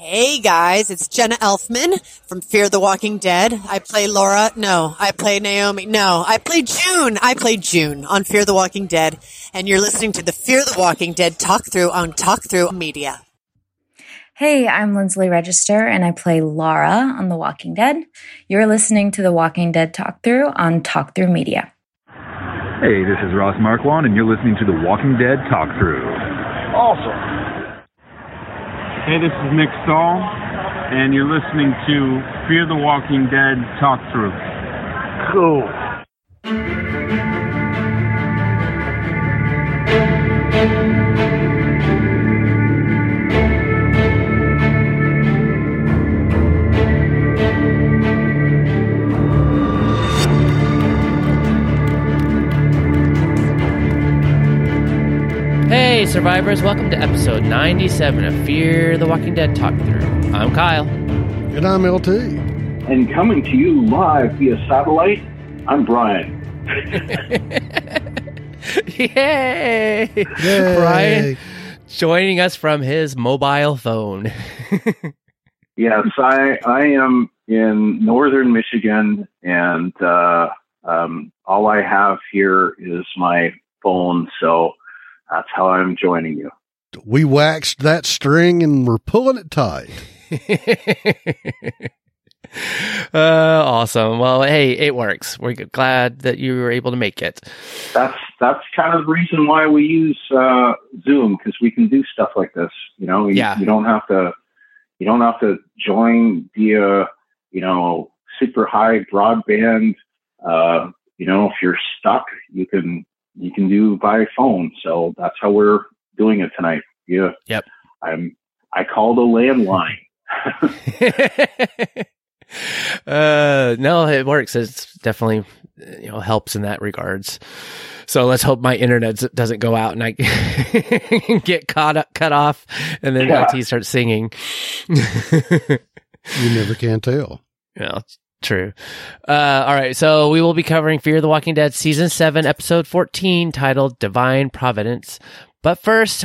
Hey guys, it's Jenna Elfman from Fear the Walking Dead. I play Laura. No, I play Naomi. No, I play June. I play June on Fear the Walking Dead. And you're listening to the Fear the Walking Dead talk through on Talk Through Media. Hey, I'm Lindsley Register, and I play Laura on The Walking Dead. You're listening to The Walking Dead Talk Through on Talk Through Media. Hey, this is Ross Marquand, and you're listening to The Walking Dead Talk Through. Awesome. Hey, this is Nick Stahl, and you're listening to Fear the Walking Dead Talk Through. Cool. Hey, survivors, welcome to episode 97 of Fear the Walking Dead Talk Through. I'm Kyle. And I'm LT. And coming to you live via satellite, I'm Brian. Yay! Yay! Brian joining us from his mobile phone. Yes, I am in northern Michigan, and all I have here is my phone, so that's how I'm joining you. We waxed that string and we're pulling it tight. Awesome. Well, hey, it works. We're glad that you were able to make it. That's kind of the reason why we use Zoom, because we can do stuff like this. You know, you don't have to join via super high broadband. If you're stuck, you can do by phone. So that's how we're doing it tonight. Yeah. Yep. I called a landline. No, it works. It's definitely, helps in that regards. So let's hope my internet doesn't go out and I get cut off and then LT starts singing. You never can tell. Yeah. True. All right. So we will be covering Fear the Walking Dead Season 7, Episode 14, titled Divine Providence. But first,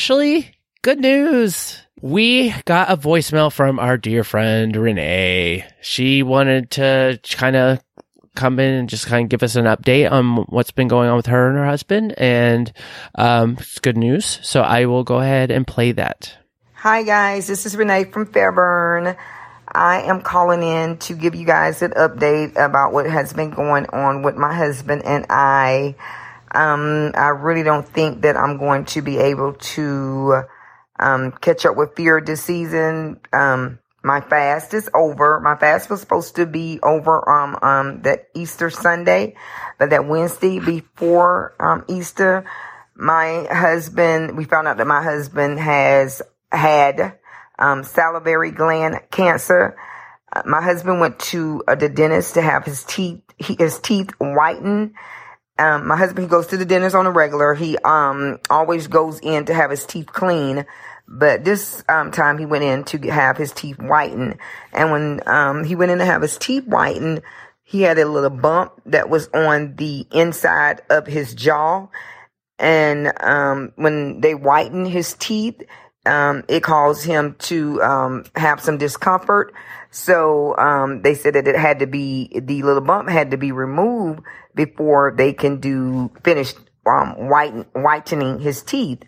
good news. We got a voicemail from our dear friend, Renee. She wanted to kind of come in and just kind of give us an update on what's been going on with her and her husband. And it's good news. So I will go ahead and play that. Hi, guys. This is Renee from Fairburn. I am calling in to give you guys an update about what has been going on with my husband and I. I really don't think that I'm going to be able to catch up with Fear this season. My fast is over. My fast was supposed to be over that Easter Sunday, but that Wednesday before Easter, we found out that my husband has had salivary gland cancer. My husband went to the dentist to have his teeth whitened. My husband, he goes to the dentist on a regular. He always goes in to have his teeth clean, but this time he went in to have his teeth whitened. And when he went in to have his teeth whitened, he had a little bump that was on the inside of his jaw. And when they whitened his teeth, it caused him to have some discomfort. So they said that the little bump had to be removed before they can finish whitening his teeth.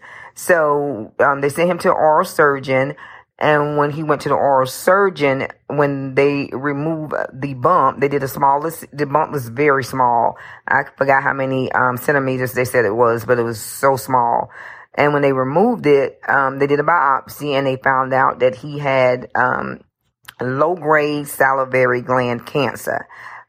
So they sent him to an oral surgeon. And when he went to the oral surgeon, when they removed the bump, they did the bump was very small. I forgot how many centimeters they said it was, but it was so small. And when they removed it, they did a biopsy and they found out that he had low-grade salivary gland cancer.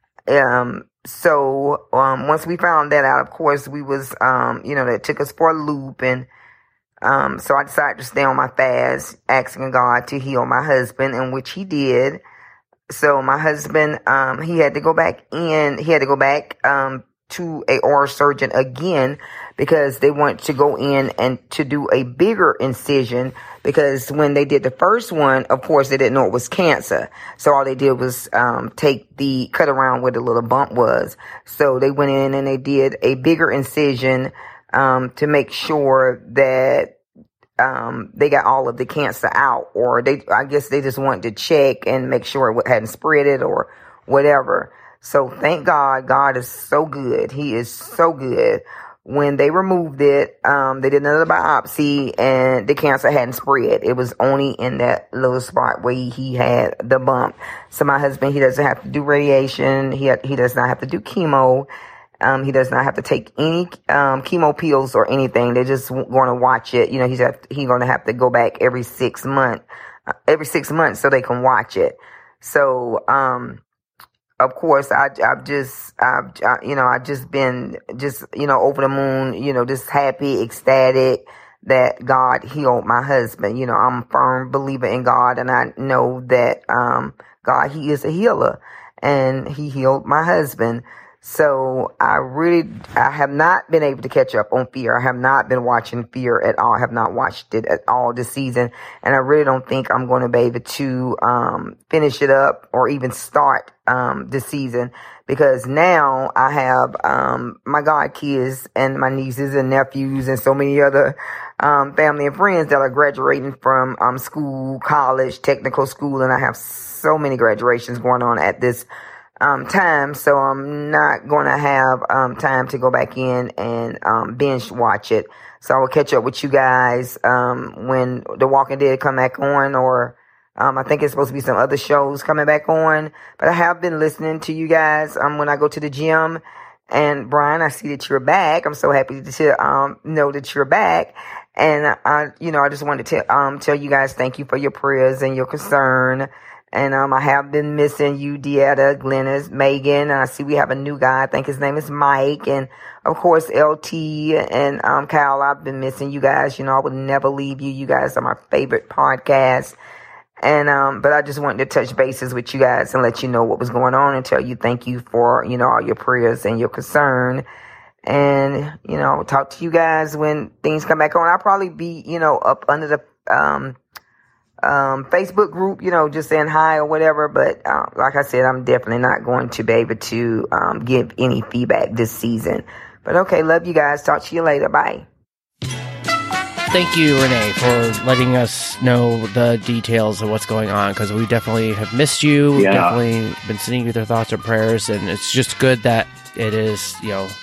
So once we found that out, of course, we was, that took us for a loop. And so I decided to stay on my fast, asking God to heal my husband, and which he did. So my husband, he had to go back to a oral surgeon again because they want to go in and to do a bigger incision, because when they did the first one, of course, they didn't know it was cancer. So all they did was cut around where the little bump was. So they went in and they did a bigger incision to make sure that they got all of the cancer out, or I guess they just wanted to check and make sure it hadn't spread it or whatever. So thank God. God is so good. He is so good. When they removed it, they did another biopsy and the cancer hadn't spread. It was only in that little spot where he had the bump. So my husband, he doesn't have to do radiation. He does not have to do chemo. He does not have to take any chemo pills or anything. They're just going to watch it. You know, he's going to have to go back every 6 months, so they can watch it. So, of course, I've just been over the moon, just happy, ecstatic that God healed my husband. You know, I'm a firm believer in God, and I know that God, He is a healer, and He healed my husband. So I have not been able to catch up on Fear. I have not been watching Fear at all. I have not watched it at all this season. And I really don't think I'm going to be able to finish it up or even start this season, because now I have my godkids and my nieces and nephews and so many other family and friends that are graduating from school, college, technical school, and I have so many graduations going on at this time, so I'm not going to have time to go back in and binge watch it. So I will catch up with you guys when The Walking Dead come back on, or I think it's supposed to be some other shows coming back on. But I have been listening to you guys when I go to the gym. And Brian, I see that you're back. I'm so happy to know that you're back. And I just wanted to tell you guys thank you for your prayers and your concern. And I have been missing you, Deetta, Glennis, Megan. And I see we have a new guy. I think his name is Mike. And, of course, LT and Kyle. I've been missing you guys. You know, I would never leave you. You guys are my favorite podcast. And but I just wanted to touch bases with you guys and let you know what was going on and tell you thank you for, all your prayers and your concern. And, talk to you guys when things come back on. I'll probably be, up under the Facebook group, just saying hi or whatever. But like I said, I'm definitely not going to be able to give any feedback this season. But okay, love you guys. Talk to you later. Bye. Thank you, Renee, for letting us know the details of what's going on, because we definitely have missed you. We've definitely been sending you their thoughts and prayers, and it's just good that it is,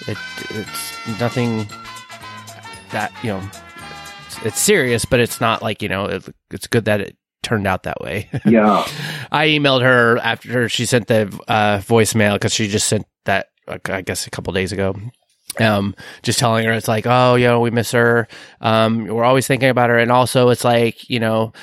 it's nothing that, it's serious, but it's not like, it's good that it turned out that way. Yeah. I emailed her after she sent the voicemail, because she just sent that, I guess, a couple days ago. Just telling her, it's like, oh, we miss her. We're always thinking about her. And also it's like, we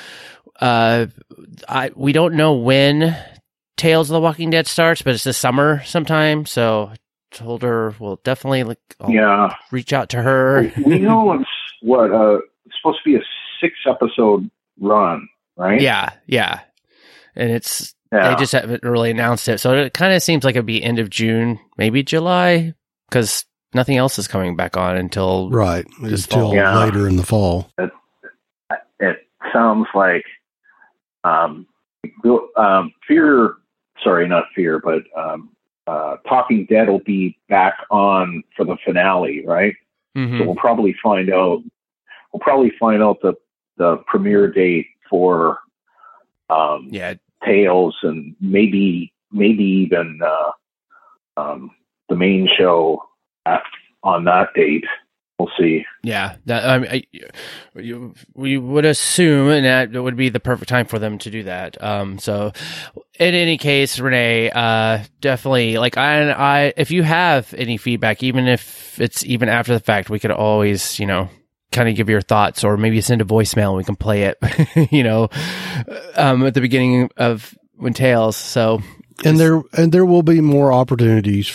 don't know when Tales of the Walking Dead starts, but it's this summer sometime. So I told her we'll definitely reach out to her. We know it's supposed to be a 6-episode run, right? Yeah. And they just haven't really announced it. So it kind of seems like it'd be end of June, maybe July, because nothing else is coming back on until later in the fall. It sounds like Talking Dead will be back on for the finale, right? Mm-hmm. So we'll probably find out the premiere date for Tales, and maybe even the main show on that date. We'll see. Yeah, we would assume, and that it would be the perfect time for them to do that. So, in any case, Renee, definitely, like I, if you have any feedback, even if it's even after the fact, we could always, kind of give your thoughts, or maybe send a voicemail and we can play it, at the beginning of when Tales. So, and there will be more opportunities.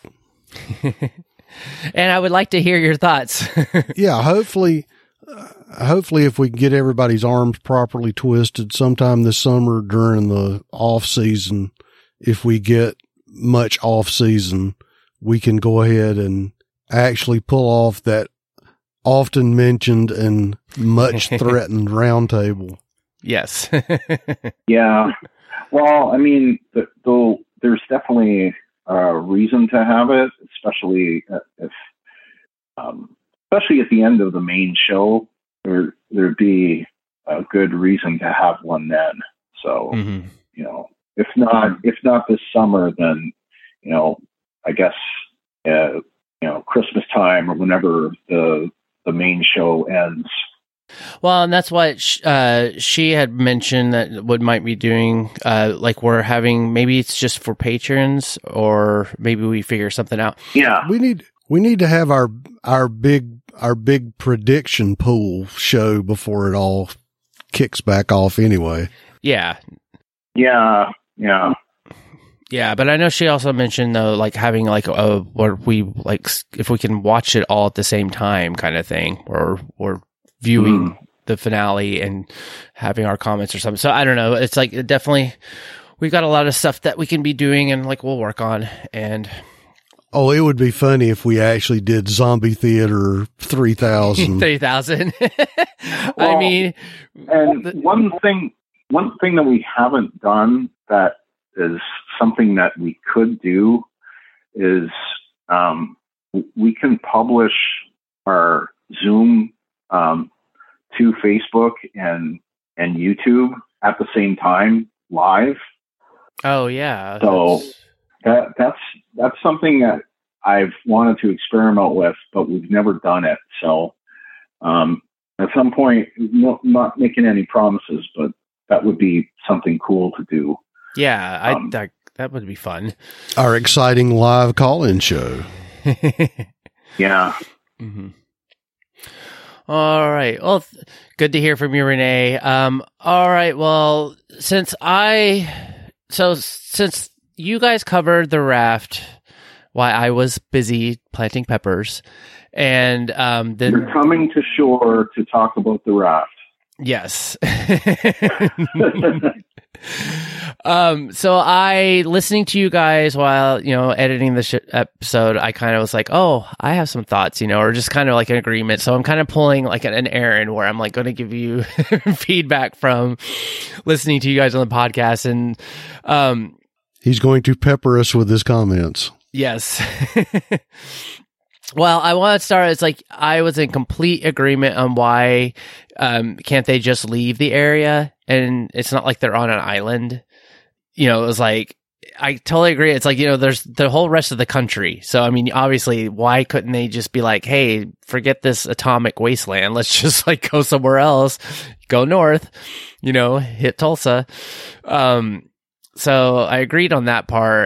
And I would like to hear your thoughts. Yeah, hopefully if we can get everybody's arms properly twisted sometime this summer during the off season, if we get much off season, we can go ahead and actually pull off that often mentioned and much threatened roundtable. Yes. Yeah. Well, I mean, there's definitely reason to have it, especially at the end of the main show. there'd be a good reason to have one then. So, you know, if not this summer, then, you know, I guess, you know, Christmas time or whenever the main show ends. Well, and that's what she had mentioned that what might be doing, like we're having, maybe it's just for patrons, or maybe we figure something out. Yeah. We need to have our big prediction pool show before it all kicks back off anyway. Yeah. Yeah. Yeah. Yeah, but I know she also mentioned though, like having like where we like if we can watch it all at the same time kind of thing, or viewing the finale and having our comments or something. So I don't know. It's like definitely we've got a lot of stuff that we can be doing and like we'll work on. And oh, it would be funny if we actually did Zombie Theater 3000. 3000. Well, I mean, and one thing that we haven't done that is something that we could do is we can publish our Zoom to Facebook and YouTube at the same time live. Oh yeah. So that's something that I've wanted to experiment with, but we've never done it. So at some point, not making any promises, but that would be something cool to do. Yeah, that would be fun. Our exciting live call-in show. Yeah. Mm-hmm. All right. Well, good to hear from you, Renee. All right. Well, since you guys covered the raft while I was busy planting peppers, and then you're coming to shore to talk about the raft. Yes. So I, listening to you guys while, you know, editing the episode, I kind of was like, oh, I have some thoughts, you know, or just kind of like an agreement. So I'm kind of pulling like an errand where I'm like going to give you feedback from listening to you guys on the podcast. And, he's going to pepper us with his comments. Yes. Well, I want to start. It's like I was in complete agreement on why can't they just leave the area, and it's not like they're on an island. You know, it was like I totally agree. It's like, you know, there's the whole rest of the country. So I mean, obviously, why couldn't they just be like, hey, forget this atomic wasteland. Let's just like go somewhere else, go north. You know, hit Tulsa. So I agreed on that part.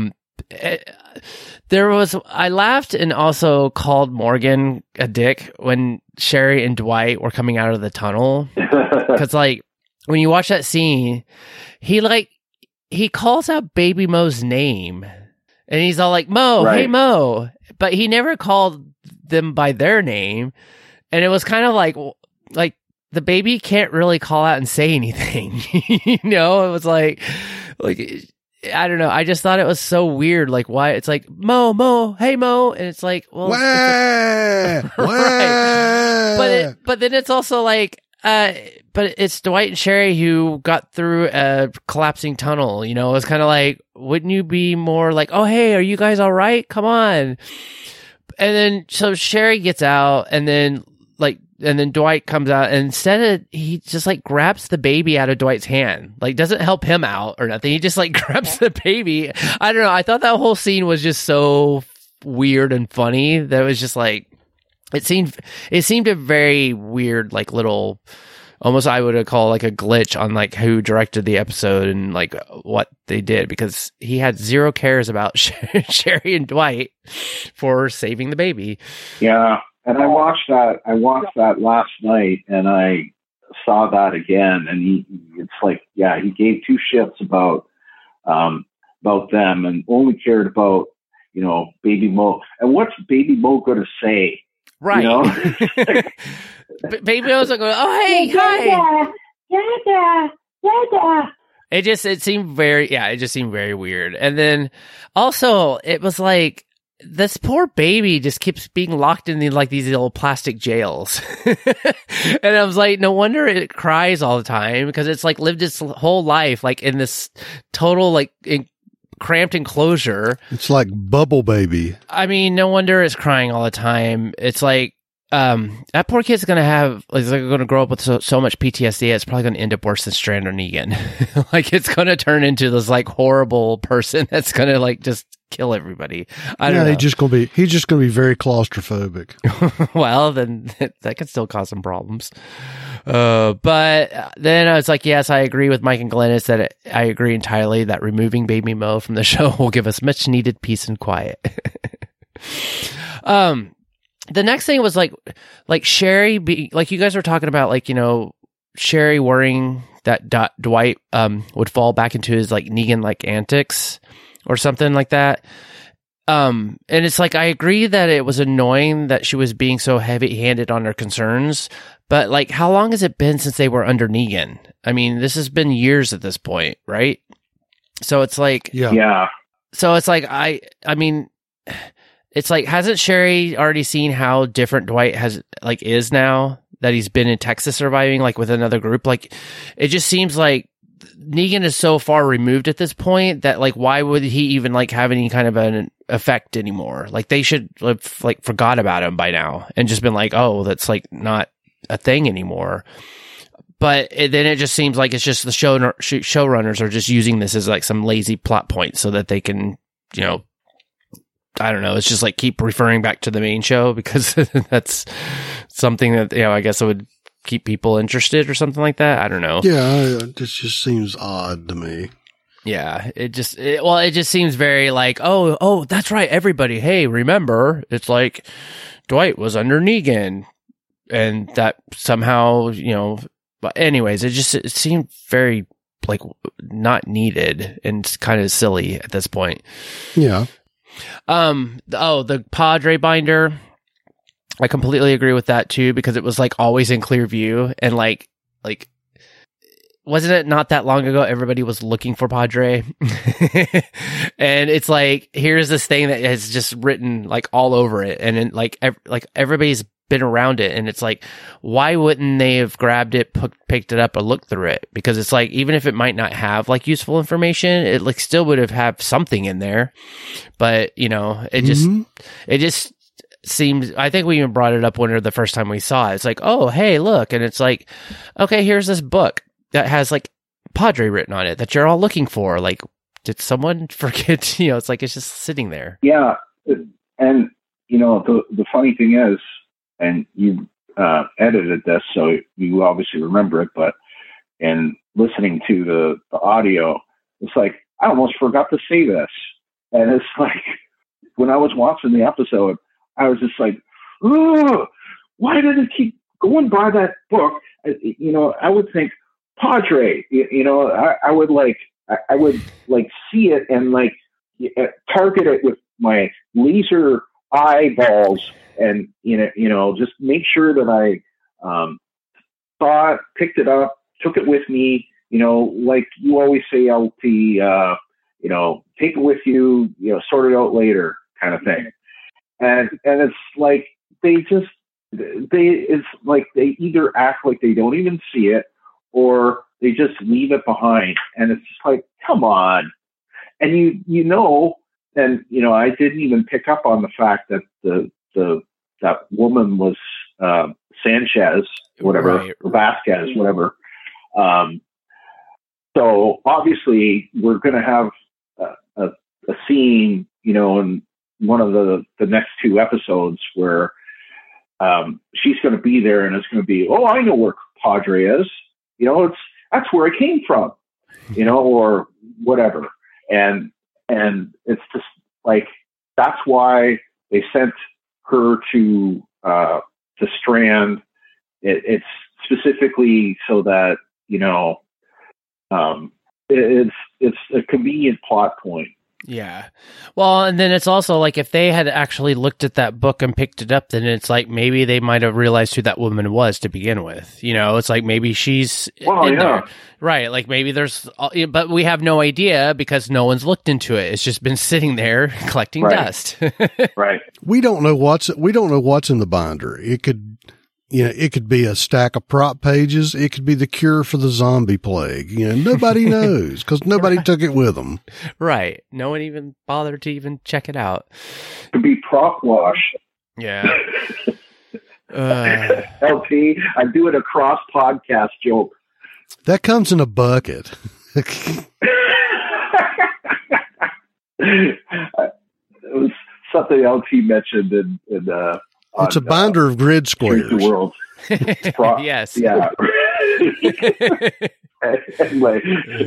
I laughed and also called Morgan a dick when Sherry and Dwight were coming out of the tunnel. Cause like when you watch that scene, he calls out Baby Mo's name and he's all like, Mo, right. Hey Mo, but he never called them by their name. And it was kind of like the baby can't really call out and say anything. You know, it was like, I don't know. I just thought it was so weird. Like, why? It's like, Mo, hey, Mo. And it's like, well, right. But then it's also like, but it's Dwight and Sherry who got through a collapsing tunnel. You know, it's kind of like, wouldn't you be more like, oh, hey, are you guys all right? Come on. And then, so Sherry gets out and then Dwight comes out, and instead he just like grabs the baby out of Dwight's hand, like doesn't help him out or nothing. He just like grabs the baby. I don't know. I thought that whole scene was just so weird and funny that it was just like, it seemed a very weird, like little, almost I would call like a glitch on like who directed the episode and like what they did, because he had zero cares about Sherry and Dwight for saving the baby. Yeah. And I watched that last night, and I saw that again, and it's like, yeah, he gave two shits about them, and only cared about, you know, Baby Mo. And what's Baby Mo going to say? Right. You know? Baby Mo's like, oh, hey, hi. Dada. It seemed very weird. And then also it was like, this poor baby just keeps being locked in these little plastic jails. And I was like, no wonder it cries all the time, because it's like lived its whole life like in this total like cramped enclosure. It's like Bubble Baby. I mean, no wonder it's crying all the time. It's like, that poor kid's going to have, like, going to grow up with so much PTSD. It's probably going to end up worse than Strand or Negan. Like, it's going to turn into this like horrible person that's going to like just kill everybody. I don't know. He's just going to be very claustrophobic. Well, then that could still cause some problems. But then I was like, yes, I agree with Mike and Glennis that I agree entirely that removing Baby Mo from the show will give us much needed peace and quiet. The next thing was like Sherry like you guys were talking about, like, you know, Sherry worrying that Dwight would fall back into his like Negan like antics or something like that. And it's like, I agree that it was annoying that she was being so heavy-handed on her concerns, but like, how long has it been since they were under Negan? I mean, this has been years at this point, right? So it's like, yeah. So it's like, I mean, it's like, hasn't Sherry already seen how different Dwight is now that he's been in Texas surviving, like with another group? Like, it just seems like Negan is so far removed at this point that like, why would he even like have any kind of an effect anymore? Like, they should have like forgot about him by now and just been like, oh, that's like not a thing anymore. But then it just seems like it's just the showrunners are just using this as like some lazy plot point so that they can, you know, I don't know. It's just like keep referring back to the main show because that's something that, you know, I guess it would keep people interested or something like that. I don't know. Yeah, this just seems odd to me. Yeah, it just seems very like, oh, that's right, everybody. Hey, remember, it's like Dwight was under Negan, and that somehow, you know. But anyways, it seemed very like not needed and kind of silly at this point. Yeah. The Padre binder, I completely agree with that too, because it was like always in clear view, and like wasn't it not that long ago everybody was looking for Padre? And it's like, here's this thing that has just written like all over it, and then like everybody's been around it, and it's like, why wouldn't they have grabbed it, picked it up, or looked through it? Because it's like, even if it might not have like useful information, it like still would have something in there. But you know, it just seems, I think we even brought it up when the first time we saw it. It's like, oh, hey, look. And it's like, okay, here's this book that has like Padre written on it that you're all looking for. Like, did someone forget? You know, it's like, it's just sitting there. Yeah. And, you know, the funny thing is, and you edited this, so you obviously remember it, but in listening to the audio, it's like, I almost forgot to say this. And it's like, when I was watching the episode, I was just like, oh, why did it keep going by that book? You know, I would think Padre, you know, I would see it and like target it with my laser eyeballs, and you know, just make sure that I saw it, picked it up, took it with me. You know, like you always say, LT, you know, take it with you. You know, sort it out later, kind of thing. And it's like it's like they either act like they don't even see it, or they just leave it behind. And it's just like, come on. And you know, and you know, I didn't even pick up on the fact that that woman was Sanchez, whatever, right. Or Vasquez, whatever. So obviously we're going to have a scene, you know, in one of the next two episodes where she's going to be there, and it's going to be, oh, I know where Padre is. You know, that's where I came from, you know, or whatever. And it's just like, that's why they sent her to Strand. It's specifically so that, you know, it's a convenient plot point. Yeah. Well, and then it's also like, if they had actually looked at that book and picked it up, then it's like, maybe they might have realized who that woman was to begin with. You know, it's like, maybe she's in there. Right. Like, maybe there's, but we have no idea because no one's looked into it. It's just been sitting there collecting dust. Right. We don't know what's in the binder. It could, you know, it could be a stack of prop pages. It could be the cure for the zombie plague. You know, nobody knows because nobody took it with them. Right. No one even bothered to even check it out. It could be prop wash. Yeah. LT, I'm doing a cross podcast joke. That comes in a bucket. It was something LT mentioned in it's a binder of grid squares. The world. Yes. Yeah. Anyway,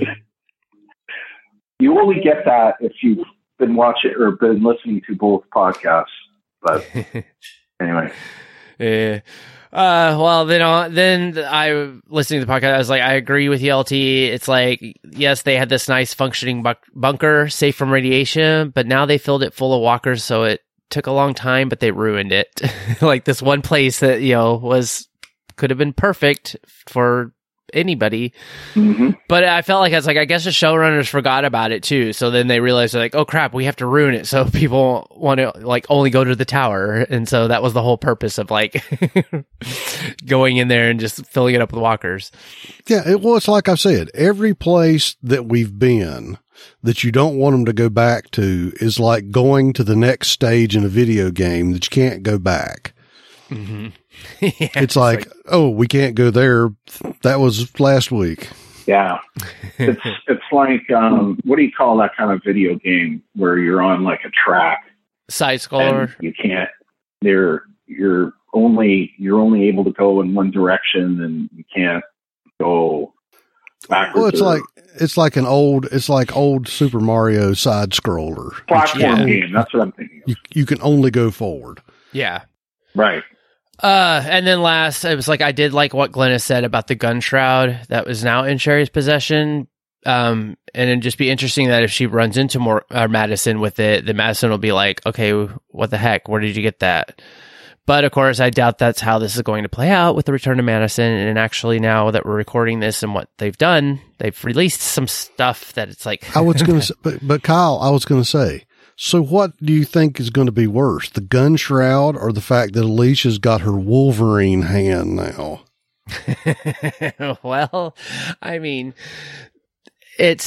you only get that if you've been watching or been listening to both podcasts. But anyway. Yeah. Well, then I listening to the podcast, I was like, I agree with you, LT. It's like, yes, they had this nice functioning bunker safe from radiation, but now they filled it full of walkers, so it took a long time, but they ruined it. Like this one place that, could have been perfect for anybody. Mm-hmm. But I felt like I guess the showrunners forgot about it too. So then they realized like, oh crap, we have to ruin it so people want to like only go to the tower. And so that was the whole purpose of like going in there and just filling it up with walkers. Yeah, it's like I said, every place that we've been that you don't want them to go back to is like going to the next stage in a video game that you can't go back. Mm-hmm. Yeah, it's like, oh, we can't go there. That was last week. Yeah. It's like, what do you call that kind of video game where you're on like a track? Side scroller. You can't, you're only able to go in one direction and you can't go backwards. Well, it's like old Super Mario side scroller. Platform game. That's what I'm thinking of. You can only go forward. Yeah. Right. And then last, it was like, I did like what Glennis said about the gun shroud that was now in Sherry's possession. And it'd just be interesting that if she runs into Madison with it, then Madison will be like, okay, what the heck? Where did you get that? But of course, I doubt that's how this is going to play out with the return of Madison. And actually now that we're recording this and what they've done, they've released some stuff that it's like, I was going to say, but Kyle, I was going to say, so what do you think is going to be worse, the gun shroud or the fact that Alicia's got her Wolverine hand now? Well, I mean, but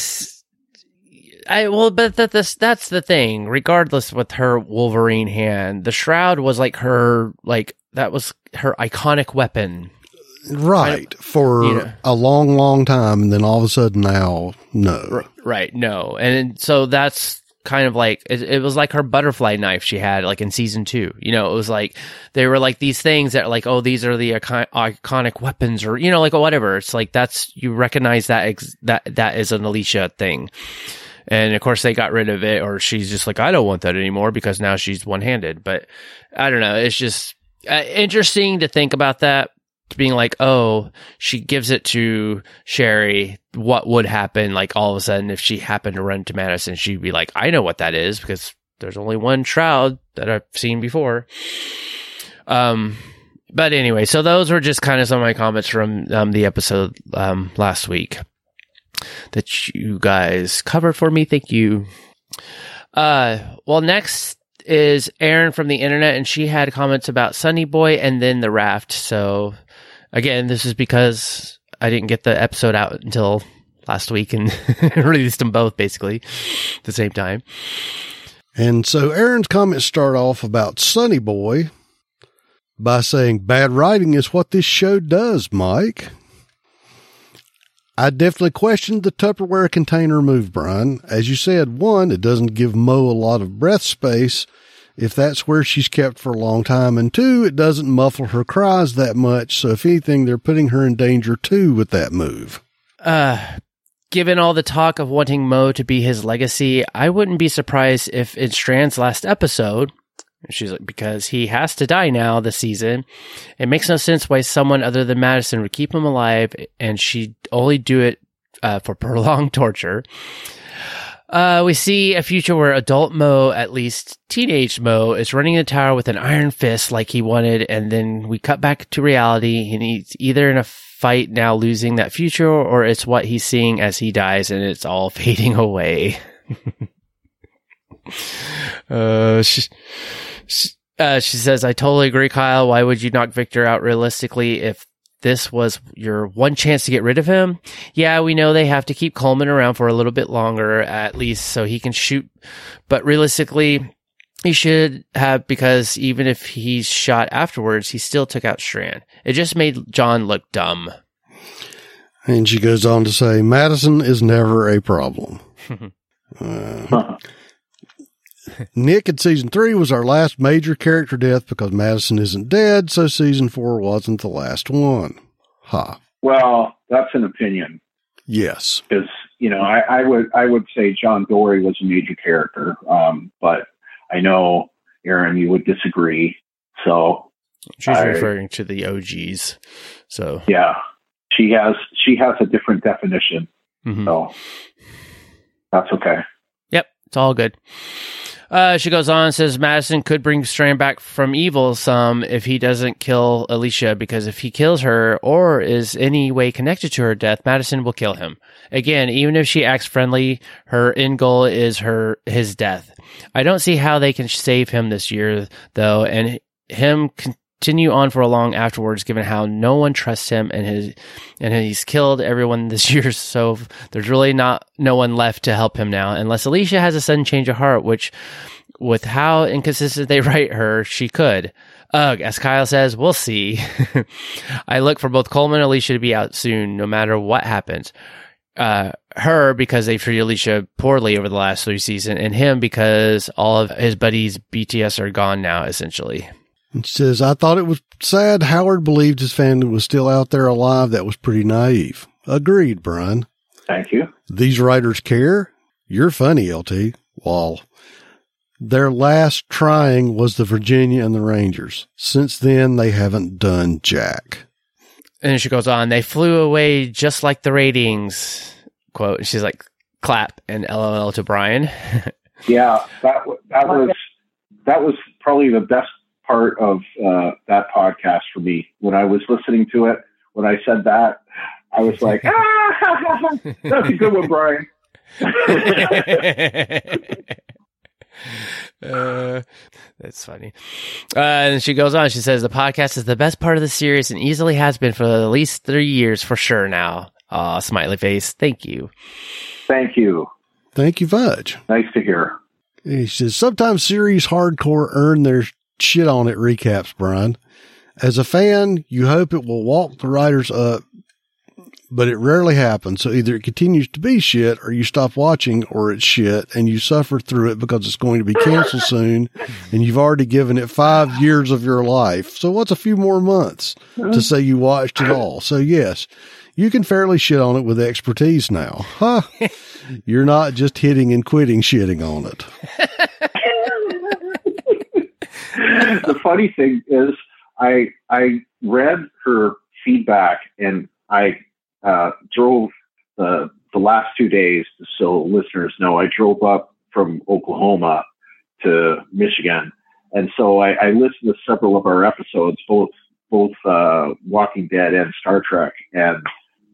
that's the thing. Regardless with her Wolverine hand, the shroud was that was her iconic weapon. Right. For a long, long time. And then all of a sudden now, no. Right. No. And so that's kind of like, it was like her butterfly knife she had like in season 2. It was like, they were like these things that like, oh, these are the iconic weapons or, like whatever. It's like, you recognize that is an Alicia thing. And of course they got rid of it, or she's just like, I don't want that anymore because now she's one-handed. But I don't know. It's just interesting to think about that. Being like, oh, she gives it to Sherry. What would happen? Like all of a sudden, if she happened to run to Madison, she'd be like, I know what that is because there's only one shroud that I've seen before. But anyway, so those were just kind of some of my comments from the episode last week that you guys covered for me. Thank you. Well, next is Erin from the internet, and she had comments about Sunny Boy and then the raft. So again, this is because I didn't get the episode out until last week and released them both basically at the same time. And so Erin's comments start off about Sunny Boy by saying, bad writing is what this show does, Mike. I definitely questioned the Tupperware container move, Brian. As you said, one, it doesn't give Mo a lot of breath space if that's where she's kept for a long time. And two, it doesn't muffle her cries that much. So if anything, they're putting her in danger too with that move. Given all the talk of wanting Mo to be his legacy, I wouldn't be surprised if in Strand's last episode, she's like, because he has to die now this season. It makes no sense why someone other than Madison would keep him alive, and she'd only do it for prolonged torture. We see a future where adult Mo, at least teenage Mo, is running the tower with an iron fist like he wanted, and then we cut back to reality, and he's either in a fight now losing that future, or it's what he's seeing as he dies, and it's all fading away. She says, I totally agree, Kyle. Why would you knock Victor out realistically if this was your one chance to get rid of him? Yeah, we know they have to keep Coleman around for a little bit longer, at least, so he can shoot. But realistically, He should have, because even if he's shot afterwards, he still took out Strand. It just made John look dumb. And she goes on to say, Madison is never a problem. Nick in season 3 was our last major character death because Madison isn't dead, so season 4 wasn't the last one. Ha. Well, that's an opinion. Yes. Because, I would say John Dory was a major character, but I know, Aaron, you would disagree. So she's referring to the OGs. So yeah, she has a different definition. Mm-hmm. So that's okay. Yep, it's all good. She goes on and says Madison could bring Strand back from evil some if he doesn't kill Alicia, because if he kills her or is any way connected to her death, Madison will kill him. Again, even if she acts friendly, her end goal is his death. I don't see how they can save him this year, though, and him continue on for long afterwards, given how no one trusts him and he's killed everyone this year. So there's really no one left to help him now, unless Alicia has a sudden change of heart, which with how inconsistent they write her, she could. Ugh, as Kyle says, we'll see. I look for both Coleman and Alicia to be out soon, no matter what happens. Her because they treated Alicia poorly over the last 3 seasons, and him because all of his buddies BTS are gone now, essentially. It says, I thought it was sad Howard believed his family was still out there alive. That was pretty naive. Agreed, Brian. Thank you. These writers care? You're funny, LT. Well, their last trying was the Virginia and the Rangers. Since then, they haven't done jack. And she goes on, they flew away just like the ratings. Quote, and she's like, clap and LOL to Brian. Yeah, that was probably the best part of that podcast for me. When I was listening to it, when I said that, I was like, that's a good one, Brian. That's funny. And she goes on, she says, the podcast is the best part of the series and easily has been for at least 3 years for sure now. Aw, smiley face. Thank you. Thank you. Thank you, Fudge. Nice to hear. He says, sometimes series hardcore earn their shit on it recaps, Brian. As a fan, you hope it will walk the writers up, but it rarely happens. So either it continues to be shit or you stop watching, or it's shit and you suffer through it because it's going to be canceled soon and you've already given it 5 years of your life. So what's a few more months to say you watched it all? So yes, you can fairly shit on it with expertise now. Huh? You're not just hitting and quitting shitting on it. The funny thing is I read her feedback and I drove the last 2 days, so listeners know, I drove up from Oklahoma to Michigan. And so I listened to several of our episodes, both Walking Dead and Star Trek. And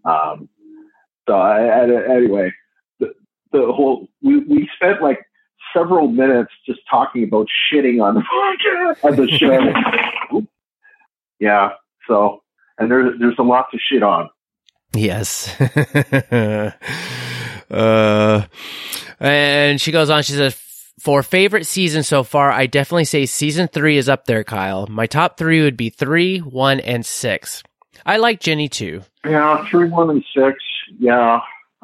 anyway, the whole, we spent like several minutes just talking about shitting on the show. Yeah. So, and there's a lot to shit on. Yes. And she goes on, she says, for favorite season so far, I definitely say season 3 is up there, Kyle. My top 3 would be 3, 1, and 6. I like Jenny too. Yeah, 3, 1, and 6. Yeah.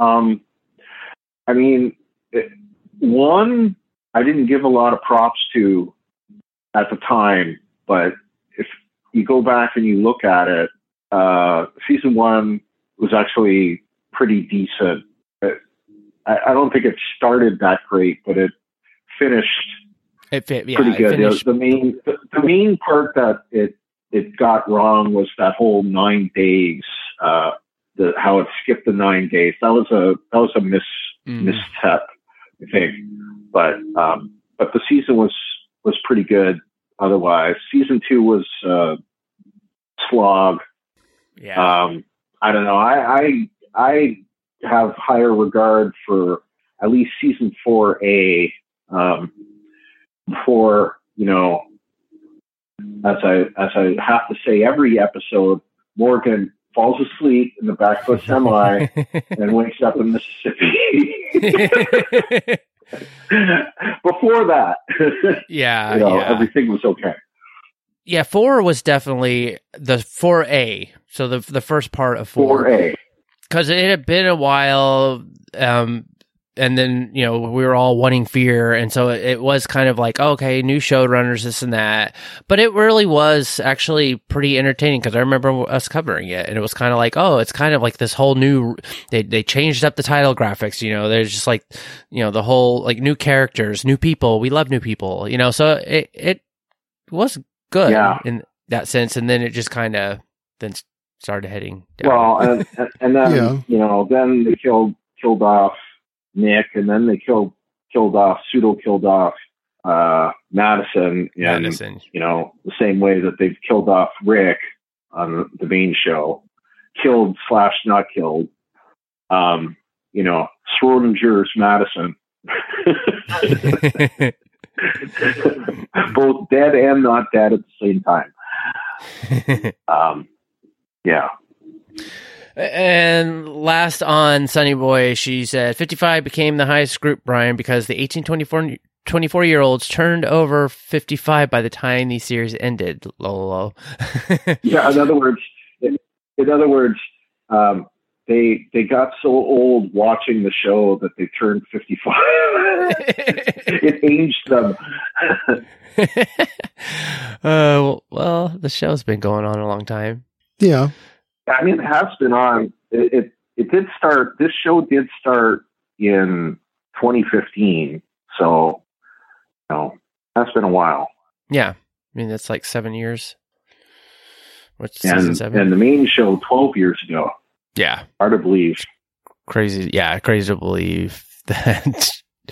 I mean, 1, I didn't give a lot of props to at the time, but if you go back and you look at it, season 1 was actually pretty decent. I don't think it started that great, but it finished pretty good. The main part that it got wrong was that whole 9 days, how it skipped the 9 days. That was a misstep, I think. But the season was pretty good. Otherwise, season 2 was slog. Yeah. I don't know. I have higher regard for at least season 4A. Before, as I have to say every episode, Morgan falls asleep in the back of a semi and wakes up in Mississippi. before that, Yeah, everything was okay. Yeah, 4 was definitely the 4A. So the first part of 4. 4A. Because it had been a while, and then, we were all wanting Fear, and so it was kind of like, okay, new showrunners, this and that. But it really was actually pretty entertaining, because I remember us covering it, and it was kind of like, oh, it's kind of like this whole new, they changed up the title graphics, there's just like, the whole, like, new characters, new people, we love new people, so it was good in that sense, and then it just kind of then started heading down. Well, and then then they killed off Nick, and then they killed off Madison, and the same way that they've killed off Rick on the main show, killed / not killed, Schrodinger's Madison. Both dead and not dead at the same time. Yeah. And last on Sunny Boy, she said 55 became the highest group, Brian, because the 24-year-olds turned over 55 by the time the series ended. Lolo. Yeah. In other words, they got so old watching the show that they turned 55. It aged them. Well, the show's been going on a long time. Yeah. I mean, it has been on. It did start. This show did start in 2015. So, that's been a while. Yeah. I mean, that's like 7 years. What's season 7? And the main show 12 years ago. Yeah. Hard to believe. Crazy. Yeah. Crazy to believe that.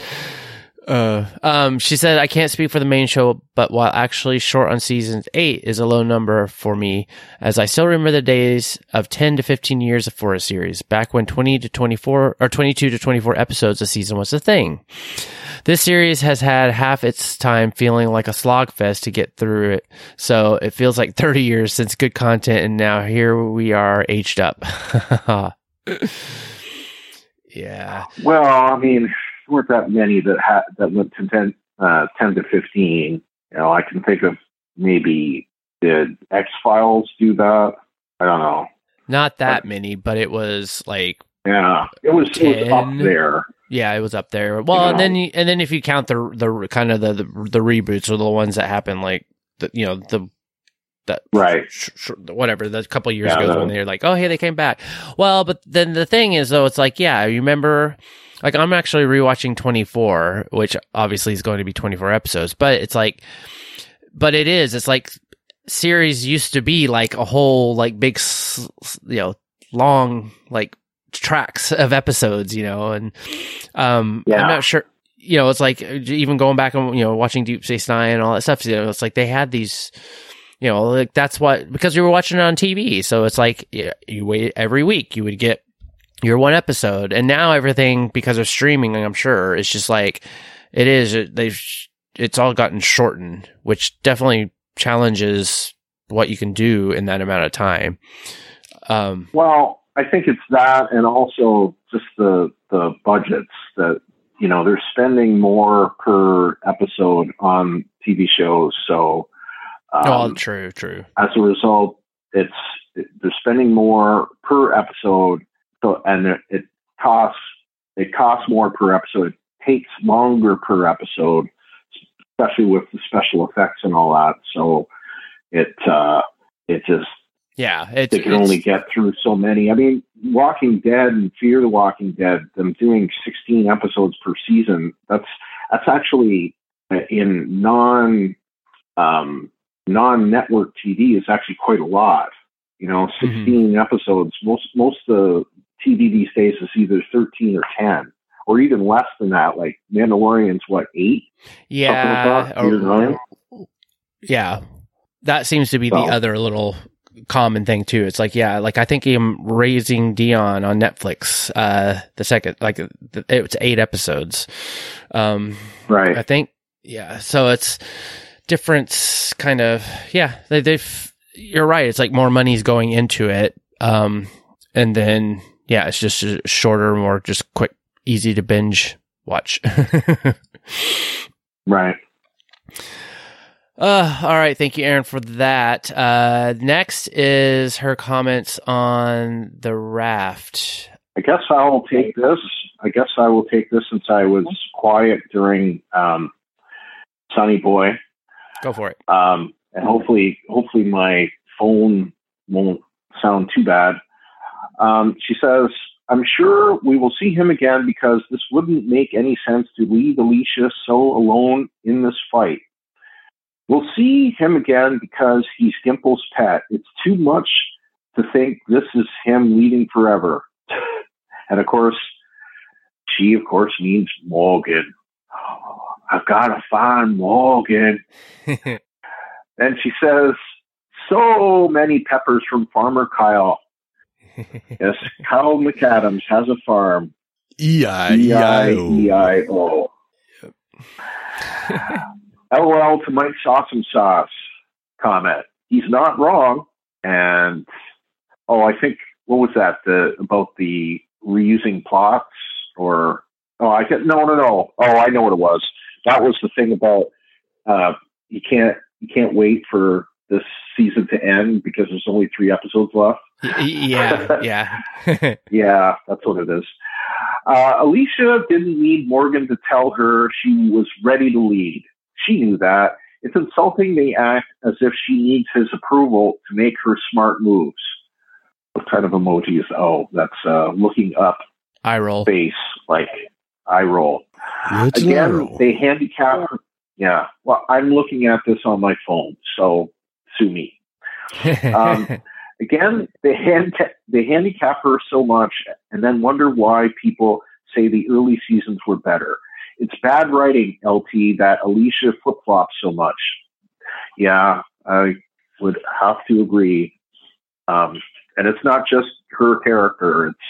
She said, I can't speak for the main show, but while actually short on season 8 is a low number for me, as I still remember the days of 10 to 15 years for a series, back when 20 to 24 or 22 to 24 episodes a season was a thing. This series has had half its time feeling like a slog fest to get through it, so it feels like 30 years since good content, and now here we are aged up. Yeah. Well, I mean, there weren't that many that went to 10 to 15. I can think of maybe, did X-Files do that? I don't know. Not that many, but it was like, yeah, it was up there. Yeah, it was up there. Well, and then if you count the kind of the reboots or the ones that happened like right, whatever, the couple years ago when they're like, oh hey, they came back. Well, but then the thing is though, it's like, yeah, you remember, like I'm actually rewatching 24, which obviously is going to be 24 episodes, but it's like, it's like series used to be like a whole like big, long like tracks of episodes, and I'm not sure, it's like even going back and watching Deep Space Nine and all that stuff, it's like they had these, like that's what, because you were watching it on TV, so it's like you wait every week, you would get your one episode, and now everything, because of streaming, I'm sure, it's just like it's all gotten shortened, which definitely challenges what you can do in that amount of time. Well, I think it's that, and also just the budgets that they're spending more per episode on TV shows. So, true. As a result, they're spending more per episode. So, and it costs more per episode. It takes longer per episode, especially with the special effects and all that. So, it just. Yeah, they can only get through so many. I mean, Walking Dead and Fear the Walking Dead, them doing 16 episodes per season, that's actually in non-network TV is actually quite a lot. 16 episodes. Most of the TV these days is either 13 or 10, or even less than that. Like Mandalorian's 8? Yeah. Yeah. That seems to be the other little common thing too. It's like, yeah, like I think I'm Raising Dion on Netflix, the second, like it's 8 episodes. Right. I think, yeah. So it's different kind of, yeah, they've, you're right. It's like more money's going into it. And then, yeah, it's just shorter, more just quick, easy to binge watch. Right. All right. Thank you, Aaron, for that. Next is her comments on the raft. I guess I will take this since I was quiet during Sonny Boy. Go for it. And hopefully my phone won't sound too bad. She says, I'm sure we will see him again because this wouldn't make any sense to leave Alicia so alone in this fight. We'll see him again because he's Gimple's pet. It's too much to think this is him leaving forever. And of course, she means Morgan. Oh, I've got to find Morgan. Then she says, so many peppers from Farmer Kyle. Yes, Kyle McAdams has a farm. E-I-E-I-O. LOL to Mike Sauce Sauce comment. He's not wrong. And, I think, what was that? About the reusing plots? No. Oh, I know what it was. That was the thing about you can't wait for this season to end because there's only 3 episodes left. Yeah. Yeah, that's what it is. Alicia didn't need Morgan to tell her she was ready to lead. She knew that. It's insulting they act as if she needs his approval to make her smart moves. What kind of emojis? Oh, that's looking up. Eye roll. Face, like eye roll. It's Again, roll. they handicap. Yeah, well, I'm looking at this on my phone, so sue me. Again, they handicap her so much and then wonder why people say the early seasons were better. It's bad writing, LT, that Alicia flip-flops so much. Yeah, I would have to agree. And it's not just her character. It's,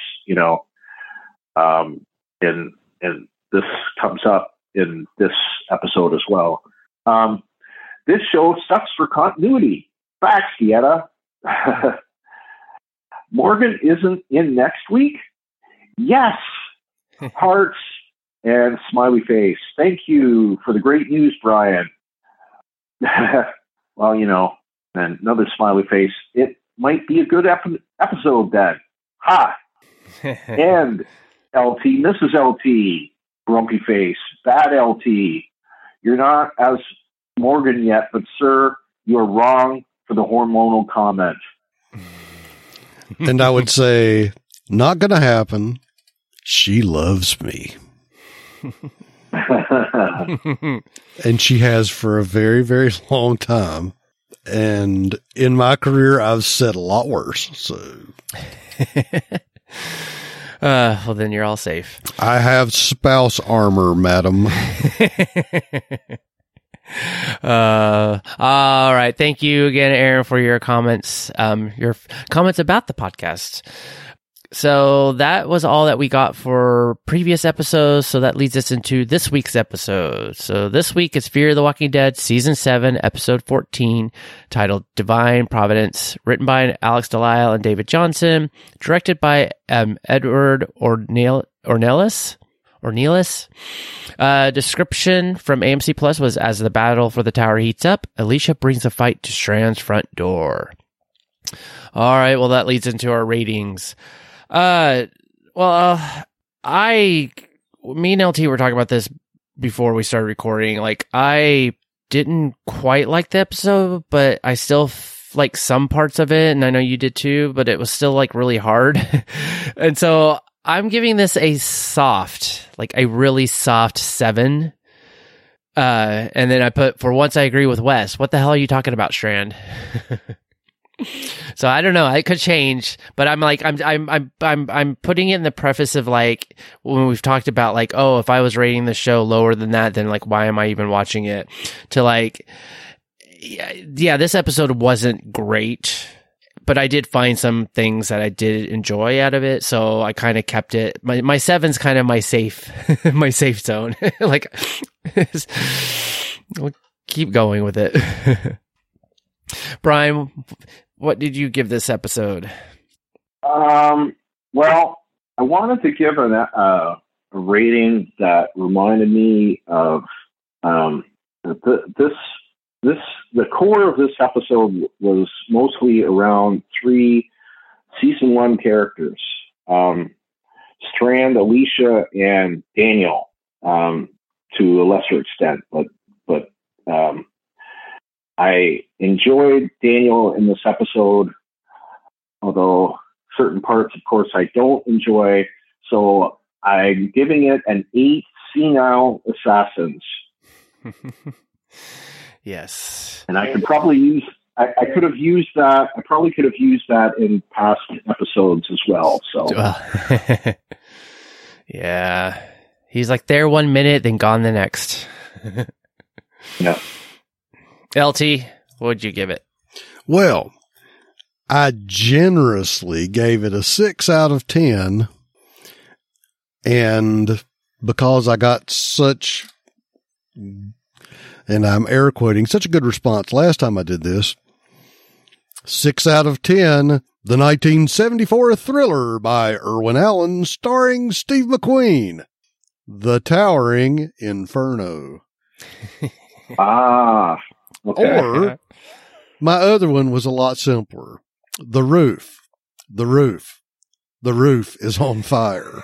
and this comes up in this episode as well. This show sucks for continuity. Facts, Dieta. Morgan isn't in next week? Yes. Hearts and smiley face. Thank you for the great news, Brian. Well, and another smiley face. It might be a good episode then. Ha! And LT, Mrs. LT, grumpy face. Bad LT. You're not as Morgan yet, but sir, you're wrong for the hormonal comment. And I would say, not going to happen. She loves me. And she has for a very, very long time. And in my career, I've said a lot worse. So, well, then you're all safe. I have spouse armor, madam. All right. Thank you again, Aaron, for your comments. Your comments about the podcast. So that was all that we got for previous episodes. So that leads us into this week's episode. So this week is Fear the Walking Dead Season 7, Episode 14, titled Divine Providence, written by Alex Delisle and David Johnson, directed by Edward Ornelas. Description from AMC Plus was, as the battle for the tower heats up, Alicia brings the fight to Strand's front door. All right. Well, that leads into our ratings. Me and LT were talking about this before we started recording. Like, I didn't quite like the episode, but I still like some parts of it. And I know you did too, but it was still like really hard. And so I'm giving this a really soft 7. And then I put, for once I agree with Wes. What the hell are you talking about, Strand? So I don't know. It could change, but I'm putting it in the preface of like when we've talked about like, oh, if I was rating the show lower than that, then like, why am I even watching it? To like, yeah, this episode wasn't great, but I did find some things that I did enjoy out of it. So I kind of kept it. My 7's kind of my safe zone. Like, we'll keep going with it. Brian, what did you give this episode? Well, I wanted to give a rating that reminded me of The core of this episode was mostly around 3 season 1 characters, Strand, Alicia, and Daniel, to a lesser extent, but I enjoyed Daniel in this episode, although certain parts, of course, I don't enjoy. So I'm giving it an 8 senile assassins. Yes. And I could probably use, I could have used that. I probably could have used that in past episodes as well. So, yeah. He's like there 1 minute, then gone the next. Yeah. LT, what would you give it? Well, I generously gave it a 6 out of 10. And because I got such, and I'm air quoting, such a good response last time I did this, 6 out of 10, the 1974 thriller by Irwin Allen starring Steve McQueen, The Towering Inferno. Okay. Or my other one was a lot simpler. The Roof. The Roof. The Roof is on fire.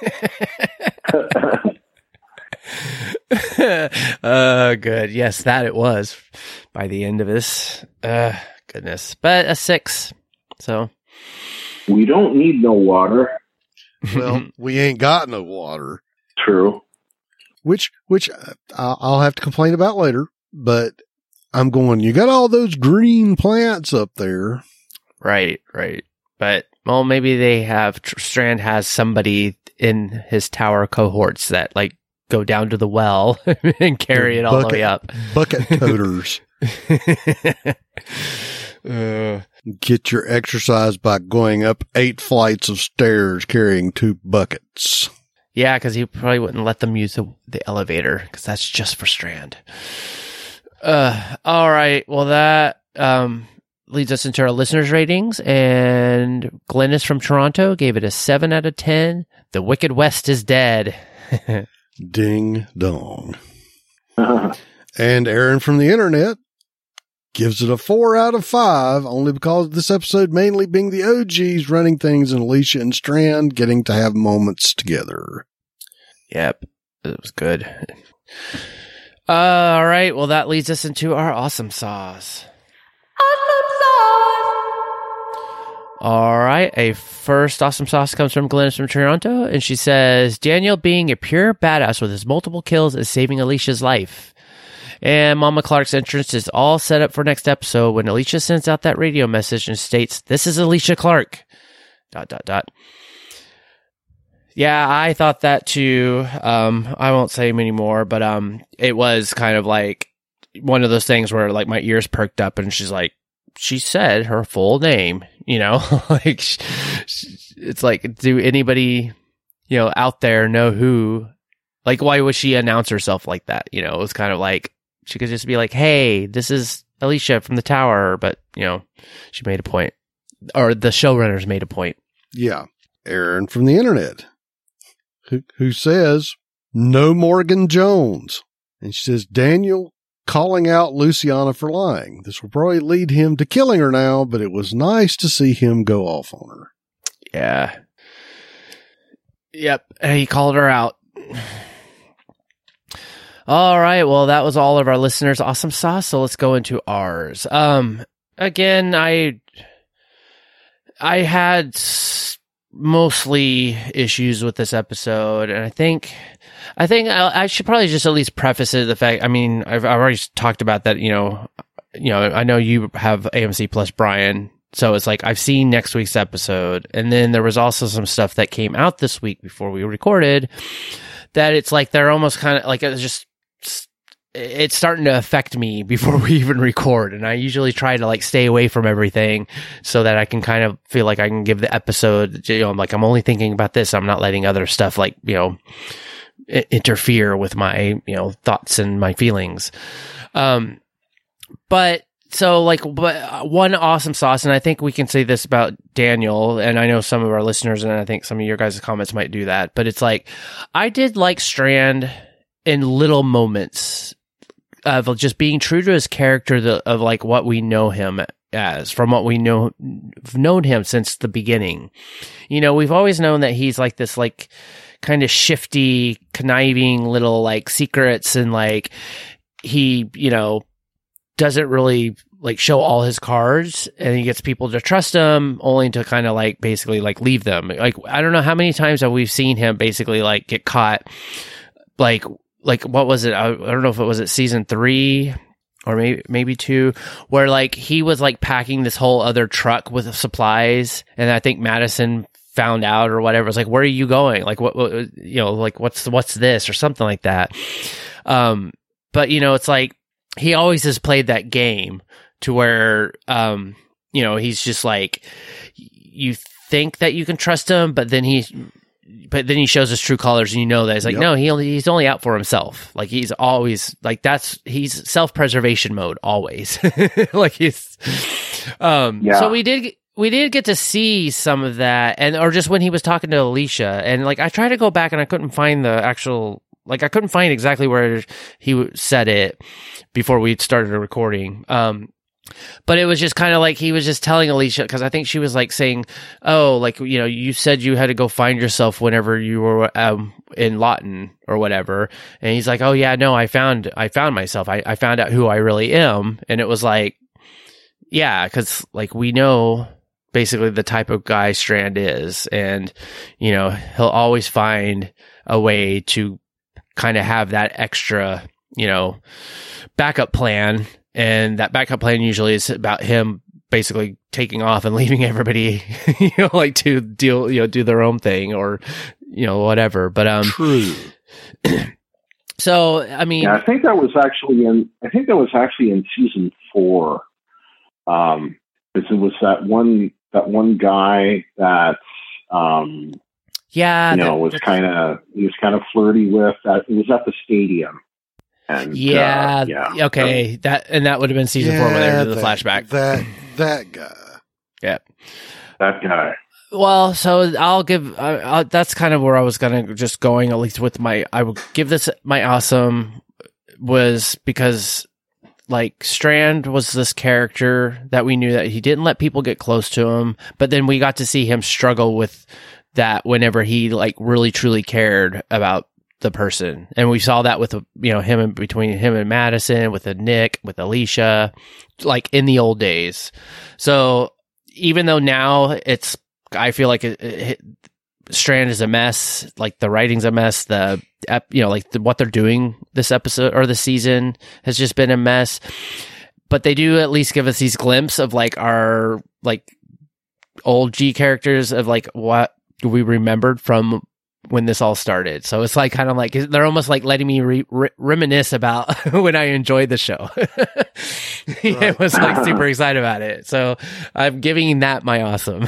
Good. Yes, that it was by the end of this. Goodness. But a 6. So We don't need no water. Well, we ain't got no water. True. Which I'll have to complain about later, but I'm going, you got all those green plants up there. Right. But, well, maybe they have, Strand has somebody in his tower cohorts that, like, go down to the well and carry it all the way up. Bucket toters. Get your exercise by going up 8 flights of stairs carrying 2 buckets. Yeah, because he probably wouldn't let them use the elevator, because that's just for Strand. All right. Well, that leads us into our listeners' ratings. And Glennis from Toronto gave it a 7 out of 10. The Wicked West is dead. Ding dong. And Aaron from the internet gives it a 4 out of 5, only because of this episode mainly being the OGs running things and Alicia and Strand getting to have moments together. Yep. It was good. All right. Well, that leads us into our awesome sauce. All right. A first awesome sauce comes from Glennis from Toronto, and she says, Daniel being a pure badass with his multiple kills is saving Alicia's life. And Mama Clark's entrance is all set up for next episode when Alicia sends out that radio message and states, "This is Alicia Clark." ... Yeah, I thought that too. I won't say many more, but it was kind of like one of those things where like my ears perked up, and she's like, she said her full name, you know, like it's like, do anybody, you know, out there know who, like, why would she announce herself like that? You know, it was kind of like, she could just be like, hey, this is Alicia from the tower. But, you know, she made a point, or the showrunners made a point. Yeah. Aaron from the internet who says, no Morgan Jones. And she says, Daniel calling out Luciana for lying. This will probably lead him to killing her now, but it was nice to see him go off on her. Yeah. Yep. He called her out. All right. Well, that was all of our listeners' awesome sauce. So let's go into ours. Again, I had mostly issues with this episode, and I think I should probably just at least preface it the fact, I mean, I've already talked about that, you know, I know you have AMC Plus Brian, so it's like I've seen next week's episode, and then there was also some stuff that came out this week before we recorded that it's like they're almost kind of like it's starting to affect me before we even record. And I usually try to like stay away from everything so that I can kind of feel like I can give the episode, you know, I'm like, I'm only thinking about this. I'm not letting other stuff like, you know, interfere with my, you know, thoughts and my feelings. But one awesome sauce, and I think we can say this about Daniel, and I know some of our listeners, and I think some of your guys' comments might do that, but it's like, I did like Strand in little moments of just being true to his character of like what we know him as, from what we known him since the beginning. You know, we've always known that he's like this like kind of shifty, conniving little like secrets, and like he, you know, doesn't really like show all his cards, and he gets people to trust him only to kind of like basically like leave them. Like, I don't know how many times have we seen him basically like get caught, like what was it? I don't know if it was at season 3 or maybe 2, where like he was like packing this whole other truck with supplies, and I think Madison found out or whatever. It was like, where are you going? Like, what you know, like what's this or something like that. But you know, it's like he always has played that game to where, you know, he's just like, you think that you can trust him, but then he shows his true colors, and you know that he's like, no, he's only out for himself. Like, he's always like, he's self-preservation mode always. Like he's, so we did get to see some of that, or just when he was talking to Alicia, and like, I tried to go back and I couldn't find the actual, like, I couldn't find exactly where he said it before we started recording. But it was just kind of like he was just telling Alicia, because I think she was like saying, oh, like, you know, you said you had to go find yourself whenever you were in Lawton or whatever. And he's like, oh yeah, no, I found myself. I found out who I really am. And it was like, yeah, because like we know basically the type of guy Strand is, and you know, he'll always find a way to kind of have that extra, you know, backup plan. And that backup plan usually is about him basically taking off and leaving everybody, you know, like to deal, you know, do their own thing, or, you know, whatever. But, true. So, I mean, yeah, I think that was actually in season 4. Because it was that one guy that, yeah, you know, was kind of flirty with that. It was at the stadium. And, okay, that would have been season 4 when they did the flashback. That guy, yeah, that guy. Well, so I'll give. That's kind of where I was gonna just going, at least with my. I would give this my awesome, was because like Strand was this character that we knew that he didn't let people get close to him, but then we got to see him struggle with that whenever he like really truly cared about the person. And we saw that with, you know, between him and Madison, with Nick, with Alicia, like in the old days. So even though now I feel like Strand is a mess, like the writing's a mess, you know, like what they're doing this episode or the season has just been a mess, but they do at least give us these glimpses of like our like old G characters, of like what we remembered from when this all started. So it's like kind of like they're almost like letting me reminisce about when I enjoyed the show. I was like super excited about it. So I'm giving that my awesome.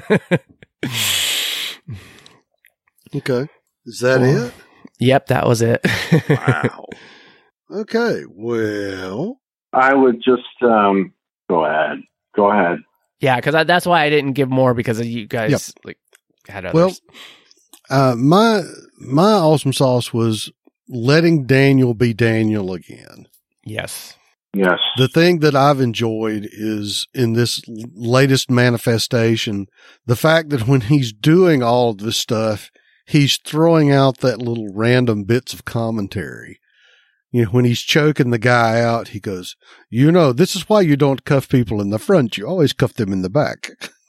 Okay. Is that it? Yep, that was it. Wow. Okay. Well, I would just go ahead. Yeah, because that's why I didn't give more, because you guys like had others. Well, my awesome sauce was letting Daniel be Daniel again. Yes. The thing that I've enjoyed is in this latest manifestation, the fact that when he's doing all of this stuff, he's throwing out that little random bits of commentary. You know, when he's choking the guy out, he goes, you know, this is why you don't cuff people in the front. You always cuff them in the back.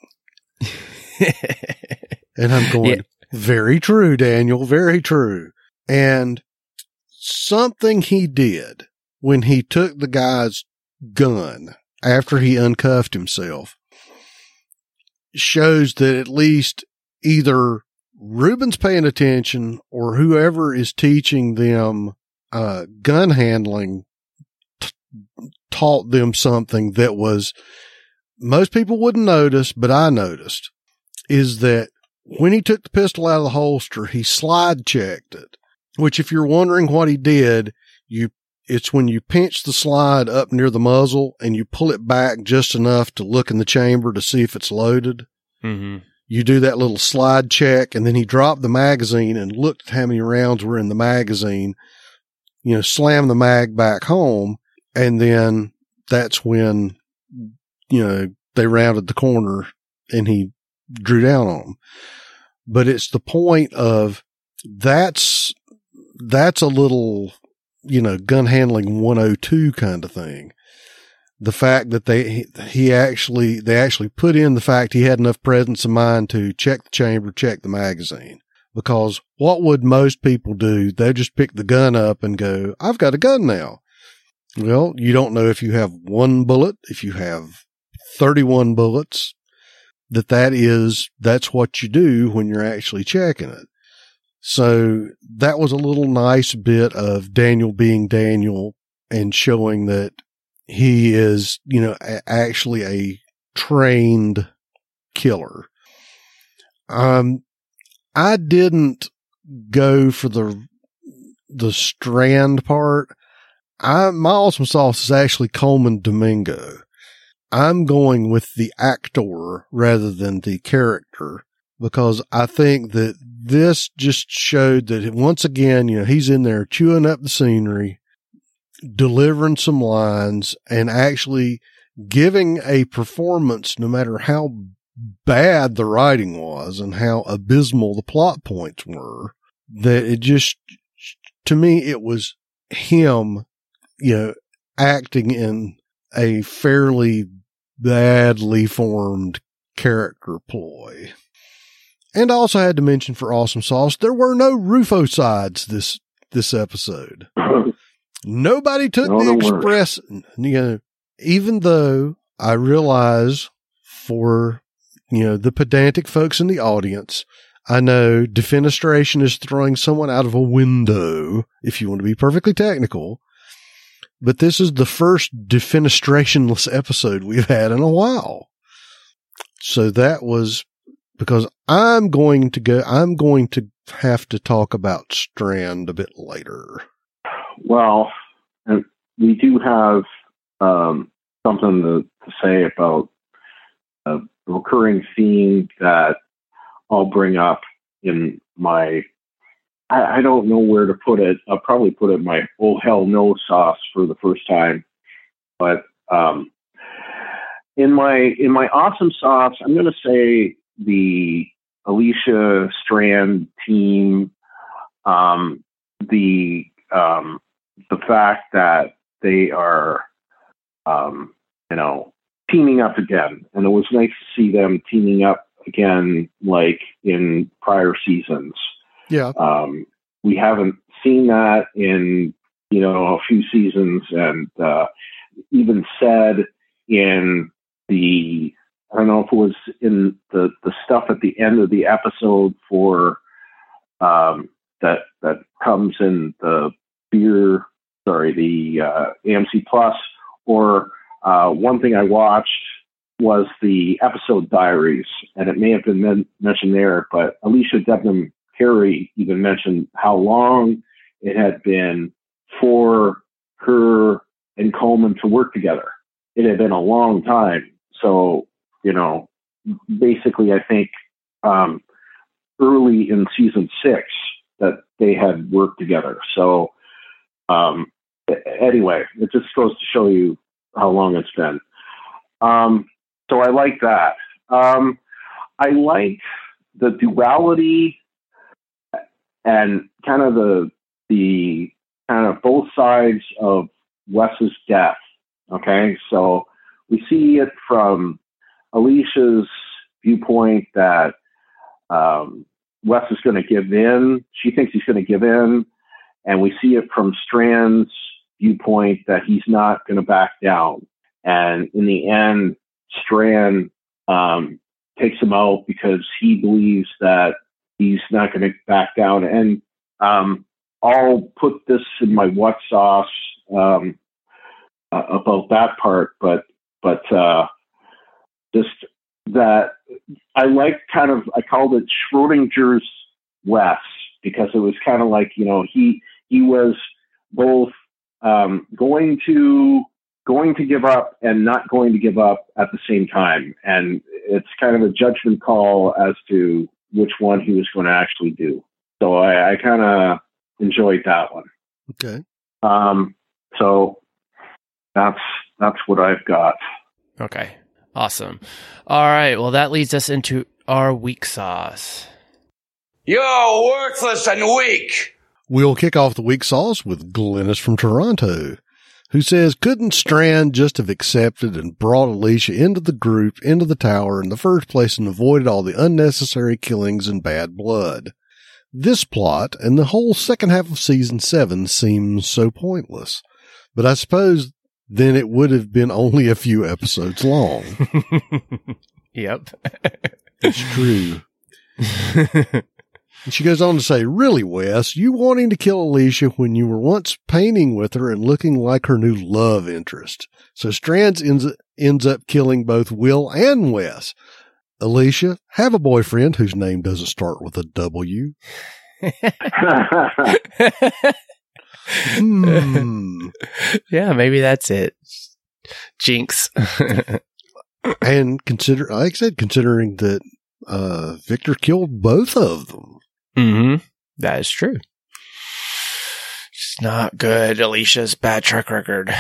And I'm going, very true, Daniel, very true. And something he did when he took the guy's gun after he uncuffed himself shows that at least either Ruben's paying attention or whoever is teaching them gun handling taught them something that was, most people wouldn't notice, but I noticed, is that when he took the pistol out of the holster, he slide checked it, which if you're wondering what he did, it's when you pinch the slide up near the muzzle and you pull it back just enough to look in the chamber to see if it's loaded. Mm-hmm. You do that little slide check, and then he dropped the magazine and looked at how many rounds were in the magazine, you know, slammed the mag back home, And then that's when, they rounded the corner and he drew down on them. But it's the point of that's a little, gun handling 102 kind of thing. The fact that they actually put in the fact he had enough presence of mind to check the chamber, check the magazine. Because what would most people do? They just pick the gun up and go, I've got a gun now. Well, you don't know if you have one bullet, if you have 31 bullets, that's what you do when you're actually checking it. So that was a little nice bit of Daniel being Daniel and showing that he is, actually a trained killer. I didn't go for the Strand part. My awesome sauce is actually Coleman Domingo. I'm going with the actor rather than the character because I think that this just showed that once again, he's in there chewing up the scenery, delivering some lines, and actually giving a performance no matter how bad the writing was and how abysmal the plot points were, that it just, to me, it was him, acting in a fairly badly formed character ploy. And I also had to mention for awesome sauce, there were no Rufo sides this episode. Nobody took the express, even though I realize for, the pedantic folks in the audience, I know defenestration is throwing someone out of a window, if you want to be perfectly technical, but this is the first defenestrationless episode we've had in a while. So that was because I'm going to have to talk about Strand a bit later. Well, we do have something to say about a recurring theme that I'll bring up in my, I don't know where to put it. I'll probably put it in my oh hell no sauce for the first time. But in my awesome sauce, I'm going to say the Alicia Strand team, the fact that they are, teaming up again. And it was nice to see them teaming up again, like in prior seasons. Yeah. We haven't seen that in, a few seasons, and even said in the, I don't know if it was in the stuff at the end of the episode for that comes in the AMC Plus, or one thing I watched was the episode diaries, and it may have been mentioned there, but Alicia Debnam Carey even mentioned how long it had been for her and Coleman to work together. It had been a long time. So, basically I think early in season 6 that they had worked together. So anyway, it just goes to show you how long it's been. So I like that. I like the duality and kind of the kind of both sides of Wes's death. Okay, so we see it from Alicia's viewpoint that Wes is going to give in. She thinks he's going to give in, and we see it from Strand's viewpoint that he's not going to back down. And in the end, Strand takes him out because he believes that he's not going to back down. And I'll put this in my what sauce about that part, but just that I like I called it Schrodinger's Wes, because it was kind of like, he was both going to give up and not going to give up at the same time. And it's kind of a judgment call as to which one he was going to actually do. So I kind of enjoyed that one. Okay. So that's what I've got. Okay. Awesome. All right. Well, that leads us into our weak sauce. You're worthless and weak. We'll kick off the weak sauce with Glennis from Toronto, who says, couldn't Strand just have accepted and brought Alicia into the group, into the tower in the first place and avoided all the unnecessary killings and bad blood? This plot and the whole second half of season 7 seems so pointless, but I suppose then it would have been only a few episodes long. Yep. It's true. And she goes on to say, really, Wes, you wanting to kill Alicia when you were once painting with her and looking like her new love interest. So Strands ends up killing both Will and Wes. Alicia, have a boyfriend whose name doesn't start with a W. Yeah, maybe that's it. Jinx. And like I said, considering that Victor killed both of them. Mm-hmm. That is true. It's not good. Alicia's bad track record.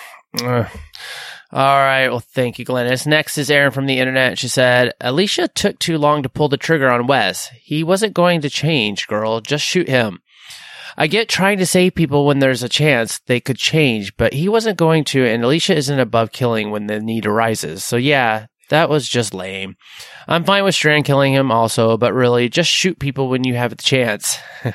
All right. Well, thank you, Glennis. Next is Erin from the internet. She said, Alicia took too long to pull the trigger on Wes. He wasn't going to change, girl. Just shoot him. I get trying to save people when there's a chance they could change, but he wasn't going to, and Alicia isn't above killing when the need arises. So yeah, that was just lame. I'm fine with Strand killing him also, but really, just shoot people when you have the chance.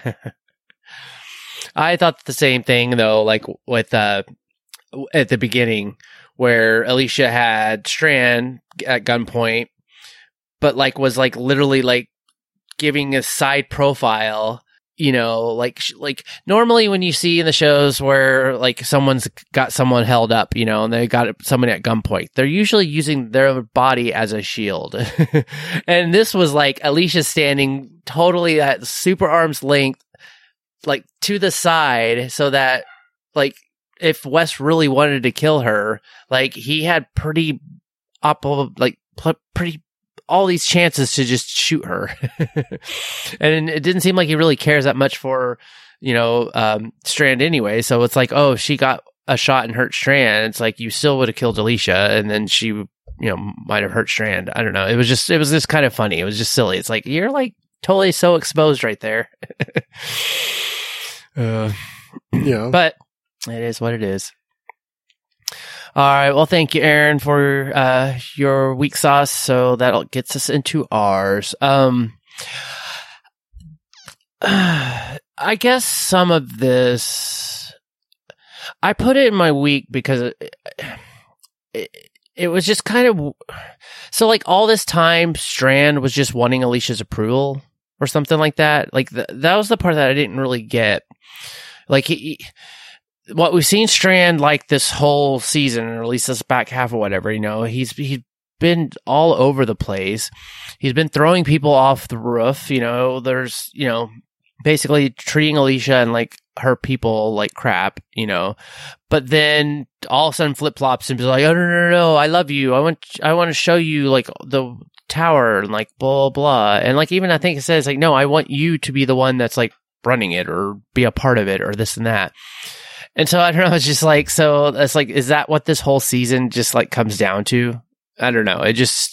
I thought the same thing, though, like with at the beginning, where Alicia had Strand at gunpoint, but like was like literally like giving a side profile. You know, like normally when you see in the shows where like someone's got someone held up, you know, and they got someone at gunpoint, they're usually using their body as a shield. And this was like Alicia standing totally at super arm's length, like to the side, so that like if Wes really wanted to kill her, like he had pretty all these chances to just shoot her. And it didn't seem like he really cares that much for, you know, Strand anyway. So it's like, oh, she got a shot and hurt Strand. It's like, you still would have killed Alicia and then she, you know, might have hurt Strand. I don't know. It was just kind of funny. It was just silly. It's like, you're like totally so exposed right there. Yeah. But it is what it is. All right. Well, thank you, Erin, for your weak sauce. So that gets us into ours. I guess some of this, I put it in my week because it was just kind of, so like all this time, Strand was just wanting Alicia's approval or something like that. Like that was the part that I didn't really get. Like what we've seen Strand like this whole season, or at least this back half or whatever, you know, he's been all over the place. He's been throwing people off the roof, you know, there's, you know, basically treating Alicia and like her people like crap, you know, but then all of a sudden flip flops and be like, oh, no, I love you. I want to show you like the tower and like blah, blah. And like, even I think it says like, no, I want you to be the one that's like running it or be a part of it or this and that. And so I don't know, it's just like, so it's like, is that what this whole season just like comes down to? I don't know.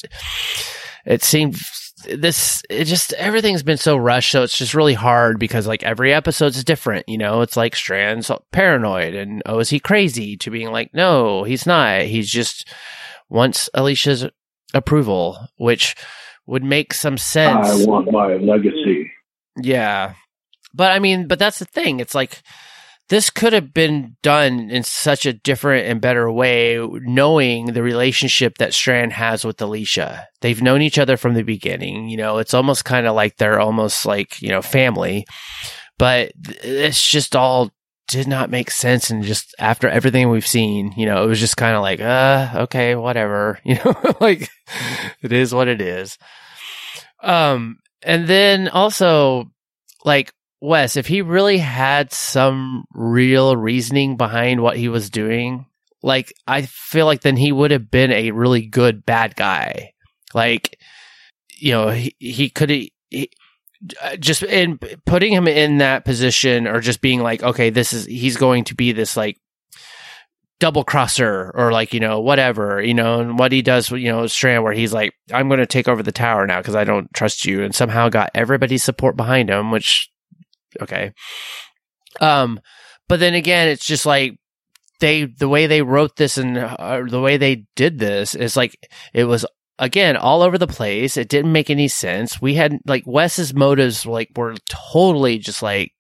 Everything's been so rushed. So it's just really hard because like every episode's different, you know, it's like Strand's paranoid and, oh, is he crazy, to being like, no, he's not. He's just wants Alicia's approval, which would make some sense. I want my legacy. Yeah. But that's the thing. It's like, this could have been done in such a different and better way, knowing the relationship that Strand has with Alicia. They've known each other from the beginning. You know, it's almost kind of like they're almost like, you know, family. But it's just all did not make sense. And just after everything we've seen, you know, it was just kind of like, okay, whatever. You know, like it is what it is. And then also, like, Wes, if he really had some real reasoning behind what he was doing, like, I feel like then he would have been a really good bad guy. Like, you know, he could have just in putting him in that position, or just being like, okay, he's going to be this like double crosser or like, whatever, and what he does, Strand, where he's like, I'm going to take over the tower now because I don't trust you, and somehow got everybody's support behind him, which, okay. But then again, it's just like the way they wrote this and the way they did this is like, it was, again, all over the place. It didn't make any sense. We had like Wes's motives were totally just like,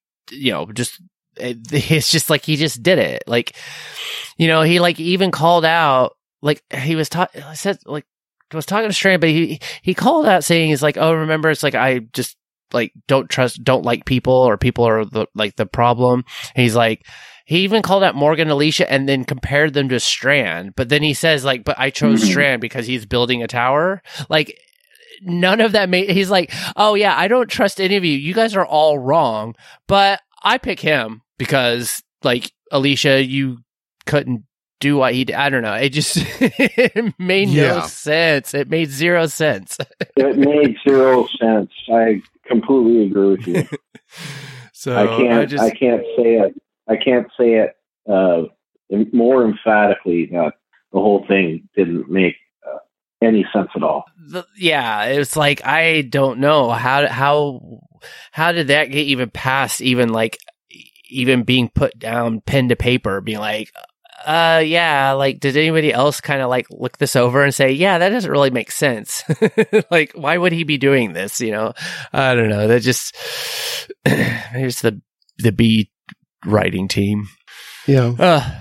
it's just like he just did it. Like, he like even called out, like he was talking to Strand, but he called out saying, he's like, oh, remember, it's like, I just like don't like people, or people are the problem. And he's like, he even called out Morgan and Alicia and then compared them to Strand. But then he says like, but I chose Strand because he's building a tower. Like, none of that he's like, oh yeah, I don't trust any of you. You guys are all wrong, but I pick him because like Alicia, you couldn't do what he did. I don't know. It just it made no sense. It made zero sense. It made zero sense. I completely agree with you. So I can't say it more emphatically that the whole thing didn't make any sense at all. It's like, I don't know how did that get even past even being put down pen to paper, being like, like, did anybody else kind of like look this over and say, yeah, that doesn't really make sense. Like, why would he be doing this? I don't know. That just, maybe it's the B writing team. Yeah.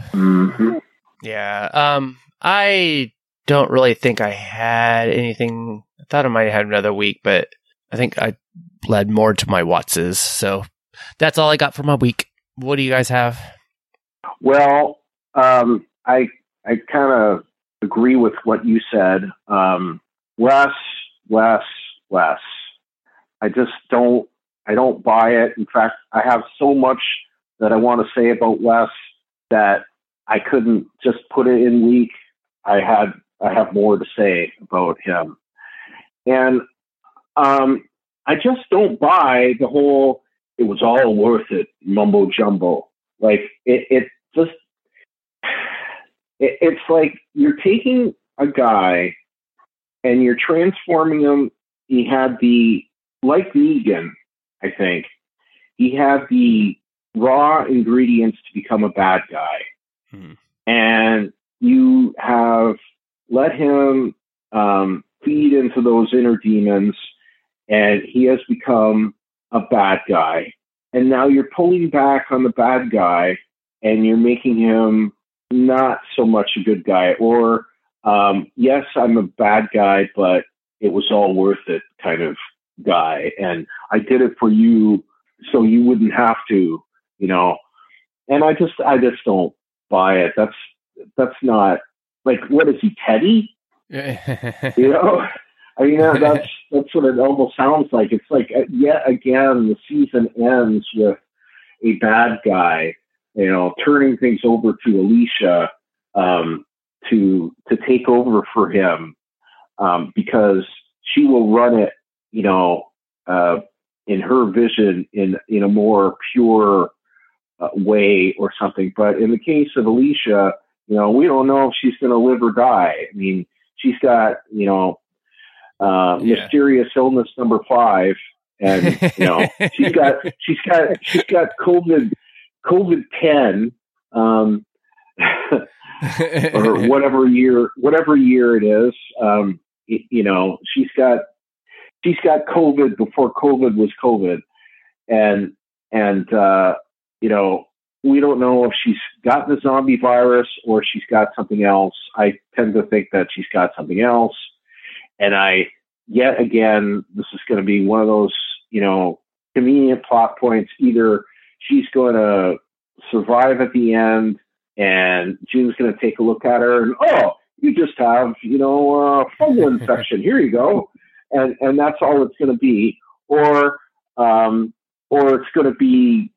Yeah. I don't really think I had anything. I thought I might have had another week, but I think I led more to my Wattses. So that's all I got for my week. What do you guys have? Well, I kind of agree with what you said. Wes. I just don't buy it. In fact, I have so much that I want to say about Wes that I couldn't just put it in week. I have more to say about him. And I just don't buy the whole, it was all worth it mumbo jumbo. Like it's like you're taking a guy and you're transforming him. He had like Negan, I think, he had the raw ingredients to become a bad guy. And you have let him feed into those inner demons, and he has become a bad guy. And now you're pulling back on the bad guy, and you're making him not so much a good guy. Or, yes, I'm a bad guy, but it was all worth it kind of guy. And I did it for you so you wouldn't have to, And I just don't buy it. That's not, like, what is he, Teddy? I mean, that's what it almost sounds like. It's like, yet again, the season ends with a bad guy, turning things over to Alicia to take over for him, because she will run it, in her vision in a more pure way or something. But in the case of Alicia, we don't know if she's going to live or die. I mean, she's got, mysterious illness number 5, and she's got COVID 10, or whatever year it is. She's got COVID before COVID was COVID, and we don't know if she's got the zombie virus or she's got something else. I tend to think that she's got something else. And yet again, this is going to be one of those, convenient plot points. Either she's going to survive at the end and June's going to take a look at her and, oh, you just have, fungal infection. Here you go. And that's all it's going to be. Or it's going to be,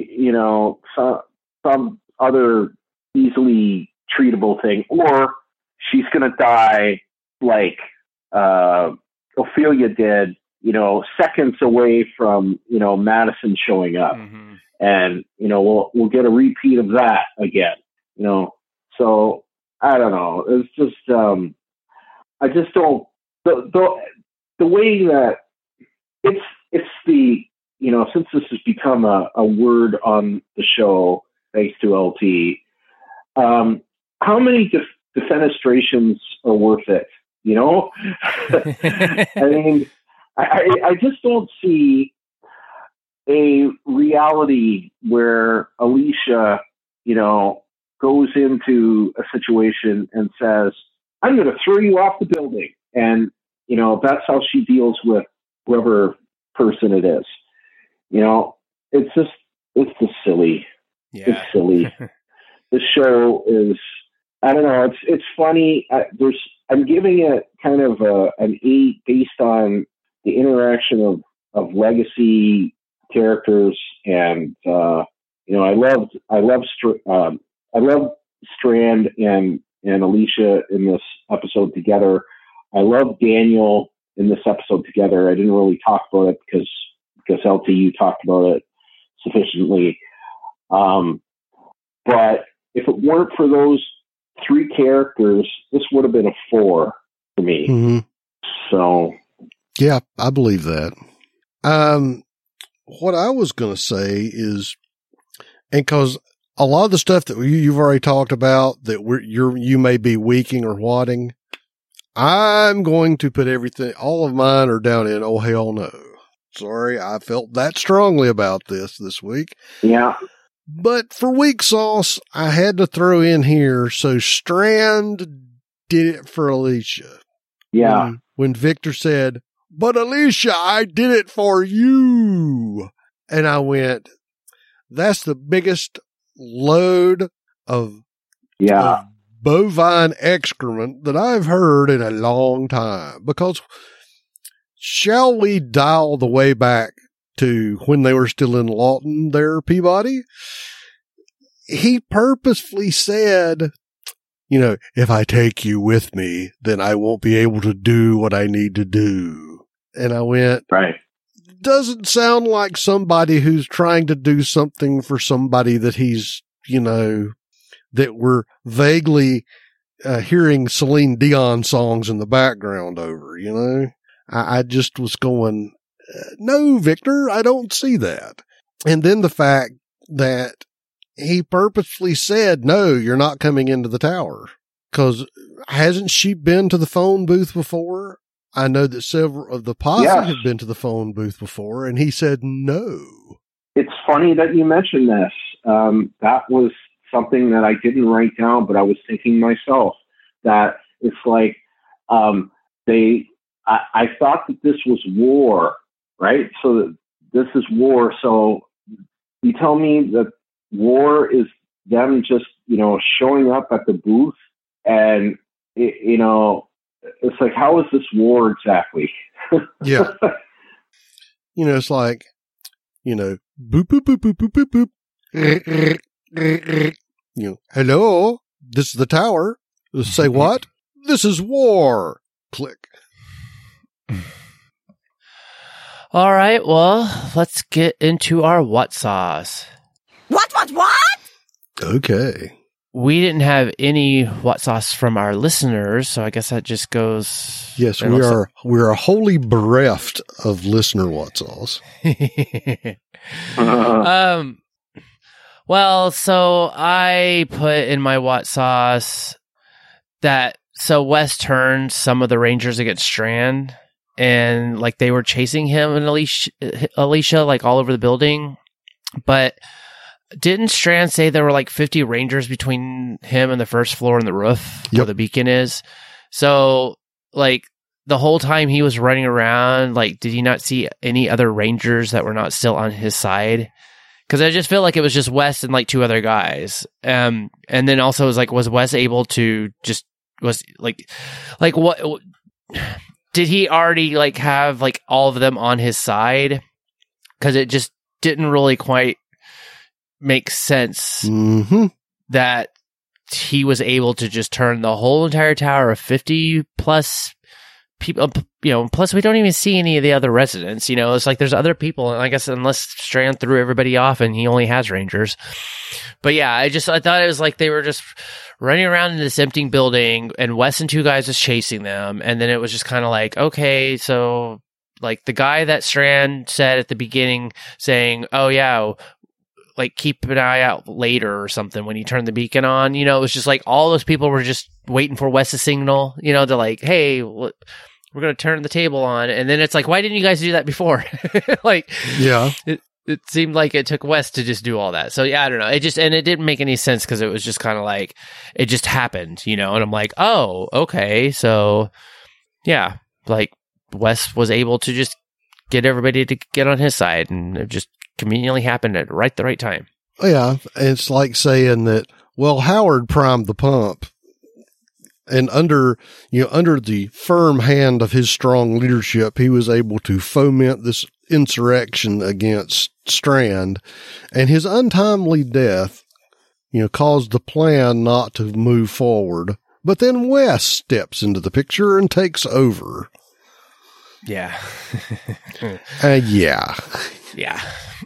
some other easily treatable thing, or she's going to die like Ophelia did, seconds away from, Madison showing up. And, we'll get a repeat of that again, So I don't know. It's just I just don't the way that it's the, you know, since this has become a word on the show, thanks to LT, how many defenestrations are worth it? You know, I mean, I just don't see a reality where Alicia, you know, goes into a situation and says, I'm going to throw you off the building. And, you know, that's how she deals with whoever person it is. You know, it's just silly. Yeah. It's silly. The show is, I don't know. It's funny. I'm giving it kind of an 8 based on the interaction of legacy characters, and you know, I love Strand and Alicia in this episode together. I love Daniel in this episode together. I didn't really talk about it because LT, you talked about it sufficiently. But if it weren't for those 3 characters, this would have been a 4 for me. Mm-hmm. So, yeah, I believe that. What I was going to say is, and because a lot of the stuff that you've already talked about that you may be weaking or whatting, I'm going to put everything, all of mine are down in, oh, hell no. Sorry, I felt that strongly about this week. Yeah. But for weak sauce, I had to throw in here. So Strand did it for Alicia. Yeah. When Victor said, but Alicia, I did it for you. And I went, that's the biggest load of bovine excrement that I've heard in a long time. Because shall we dial the way back to when they were still in Lawton there, Peabody? He purposefully said, you know, if I take you with me, then I won't be able to do what I need to do. And I went, right. Doesn't sound like somebody who's trying to do something for somebody that he's, you know, that we're vaguely hearing Celine Dion songs in the background over, you know? I just was going, no, Victor, I don't see that. And then the fact that he purposefully said, no, you're not coming into the tower. Because hasn't she been to the phone booth before? I know that several of the posse have been to the phone booth before, and he said no. It's funny that you mentioned this. That was something that I didn't write down, but I was thinking myself that it's like I thought that this was war, right? So this is war. So you tell me that war is them just, you know, showing up at the booth, and you know, it's like, how is this war exactly? Yeah. You know, it's like, you know, boop, boop, boop, boop, boop, boop, boop. You know, hello, this is the tower. Say what? This is war. Click. All right, well, let's get into our what sauce. What? Okay. We didn't have any what sauce from our listeners, so I guess that just goes. Yes, we are wholly bereft of listener what sauce. Well, so I put in my what sauce that Wes turned some of the Rangers against Strand, and like they were chasing him and Alicia like all over the building, but didn't Strand say there were like 50 Rangers between him and the first floor and the roof where the beacon is? So like the whole time he was running around, like did he not see any other Rangers that were not still on his side? Because I just feel like it was just Wes and like 2 other guys. And then also it was like, was Wes able to was what did he already like have like all of them on his side? Because it just didn't really quite make sense that he was able to just turn the whole entire tower of 50 plus people, plus we don't even see any of the other residents, it's like there's other people, and I guess unless Strand threw everybody off and he only has rangers. But yeah, I thought it was like they were just running around in this empty building and Wes and two guys was chasing them. And then it was just kind of like, okay, so like the guy that Strand said at the beginning saying, oh yeah, like keep an eye out later or something when you turn the beacon on, it was just like all those people were just waiting for Wes's signal, to like, hey, we're going to turn the table on. And then it's like, why didn't you guys do that before? Like, yeah, it seemed like it took Wes to just do all that. So yeah, I don't know. It didn't make any sense because it was just kind of like, it just happened, and I'm like, oh, okay. So yeah, like Wes was able to just get everybody to get on his side, and it just conveniently happened at the right time. Yeah. It's like saying that, well, Howard primed the pump, and under the firm hand of his strong leadership, he was able to foment this insurrection against Strand, and his untimely death, caused the plan not to move forward. But then Wes steps into the picture and takes over. Yeah. Yeah. Yeah.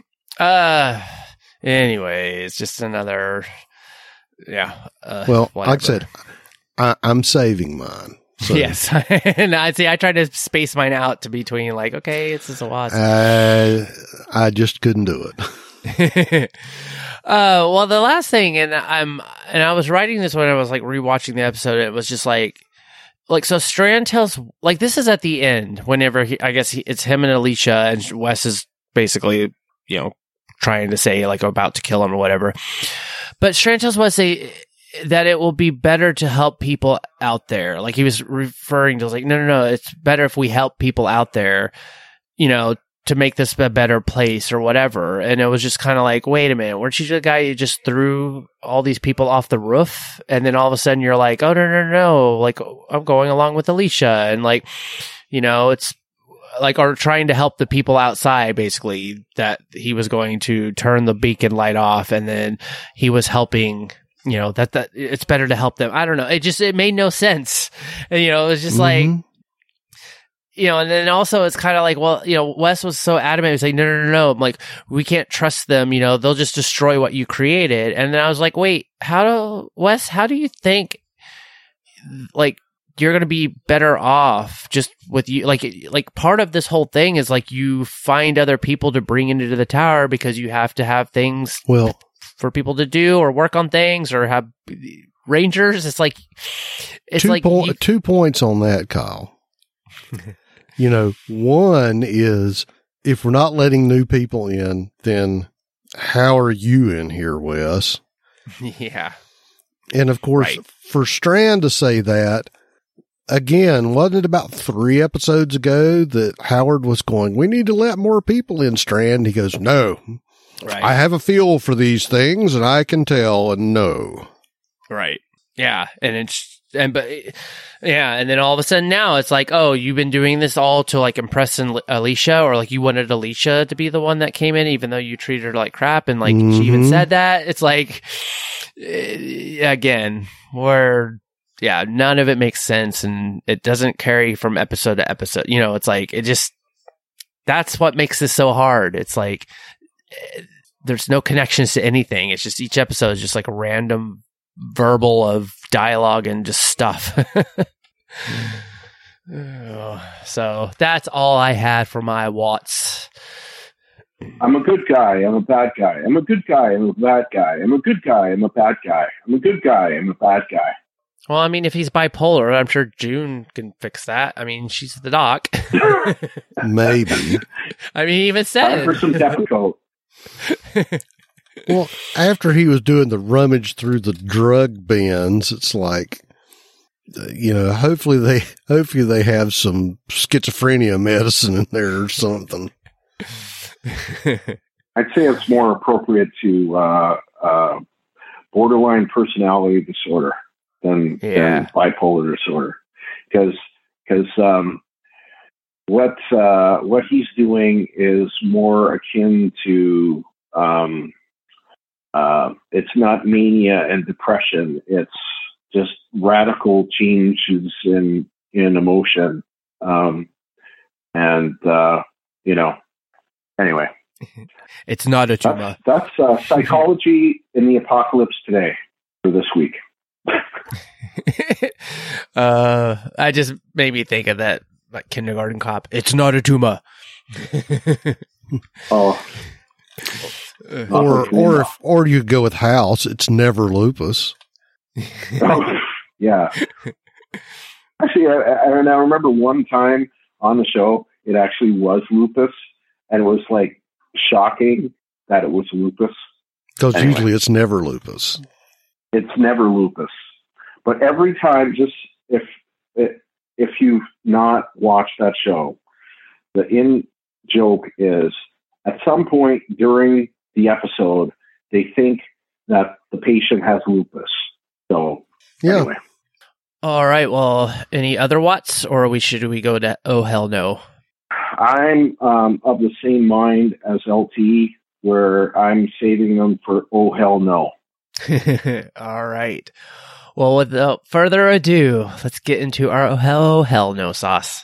Anyway, it's just another. Yeah. Well, whatever. like I said, I'm saving mine. So. Yes. And I tried to space mine out to between like, okay, it's just a wasp. I just couldn't do it. Well, the last thing, and I was writing this when I was like rewatching the episode. It was just like so Strand tells, like, this is at the end whenever it's him and Alicia, and Wes is basically, trying to say like about to kill him or whatever. But Strand tells Wes that it will be better to help people out there. Like he was referring to like, no, it's better if we help people out there, to make this a better place or whatever. And it was just kind of like, wait a minute, weren't you the guy who just threw all these people off the roof? And then all of a sudden you're like, oh, no, like I'm going along with Alicia. And like, it's like, or trying to help the people outside, basically, that he was going to turn the beacon light off. And then he was helping, that it's better to help them. I don't know. It made no sense. And, it was just like, and then also it's kind of like, well, Wes was so adamant. He was like, no. I'm like, we can't trust them. They'll just destroy what you created. And then I was like, wait, Wes, how do you think, like, you're going to be better off just with you? Like part of this whole thing is like you find other people to bring into the tower because you have to have things for people to do or work on things or have rangers. It's like, 2 points on that, Kyle. One is if we're not letting new people in, then how are you in here, Wes? Yeah. And of course, for Strand to say that, again, wasn't it about 3 episodes ago that Howard was going, we need to let more people in, Strand? He goes, no. Right. I have a feel for these things and I can tell and know. Right. Yeah. And then all of a sudden now it's like, oh, you've been doing this all to like impress Alicia, or like you wanted Alicia to be the one that came in, even though you treated her like crap. And like she even said that. It's like, again, none of it makes sense, and it doesn't carry from episode to episode. It's like, that's what makes this so hard. It's like, there's no connections to anything. It's just each episode is just like a random verbal of dialogue and just stuff. So that's all I had for my Watts. I'm a good guy. I'm a bad guy. I'm a good guy. I'm a bad guy. I'm a good guy. I'm a bad guy. I'm a good guy. I'm a bad guy. Well, I mean, if he's bipolar, I'm sure June can fix that. I mean, she's the doc. Maybe. I mean, he even said for some difficult. Well, after he was doing the rummage through the drug bins, it's like, hopefully they have some schizophrenia medicine in there or something. I'd say it's more appropriate to borderline personality disorder than bipolar disorder, because what he's doing is more akin to it's not mania and depression. It's just radical changes in emotion Anyway. It's not a tumor. That's psychology in the apocalypse today for this week. I just made me think of that like kindergarten cop. It's not a tumor. Oh. Or you go with House. It's never lupus. Oh, yeah. Actually, I remember one time on the show, it actually was lupus, and it was like shocking that it was lupus. Because usually it's never lupus. It's never lupus. But every time, just if you've not watched that show, the in joke is at some point during the episode, they think that the patient has lupus. So, anyway. All right. Well, any other Watts, or should we go to Oh Hell No? I'm of the same mind as LT, where I'm saving them for Oh Hell No. All right. Well, without further ado, let's get into our Oh Hell No sauce.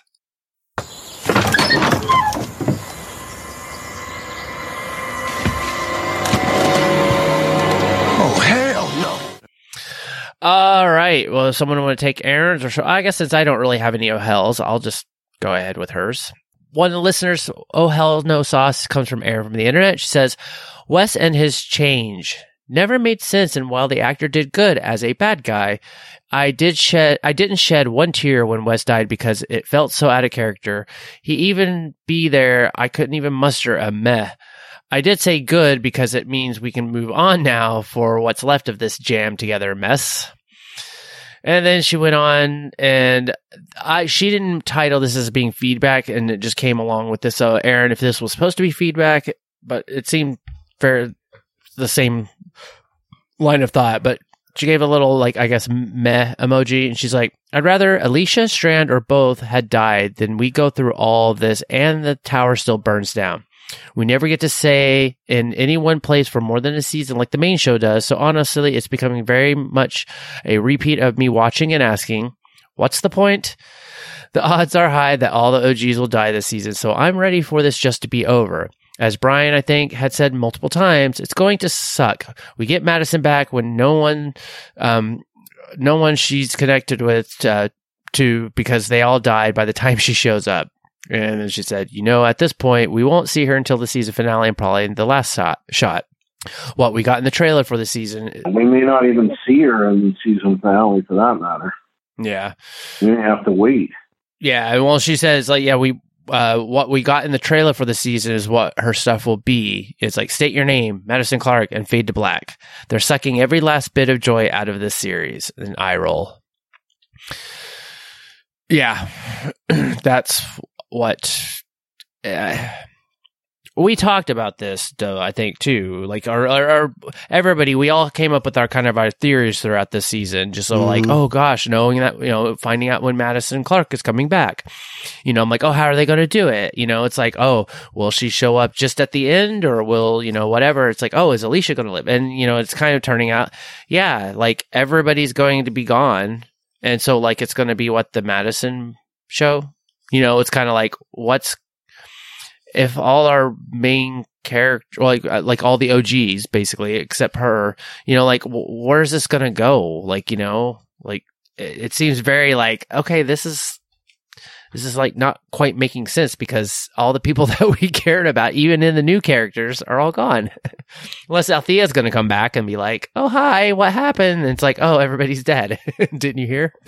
Oh, hell no. All right. Well, if someone want to take Aaron's, or I guess since I don't really have any Oh Hells, I'll just go ahead with hers. One of the listeners' Oh Hell No sauce comes from Aaron from the internet. She says, Wes and his change never made sense, and while the actor did good as a bad guy, I didn't shed one tear when Wes died because it felt so out of character. He even be there, I couldn't even muster a meh. I did say good because it means we can move on now for what's left of this jammed together mess. And then she went on, and she didn't title this as being feedback, and it just came along with this. So, Aaron, if this was supposed to be feedback, but it seemed the same line of thought, but she gave a little, like, I guess, meh emoji, and she's like, I'd rather Alicia, Strand, or both had died than we go through all of this and the tower still burns down. We never get to say in any one place for more than a season like the main show does, so honestly, it's becoming very much a repeat of me watching and asking, what's the point? The odds are high that all the OGs will die this season, so I'm ready for this just to be over. As Brian, I think, had said multiple times, it's going to suck. We get Madison back when no one she's connected with to because they all died by the time she shows up. And then she said, at this point, we won't see her until the season finale and probably the last shot. What we got in the trailer for the season. We may not even see her in the season finale for that matter. Yeah. We have to wait. Yeah. Well, she says, like, yeah, what we got in the trailer for the season is what her stuff will be. It's like, state your name, Madison Clark, and fade to black. They're sucking every last bit of joy out of this series. An eye roll. Yeah. That's what we talked about this, though, I think, too. Like, our everybody, we all came up with our theories throughout this season. Just so, like, oh gosh, knowing that, finding out when Madison Clark is coming back. I'm like, oh, how are they going to do it? It's like, oh, will she show up just at the end, or will, whatever? It's like, oh, is Alicia going to live? And, it's kind of turning out, yeah, like, everybody's going to be gone. And so, like, it's going to be what, the Madison show? It's kind of like, if all our main character, like all the OGs, basically, except her, like, where's this going to go? Like, like, it seems very like, okay, this is like not quite making sense because all the people that we cared about, even in the new characters, are all gone. Unless Althea's going to come back and be like, oh, hi, what happened? And it's like, oh, everybody's dead. Didn't you hear?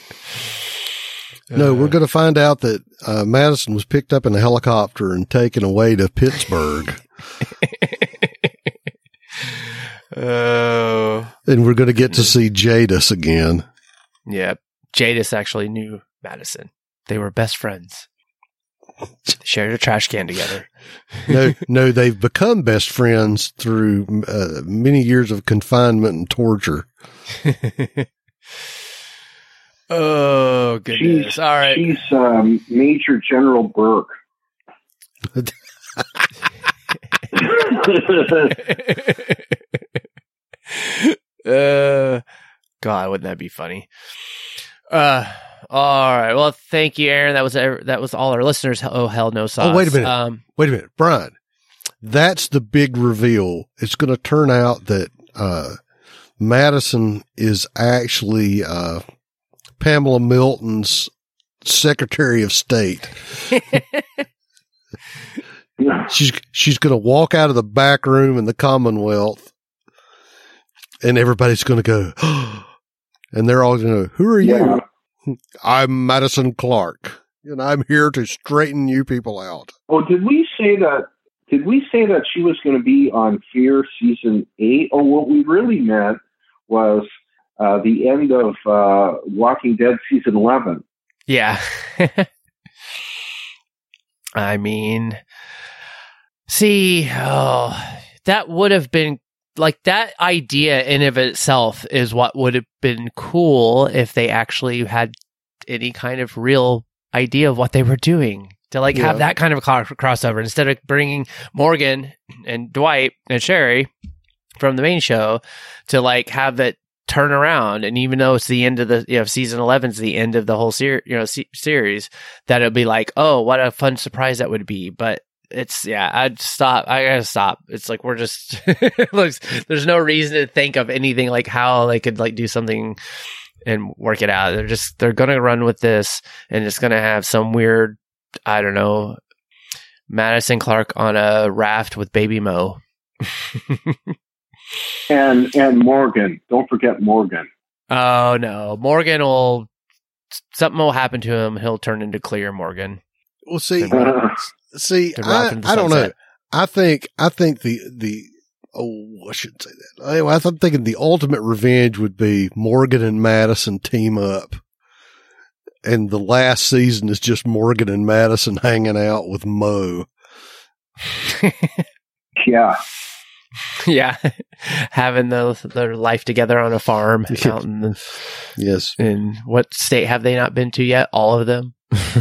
No, we're going to find out that Madison was picked up in a helicopter and taken away to Pittsburgh. And we're going to get to see Jadis again. Yeah, Jadis actually knew Madison. They were best friends. They shared a trash can together. No, they've become best friends through many years of confinement and torture. Oh, goodness. All right. She's Major General Burke. God, wouldn't that be funny? All right. Well, thank you, Aaron. That was all our listeners. Oh, hell no sauce. Oh, wait a minute. Brian, that's the big reveal. It's going to turn out that Madison is actually Pamela Milton's Secretary of State. She's going to walk out of the back room in the Commonwealth, and everybody's going to go, and they're all going to go, "Who are you?" "I'm Madison Clark, and I'm here to straighten you people out." Oh, did we say that? Did we say that she was going to be on Fear season 8? Or what we really meant was the end of Walking Dead season 11. Yeah. I mean, that would have been like that idea in of itself is what would have been cool if they actually had any kind of real idea of what they were doing to have that kind of crossover instead of bringing Morgan and Dwight and Sherry from the main show to have it turn around. And even though it's the end of the season 11 is the end of the whole series, that it'd be oh, what a fun surprise that would be. But it's I gotta stop. It's we're just there's no reason to think of anything how they could do something and work it out. They're gonna run with this, and it's gonna have some weird, I don't know, Madison Clark on a raft with Baby Mo. and Morgan. Don't forget Morgan. Oh no, something will happen to him. He'll turn into Clear Morgan. Well, see, I don't know. I think I shouldn't say that. Anyway, I'm thinking the ultimate revenge would be Morgan and Madison team up, and the last season is just Morgan and Madison hanging out with Mo. Yeah. Yeah. Having their life together on a farm out in yes. In what state have they not been to yet? All of them.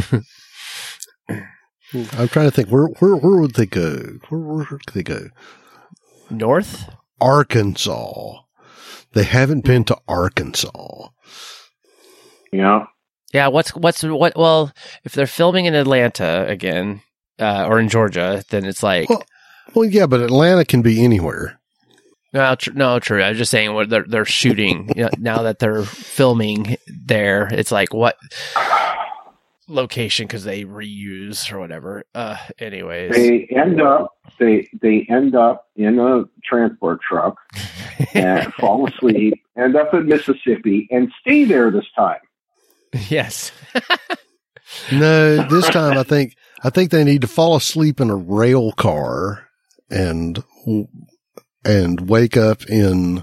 I'm trying to think. Where would they go? Where could they go? North? Arkansas. They haven't been to Arkansas. Yeah. Yeah. Well, if they're filming in Atlanta again, or in Georgia, then it's well, yeah, but Atlanta can be anywhere. No, true. I was just saying what they're shooting now that they're filming there. It's what location because they reuse or whatever. Anyways, they end up in a transport truck and fall asleep. End up in Mississippi and stay there this time. Yes. No, this time I think they need to fall asleep in a rail car and wake up in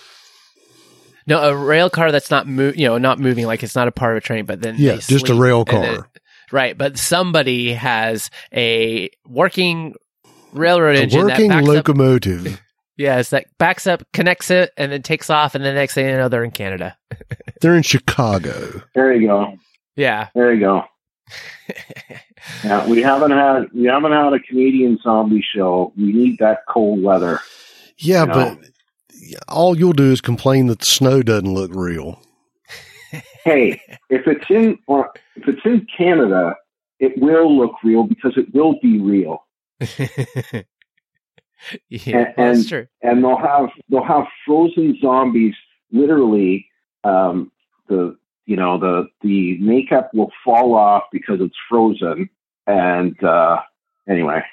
a rail car that's not not moving, it's not a part of a train, but then just a rail car, right? But somebody has a working railroad engine, working that locomotive. Yes, that backs up, connects it, and then takes off, and the next thing you know, they're in Canada. They're in Chicago. There you go. Yeah, there you go. Yeah, we haven't had a Canadian zombie show. We need that cold weather. Yeah, but all you'll do is complain that the snow doesn't look real. Hey, if it's in Canada, it will look real because it will be real. Yeah, and that's true. And they'll have frozen zombies. Literally, the makeup will fall off because it's frozen. And anyway.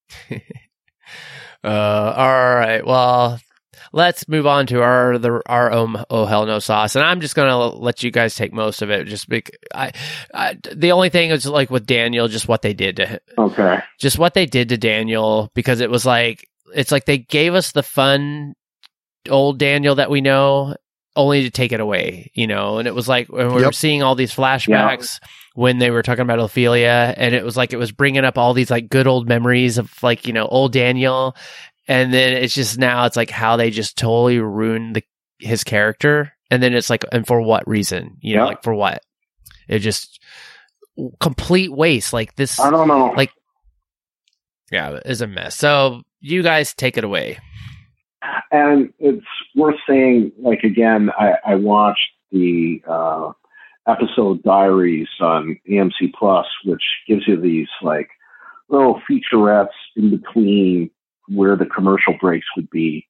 All right. Well, let's move on to our own Oh Hell No Sauce, and I'm just gonna let you guys take most of it. Just because the only thing is with Daniel, just what they did to him. Okay. Just what they did to Daniel, because it was it's they gave us the fun old Daniel that we know, only to take it away, and it was when we were seeing all these flashbacks when they were talking about Ophelia, and it was it was bringing up all these good old memories of old Daniel, and then it's just now it's how they just totally ruined his character, and then it's and for what reason, for what? It just complete waste. This, I don't know. Yeah, it is a mess. So you guys take it away. And it's worth saying, again, I watched the episode diaries on AMC Plus, which gives you these like little featurettes in between where the commercial breaks would be,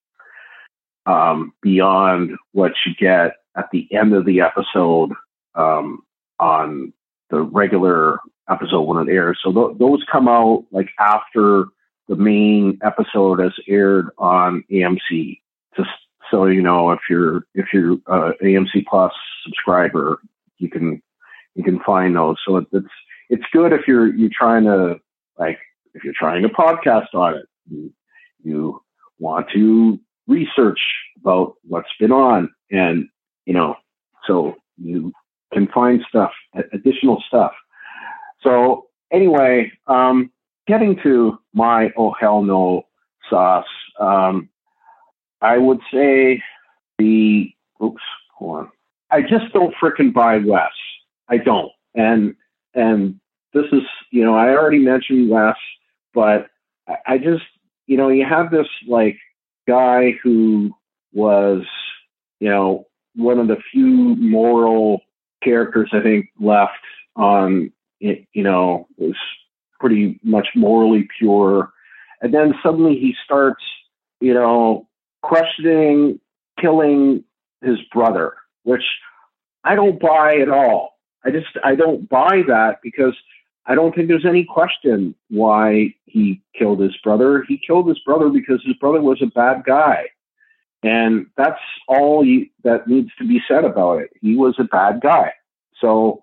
beyond what you get at the end of the episode on the regular episode when it airs. So those come out like after the main episode has aired on AMC. Just so you know, if you're AMC Plus subscriber, you can find those. So it's good if you're trying to podcast on it. You want to research about what's been on, and so you can find stuff, additional stuff. So anyway, getting to my oh hell no sauce, I would say hold on. I just don't frickin' buy Wes. I don't. And this is, I already mentioned Wes, but I just, you have this like guy who was, one of the few moral characters I think left on it, was pretty much morally pure. And then suddenly he starts, questioning killing his brother, which I don't buy at all. I don't buy that, because I don't think there's any question why he killed his brother. He killed his brother because his brother was a bad guy. And that's all that needs to be said about it. He was a bad guy. So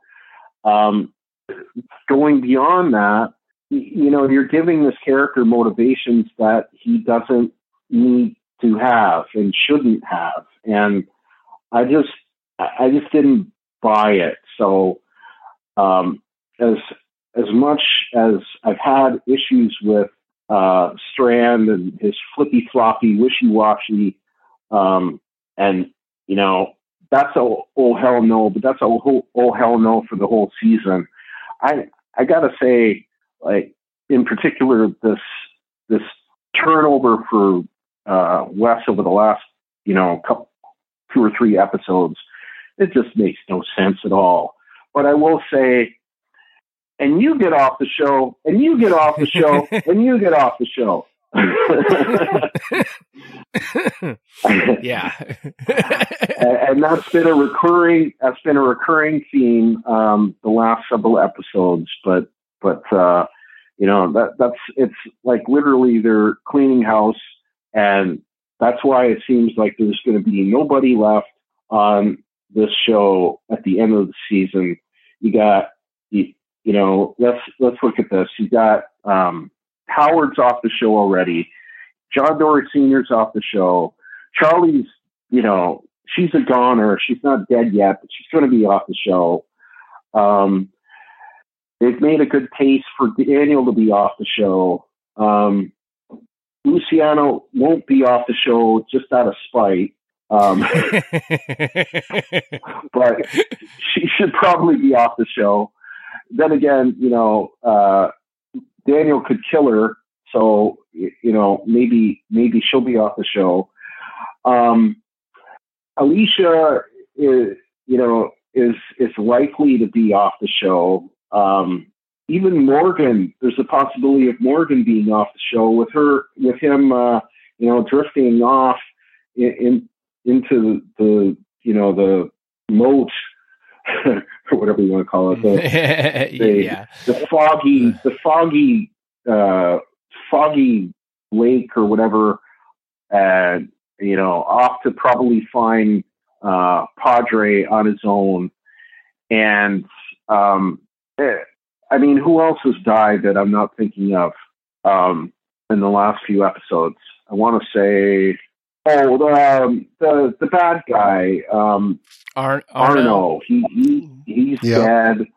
going beyond that, you're giving this character motivations that he doesn't need to have and shouldn't have. And I just didn't buy it. So as much as I've had issues with Strand and his flippy floppy, wishy washy, and that's a oh hell no, but that's a oh hell no for the whole season. I gotta say, like in particular, this turnover for Wes over the last couple, 2 or 3 episodes, it just makes no sense at all. But I will say, and you get off the show, and you get off the show, and you get off the show. Yeah. And that's been a recurring theme the last several episodes, but it's like literally they're cleaning house, and that's why it seems like there's going to be nobody left on this show at the end of the season. You got let's look at this. You got Howard's off the show already. John Dory Sr.'s off the show. Charlie's, she's a goner. She's not dead yet, but she's going to be off the show. They've made a good case for Daniel to be off the show. Luciano won't be off the show just out of spite. But she should probably be off the show. Then again, Daniel could kill her, so maybe she'll be off the show. Alicia is likely to be off the show. Even Morgan, there's a possibility of Morgan being off the show with him drifting off into the moat or whatever you want to call it. The foggy lake or whatever, off to probably find Padre on his own. And who else has died that I'm not thinking of in the last few episodes? I want to say, the bad guy, Arno. He's dead.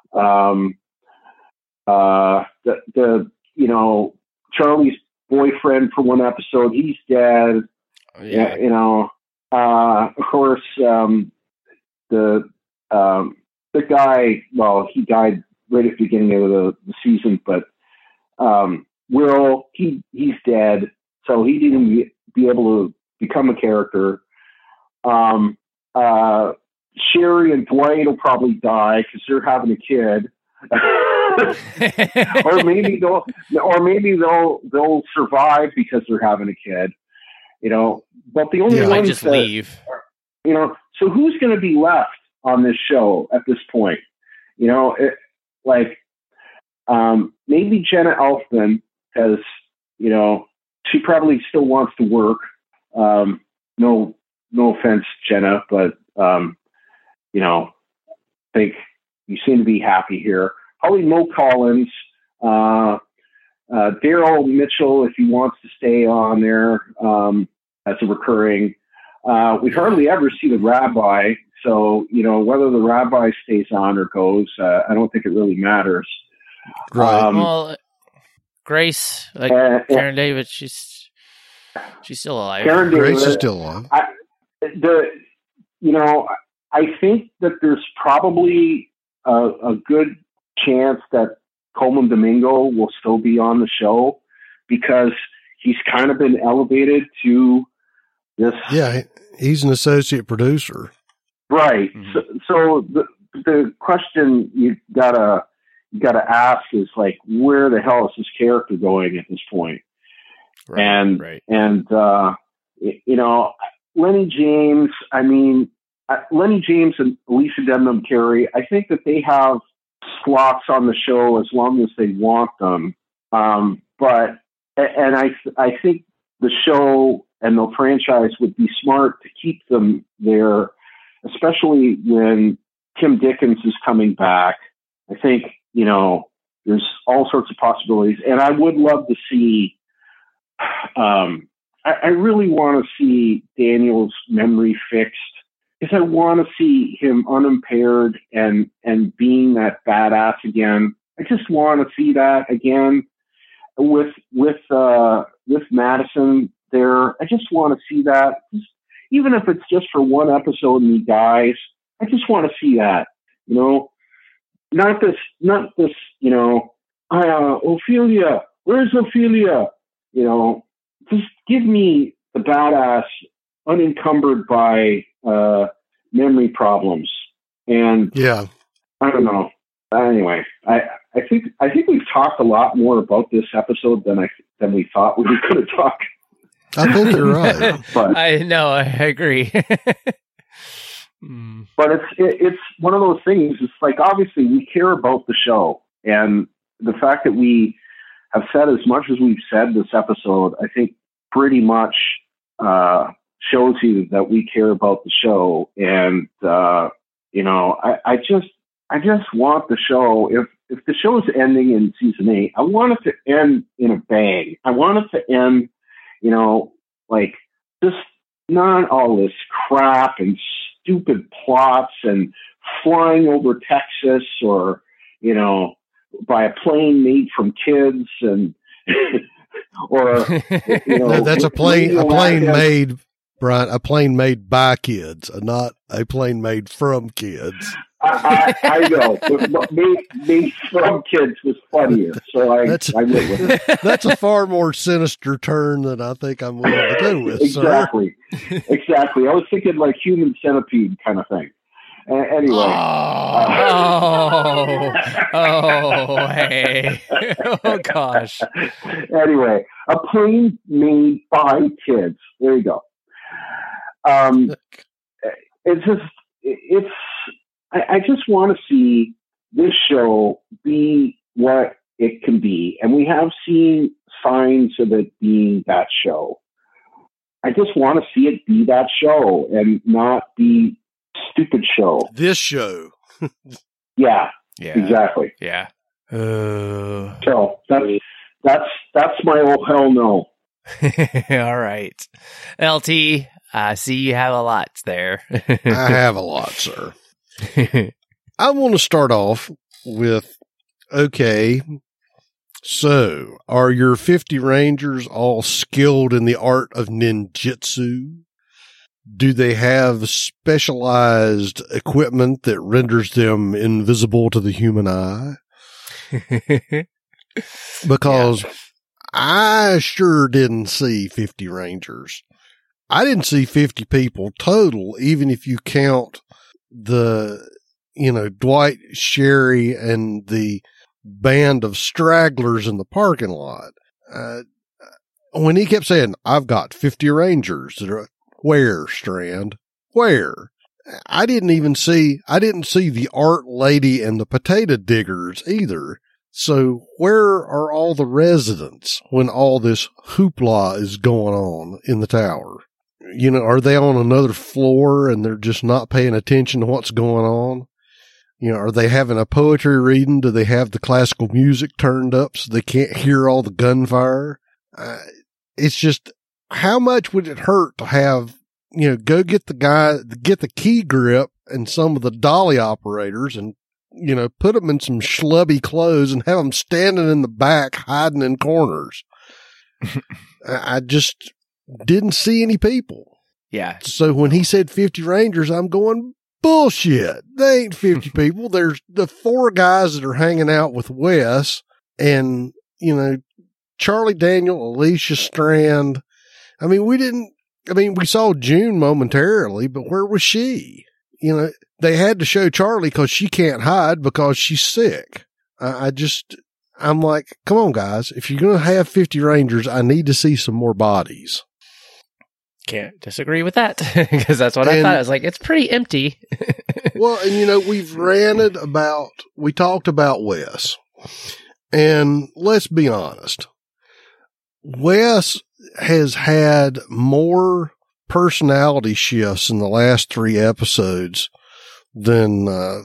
Charlie's boyfriend for one episode, he's dead. Yeah. Of course, the guy, well, he died right at the beginning of the season, but Will, he's dead, so he didn't be able to become a character. Sherry and Dwight will probably die because they're having a kid. or maybe they'll survive because they're having a kid. But the only ones just leave. So who's going to be left on this show at this point? Maybe Jenna Elfman has, she probably still wants to work. No offense, Jenna, but I think you seem to be happy here. Probably Mo Collins, Daryl Mitchell, if he wants to stay on there as a recurring. We hardly ever see the rabbi, so whether the rabbi stays on or goes, I don't think it really matters. Right. Grace, Karen David, she's still alive. Grace is still alive. I think that there's probably a good chance that Coleman Domingo will still be on the show because he's kind of been elevated to this. Yeah, he's an associate producer. Right. Mm-hmm. So the question you gotta ask is where the hell is this character going at this point? Right. And Lenny James. Lenny James and Alicia Denham Carey. I think that they have slots on the show as long as they want them. I think the show and the franchise would be smart to keep them there, especially when Kim Dickens is coming back. I think, there's all sorts of possibilities. And I would love to see, I really want to see Daniel's memory fixed, because I want to see him unimpaired and being that badass again. I just want to see that again with Madison there. I just want to see that, even if it's just for one episode and he dies. I just want to see that, not this, Ophelia, where's Ophelia? Just give me the badass unencumbered by memory problems. And yeah, I don't know. Anyway, I think we've talked a lot more about this episode than we thought we could have talked. I think you're right. But I know, I agree. But it's one of those things. It's obviously we care about the show, and the fact that we have said as much as we've said this episode, I think pretty much shows you that we care about the show. And I just want the show. If the show is ending in season 8, I want it to end in a bang. I want it to end, just not all this crap and stupid plots and flying over Texas or, by a plane made from kids and, or, that's a plane made, Brian, a plane made by kids, not a plane made from kids. I know, but made from kids was funnier, so I went with it. That's a far more sinister turn than I think I'm willing to go with. Exactly. Exactly. I was thinking Human Centipede kind of thing. Anyway. Hey. Oh, gosh. Anyway, a plane made by kids. There you go. I just want to see this show be what it can be. And we have seen signs of it being that show. I just want to see it be that show and not be stupid show. This show. Yeah, exactly. Yeah. So that's my oh hell no. All right. LT, I see you have a lot there. I have a lot, sir. I want to start off with, okay, so are your 50 Rangers all skilled in the art of ninjutsu? Do they have specialized equipment that renders them invisible to the human eye? Because I sure didn't see 50 Rangers. I didn't see 50 people total, even if you count Dwight, Sherry, and the band of stragglers in the parking lot. When he kept saying, I've got 50 Rangers that are, where, Strand? Where? I didn't see the art lady and the potato diggers either. So where are all the residents when all this hoopla is going on in the tower? Are they on another floor and they're just not paying attention to what's going on? Are they having a poetry reading? Do they have the classical music turned up so they can't hear all the gunfire? It's just, how much would it hurt to have, go get the key grip and some of the dolly operators and, put them in some schlubby clothes and have them standing in the back, hiding in corners. I just didn't see any people. Yeah. So when he said 50 Rangers, I'm going, bullshit. They ain't 50 people. There's the 4 guys that are hanging out with Wes and, Charlie Daniel, Alicia Strand. I mean, we saw June momentarily, but where was she? They had to show Charlie because she can't hide because she's sick. I'm like, come on, guys. If you're going to have 50 Rangers, I need to see some more bodies. Can't disagree with that because that's what I thought. I was like, it's pretty empty. Well, and we talked about Wes, and let's be honest. Wes has had more personality shifts in the last 3 episodes than,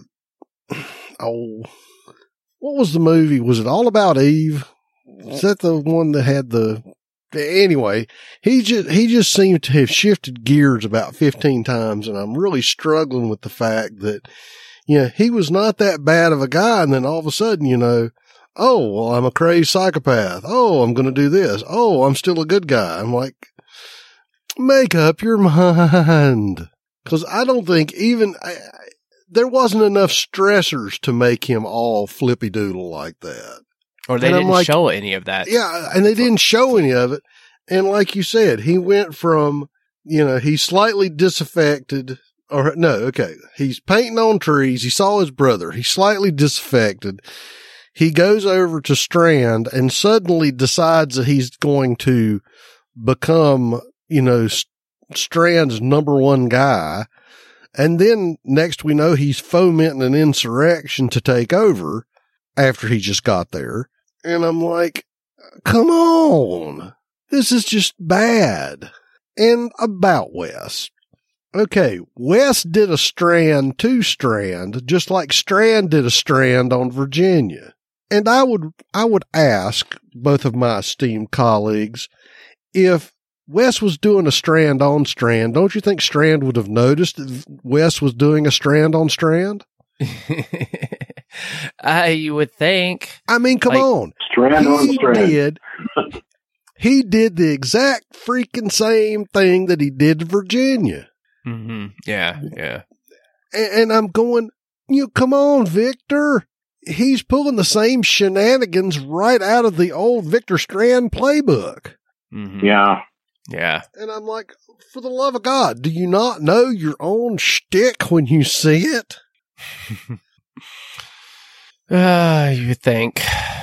what was the movie? Was it All About Eve? Is that the one that had anyway, he just seemed to have shifted gears about 15 times, and I'm really struggling with the fact that, he was not that bad of a guy, and then all of a sudden, oh, well, I'm a crazed psychopath. Oh, I'm going to do this. Oh, I'm still a good guy. I'm like, make up your mind. Because I don't think there wasn't enough stressors to make him all flippy doodle like that. Or they didn't show any of that. Yeah, and they didn't show any of it. And like you said, he went from, he's slightly disaffected. He's painting on trees. He saw his brother. He's slightly disaffected. He goes over to Strand and suddenly decides that he's going to become, Strand's number 1 guy. And then next we know he's fomenting an insurrection to take over after he just got there. And I'm like, come on. This is just bad. And about Wes. Okay, Wes did a strand to Strand, just like Strand did a strand on Virginia. And I would ask both of my esteemed colleagues, if Wes was doing a strand on Strand, don't you think Strand would have noticed that Wes was doing a strand on Strand? You would think. I mean, come on. Strand on Strand. He did the exact freaking same thing that he did to Virginia. Mm-hmm. Yeah. And I'm going, come on, Victor. He's pulling the same shenanigans right out of the old Victor Strand playbook. Mm-hmm. Yeah. Yeah. And I'm like, for the love of God, do you not know your own shtick when you see it? You think.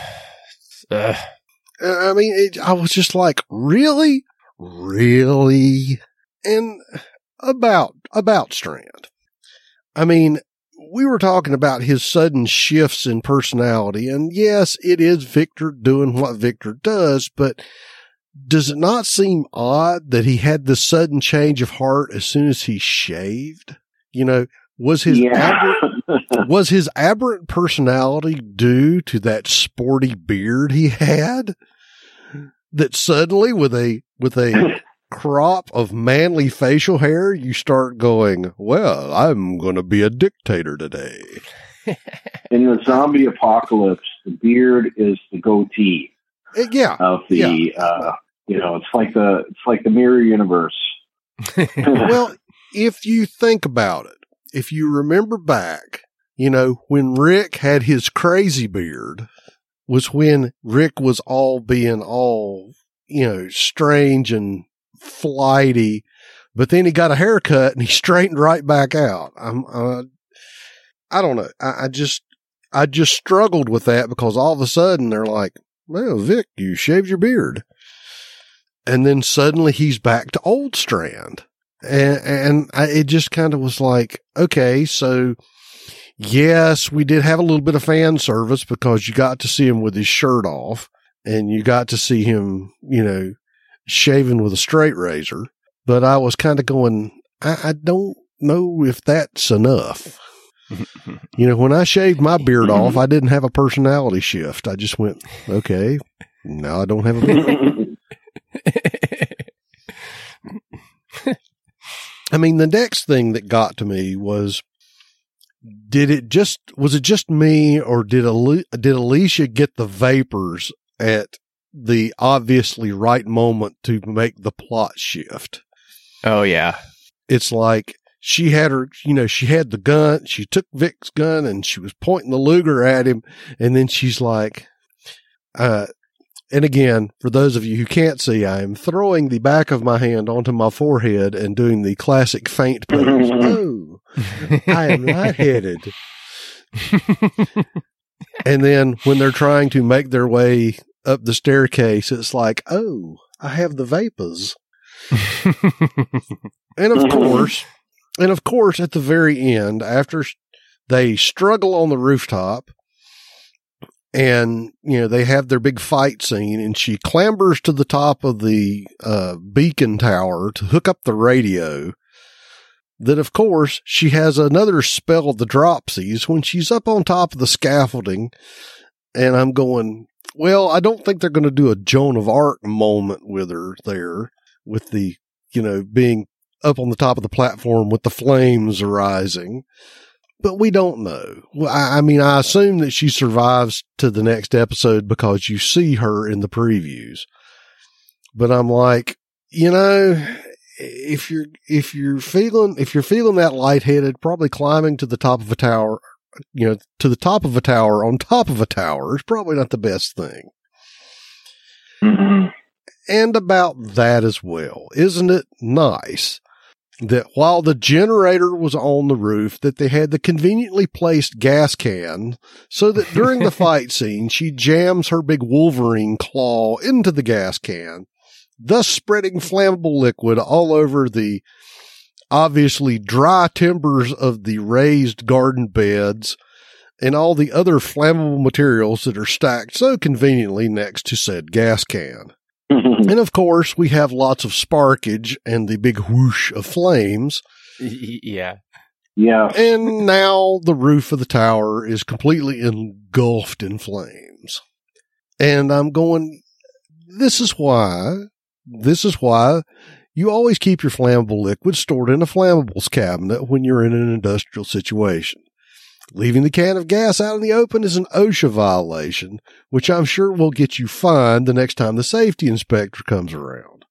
I mean, I was just like, really? Really? And about Strand. I mean, we were talking about his sudden shifts in personality, and yes, it is Victor doing what Victor does, but does it not seem odd that he had this sudden change of heart as soon as he shaved? Was his aberrant personality due to that sporty beard he had? That suddenly with a crop of manly facial hair, you start going, well, I'm going to be a dictator today. In the zombie apocalypse, the beard is the goatee. It's like the mirror universe. Well, if you think about it, if you remember back, when Rick had his crazy beard was when Rick was being strange and flighty, but then he got a haircut and he straightened right back out. I don't know. I just struggled with that because all of a sudden they're like, well, Vic, you shaved your beard. And then suddenly he's back to Old Strand. And it just kind of was like, okay, so yes, we did have a little bit of fan service because you got to see him with his shirt off and you got to see him, shaving with a straight razor. But I was kind of going, I don't know if that's enough. When I shaved my beard off, I didn't have a personality shift. I just went, okay, now I don't have a beard. I mean, the next thing that got to me was it just me, or did Alicia get the vapors at the obviously right moment to make the plot shift? Oh, yeah. It's like she had she had the gun, she took Vic's gun and she was pointing the Luger at him. And then she's like, and again, for those of you who can't see, I am throwing the back of my hand onto my forehead and doing the classic faint pose. Oh, I am lightheaded. And then when they're trying to make their way up the staircase, it's like, oh, I have the vapors. And of course, at the very end, after they struggle on the rooftop, and, they have their big fight scene, and she clambers to the top of the beacon tower to hook up the radio. That, of course, she has another spell of the dropsies when she's up on top of the scaffolding. And I'm going, well, I don't think they're going to do a Joan of Arc moment with her there, with the, being up on the top of the platform with the flames arising. But we don't know. Well, I mean, I assume that she survives to the next episode because you see her in the previews. But I'm like, if you're feeling that lightheaded, probably climbing to the top of a tower, to the top of a tower on top of a tower is probably not the best thing. Mm-hmm. And about that as well, isn't it nice that while the generator was on the roof, that they had the conveniently placed gas can so that during the fight scene, she jams her big Wolverine claw into the gas can, thus spreading flammable liquid all over the obviously dry timbers of the raised garden beds and all the other flammable materials that are stacked so conveniently next to said gas can. And of course, we have lots of sparkage and the big whoosh of flames. Yeah. Yeah. And now the roof of the tower is completely engulfed in flames. And I'm going, this is why you always keep your flammable liquid stored in a flammables cabinet when you're in an industrial situation. Leaving the can of gas out in the open is an OSHA violation, which I'm sure will get you fined the next time the safety inspector comes around.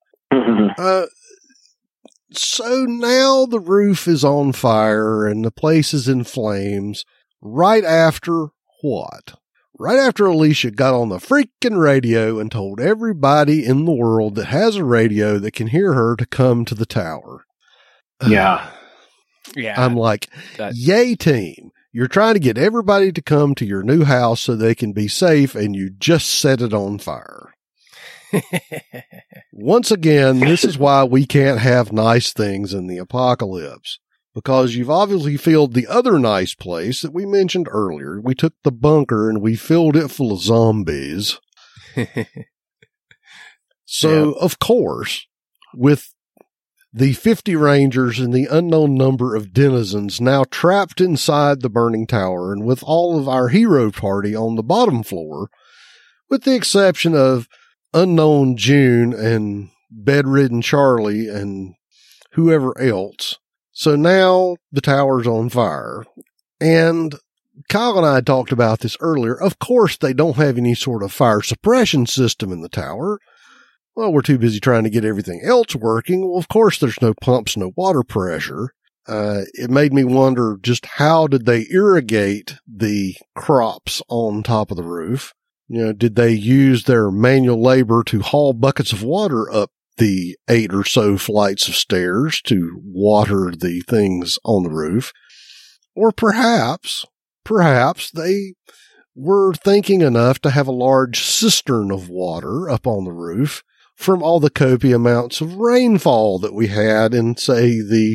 So now the roof is on fire and the place is in flames right after what? Right after Alicia got on the freaking radio and told everybody in the world that has a radio that can hear her to come to the tower. Yeah. Yeah. I'm like, yay team. You're trying to get everybody to come to your new house so they can be safe, and you just set it on fire. Once again, this is why we can't have nice things in the apocalypse, because you've obviously filled the other nice place that we mentioned earlier. We took the bunker and we filled it full of zombies. So, of course, with the 50 Rangers and the unknown number of denizens now trapped inside the burning tower, and with all of our hero party on the bottom floor, with the exception of unknown June and bedridden Charlie and whoever else. So now the tower's on fire. And Kyle and I talked about this earlier. Of course, they don't have any sort of fire suppression system in the tower. Well, we're too busy trying to get everything else working. Well, of course, there's no pumps, no water pressure. It made me wonder just how did they irrigate the crops on top of the roof? Did they use their manual labor to haul buckets of water up the 8 or so flights of stairs to water the things on the roof? Or perhaps perhaps they were thinking enough to have a large cistern of water up on the roof from all the copious amounts of rainfall that we had in, say, the,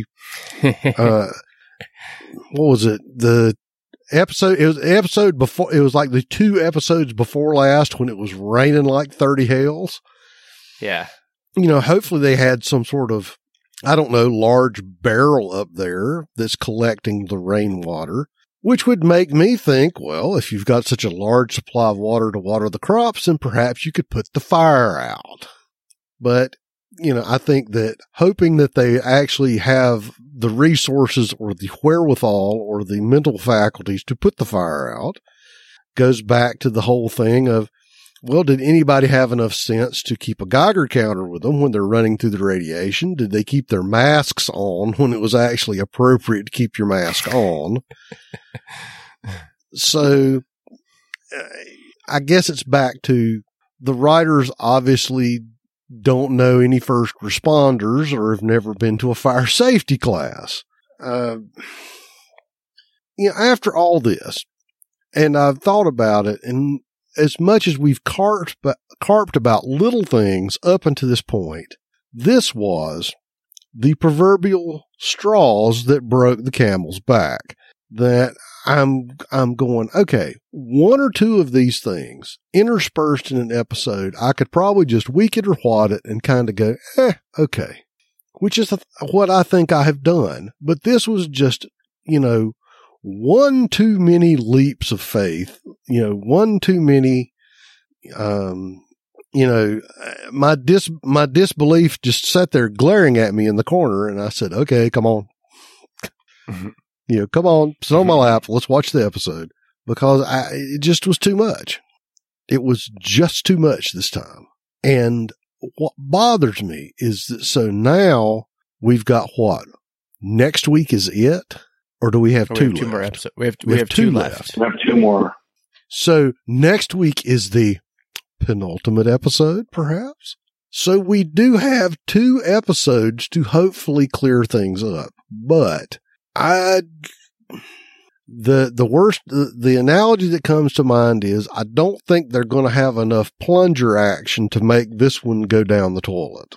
what was it? The episode, it was the episode before, it was like the 2 episodes before last when it was raining like 30 hells. Yeah. Hopefully they had some sort of, I don't know, large barrel up there that's collecting the rainwater, which would make me think, well, if you've got such a large supply of water to water the crops, then perhaps you could put the fire out. But, I think that hoping that they actually have the resources or the wherewithal or the mental faculties to put the fire out goes back to the whole thing of, well, did anybody have enough sense to keep a Geiger counter with them when they're running through the radiation? Did they keep their masks on when it was actually appropriate to keep your mask on? So I guess it's back to the writers obviously don't know any first responders or have never been to a fire safety class. After all this, and I've thought about it, and as much as we've carped about little things up until this point, this was the proverbial straws that broke the camel's back. That I'm going, okay, 1 or 2 of these things interspersed in an episode, I could probably just weak it or what it and kind of go, okay, which is what I think I have done. But this was just, 1 too many leaps of faith, 1 too many, my disbelief just sat there glaring at me in the corner, and I said, okay, come on. Come on, sit on my lap. Let's watch the episode, because it just was too much. It was just too much this time. And what bothers me is that, so now we've got what? Next week is it? Or do we have 2 left? 2 more episodes. We have 2 left. We have 2 more. So next week is the penultimate episode, perhaps? So we do have 2 episodes to hopefully clear things up. But the analogy that comes to mind is, I don't think they're going to have enough plunger action to make this one go down the toilet.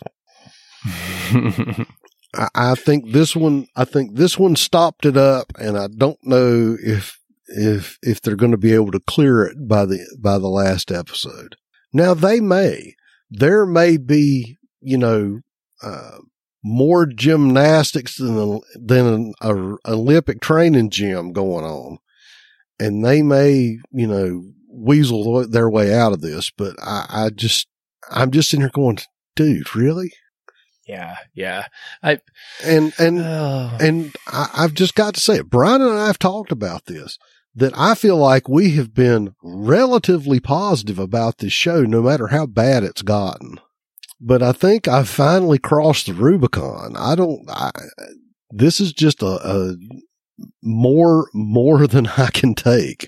I think this one stopped it up, and I don't know if they're going to be able to clear it by the last episode. Now there may be, more gymnastics than an Olympic training gym going on. And they may, weasel their way out of this, but I'm just sitting here going, dude, really? Yeah. I've just got to say it. Brian and I have talked about this, that I feel like we have been relatively positive about this show, no matter how bad it's gotten. But I think I've finally crossed the Rubicon. This is just a more than I can take.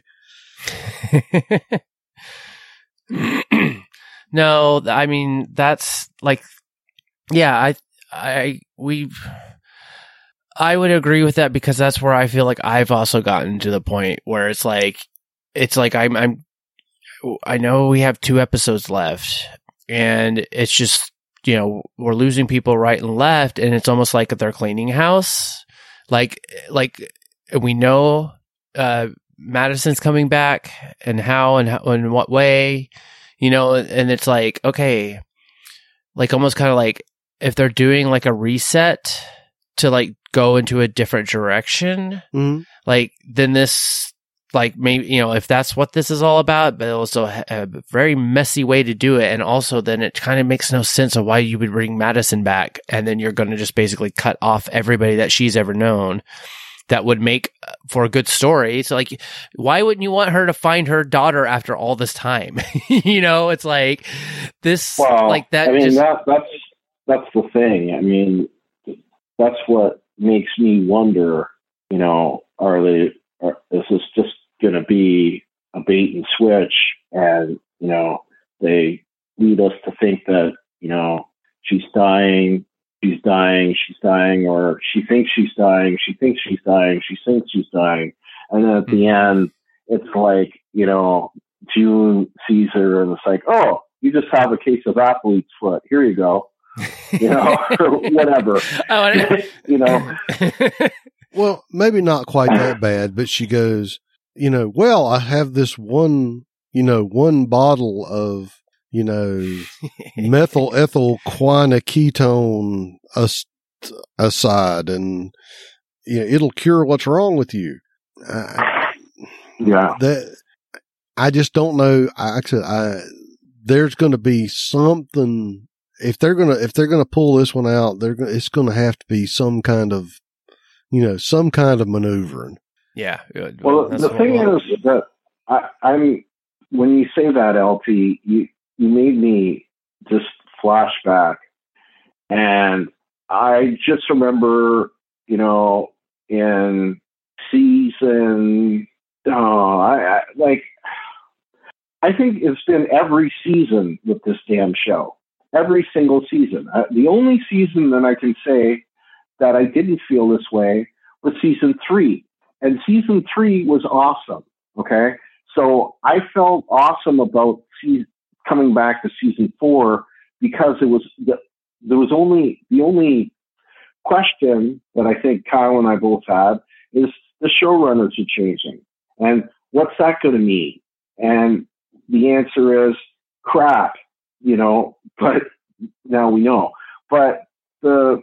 No, I mean, that's like, yeah, I would agree with that, because that's where I feel like I've also gotten to the point where it's like I know we have 2 episodes left, and it's just, we're losing people right and left, and it's almost like they're cleaning house. Like we know, Madison's coming back, and how and in what way, and it's like, okay, like almost kind of like if they're doing like a reset to like go into a different direction, like then this, like maybe, if that's what this is all about, but also a very messy way to do it. And also then it kind of makes no sense of why you would bring Madison back, and then you're going to just basically cut off everybody that she's ever known. That would make for a good story. So like, why wouldn't you want her to find her daughter after all this time? It's like this, like that. I mean, that's the thing. I mean, that's what makes me wonder, is this just going to be a bait and switch, and they lead us to think that she's dying, or she thinks she's dying, she thinks she's dying, And then at the end, it's like, you know, June sees her and it's like, oh, you just have a case of athlete's foot. Here you go. You know, or whatever. You know. Well, maybe not quite that bad, but she goes, you know, well, I have this one bottle of, you know, methyl ethyl quinacetone aside, and you know, it'll cure what's wrong with you. Yeah. I just don't know. There's going to be something. If they're gonna pull this one out, it's going to have to be some kind of maneuvering. Yeah. Well, the thing is that I'm when you say that, LT, you made me just flashback, and I just remember, you know, in season, I think it's been every season with this damn show. Every single season. The only season that I can say that I didn't feel this way was season 3. And season 3 was awesome. Okay. So I felt awesome about coming back to season 4 because it was, the only question that I think Kyle and I both had is the showrunners are changing. And what's that going to mean? And the answer is crap. You know, but now we know. But for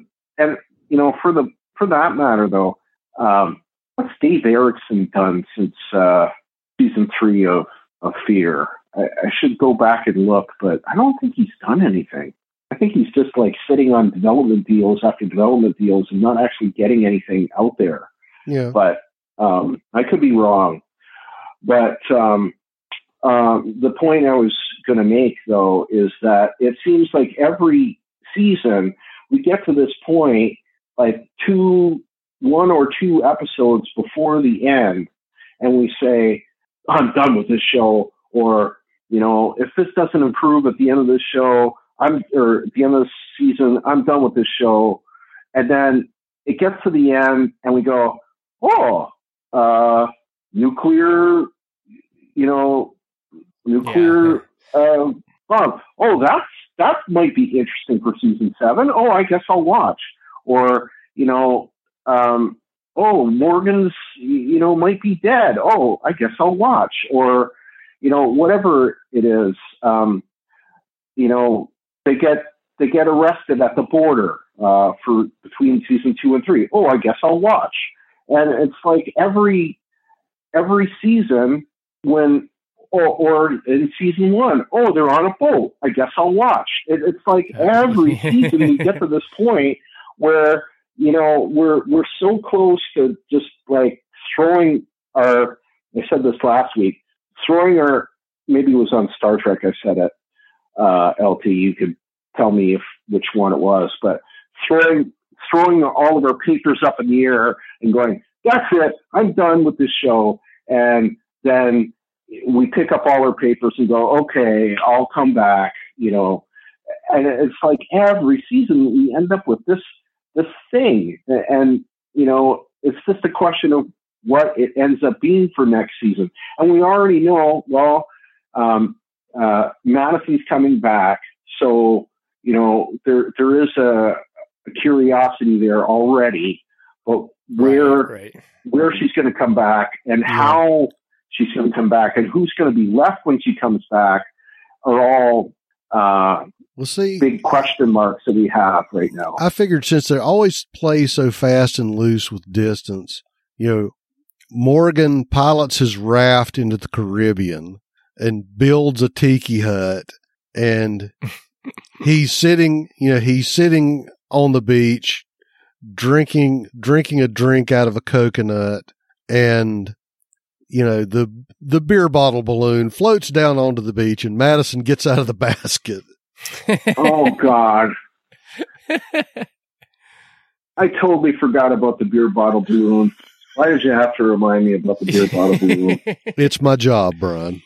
that matter though, what's Dave Erickson done since season 3 of Fear? I should go back and look, but I don't think he's done anything. I think he's just like sitting on development deals after development deals and not actually getting anything out there. Yeah. But I could be wrong. But the point I was going to make, though, is that it seems like every season we get to this point, like 1 or 2 episodes before the end, and we say, I'm done with this show, or, you know, if this doesn't improve at the end of this show, or at the end of the season, I'm done with this show. And then it gets to the end, and we go, nuclear, you know, bomb. Oh, that might be interesting for season 7. Oh, I guess I'll watch. Or, you know, Morgan's, you know, might be dead. Oh, I guess I'll watch. Or, you know, whatever it is, you know, they get arrested at the border for between season 2 and 3. Oh, I guess I'll watch. And it's like every season when. Or in season 1, oh, they're on a boat. I guess I'll watch. It's like every season we get to this point where, you know, we're so close to just like throwing our, I said this last week, maybe it was on Star Trek I said it, LT, you could tell me which one it was, but throwing all of our papers up in the air and going, that's it, I'm done with this show. And then we pick up all our papers and go, okay, I'll come back, you know. And it's like every season we end up with this thing. And, you know, it's just a question of what it ends up being for next season. And we already know, well, Madison's coming back. So, you know, there is a curiosity there already, but where she's going to come back and how she's going to come back and who's going to be left when she comes back are all big question marks that we have right now. I figured since they always play so fast and loose with distance, you know, Morgan pilots his raft into the Caribbean and builds a tiki hut, and he's sitting on the beach drinking a drink out of a coconut, and you know, the beer bottle balloon floats down onto the beach and Madison gets out of the basket. Oh, God. I totally forgot about the beer bottle balloon. Why did you have to remind me about the beer bottle balloon? It's my job, Brian.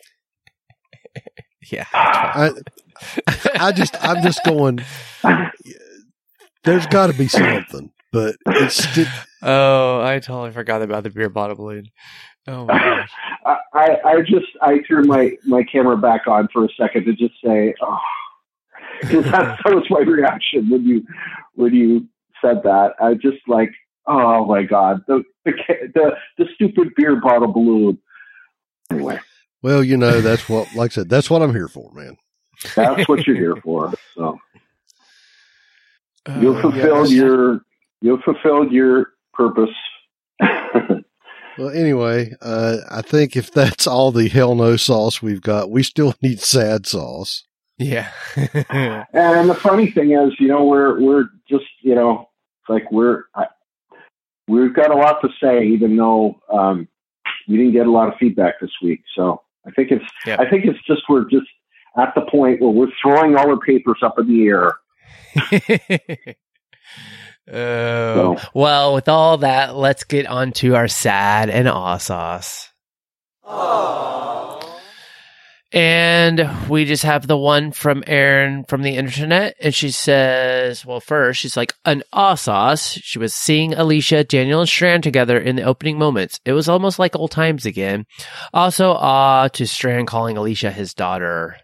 Yeah. I'm just going, there's got to be something, but it's Oh, I totally forgot about the beer bottle balloon. Oh my gosh. I threw my camera back on for a second to just say, oh, because that was my reaction when you said that. I just like, oh my God, the stupid beer bottle balloon. Anyway. Well, that's what, like I said, that's what I'm here for, man. That's what you're here for. So you've fulfilled your purpose. Well, anyway, I think if that's all the hell no sauce we've got, we still need sad sauce. Yeah. And the funny thing is, we're just, it's like we've got a lot to say, even though we didn't get a lot of feedback this week. So I think it's just we're just at the point where we're throwing all our papers up in the air. Well, with all that, let's get on to our sad and aw sauce. Aww. And we just have the one from Erin from the internet, and she says, well, first, she's like, an aw sauce. She was seeing Alicia, Daniel, and Strand together in the opening moments. It was almost like old times again. Also, to Strand calling Alicia his daughter.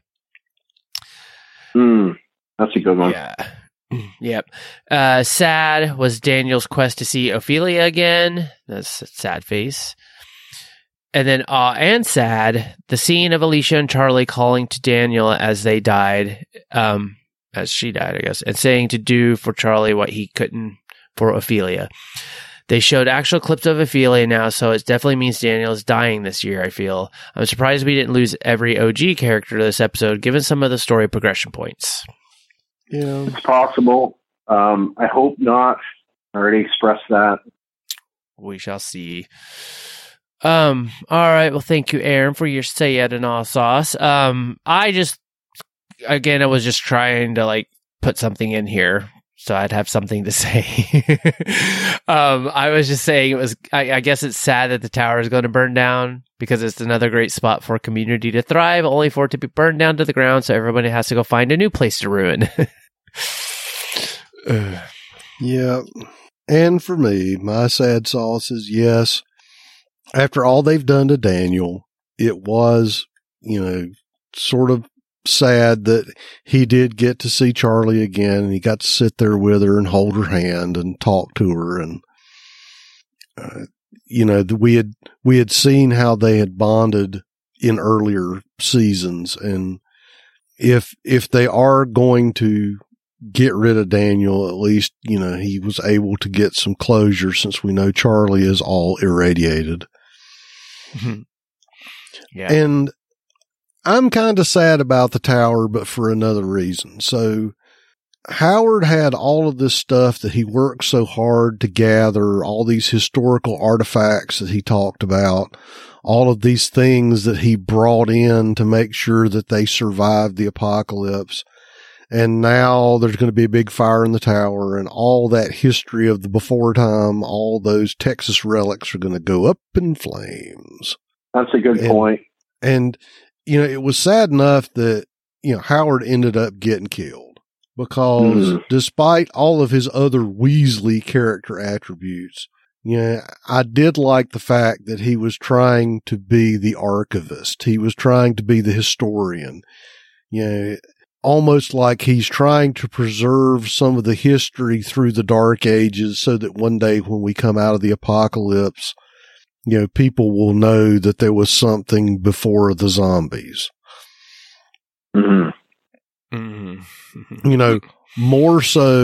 That's a good one. Yeah. Yep. Sad was Daniel's quest to see Ophelia again. That's a sad face. And then and sad, the scene of Alicia and Charlie calling to Daniel as they died, as she died, I guess, and saying to do for Charlie what he couldn't for Ophelia. They showed actual clips of Ophelia now, so it definitely means Daniel is dying this year, I feel. I'm surprised we didn't lose every OG character this episode, given some of the story progression points. Yeah, it's possible. I hope not. I already expressed that. We shall see. All right. Well, thank you, Aaron, for your sad and aw sauce. I was just trying to put something in here so I'd have something to say. I was just saying I guess it's sad that the tower is going to burn down because it's another great spot for a community to thrive, only for it to be burned down to the ground. So everybody has to go find a new place to ruin. Yeah. And for me, my sad sauce is yes. After all they've done to Daniel, it was, sort of sad that he did get to see Charlie again and he got to sit there with her and hold her hand and talk to her. And, we had seen how they had bonded in earlier seasons. And if they are going to get rid of Daniel, at least, he was able to get some closure since we know Charlie is all irradiated. Yeah. And I'm kind of sad about the tower, but for another reason. So Howard had all of this stuff that he worked so hard to gather, all these historical artifacts that he talked about, all of these things that he brought in to make sure that they survived the apocalypse. And now there's going to be a big fire in the tower, and all that history of the before time, all those Texas relics are going to go up in flames. That's a good point. And, it was sad enough that, Howard ended up getting killed because despite all of his other Weasley character attributes, I did like the fact that he was trying to be the archivist. He was trying to be the historian. Almost like he's trying to preserve some of the history through the Dark Ages so that one day when we come out of the apocalypse, people will know that there was something before the zombies. More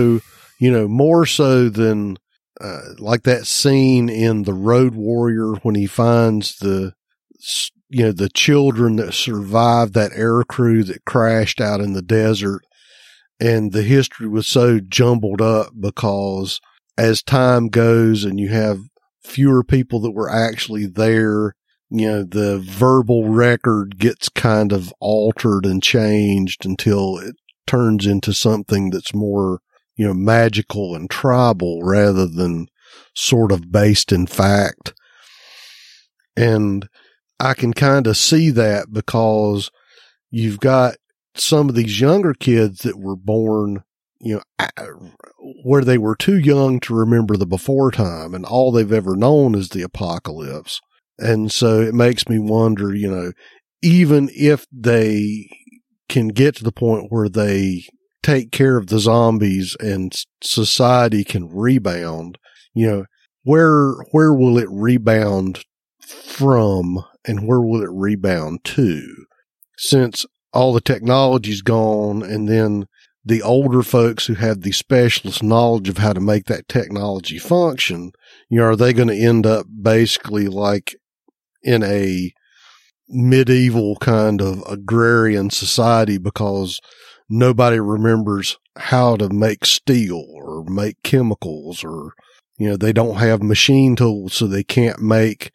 so than, like that scene in The Road Warrior when he finds the children that survived that air crew that crashed out in the desert. And the history was so jumbled up because as time goes and you have fewer people that were actually there, the verbal record gets kind of altered and changed until it turns into something that's more, magical and tribal rather than sort of based in fact. And I can kind of see that because you've got some of these younger kids that were born, where they were too young to remember the before time, and all they've ever known is the apocalypse. And so it makes me wonder, even if they can get to the point where they take care of the zombies and society can rebound, where will it rebound from and where will it rebound to? Since all the technology's gone, and then the older folks who have the specialist knowledge of how to make that technology function, are they going to end up basically like in a medieval kind of agrarian society because nobody remembers how to make steel or make chemicals, or, they don't have machine tools, so they can't make,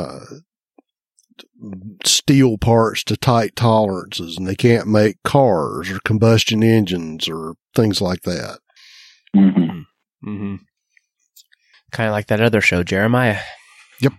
steel parts to tight tolerances, and they can't make cars or combustion engines or things like that. Mm-hmm. Mm-hmm. Kind of like that other show, Jeremiah. Yep.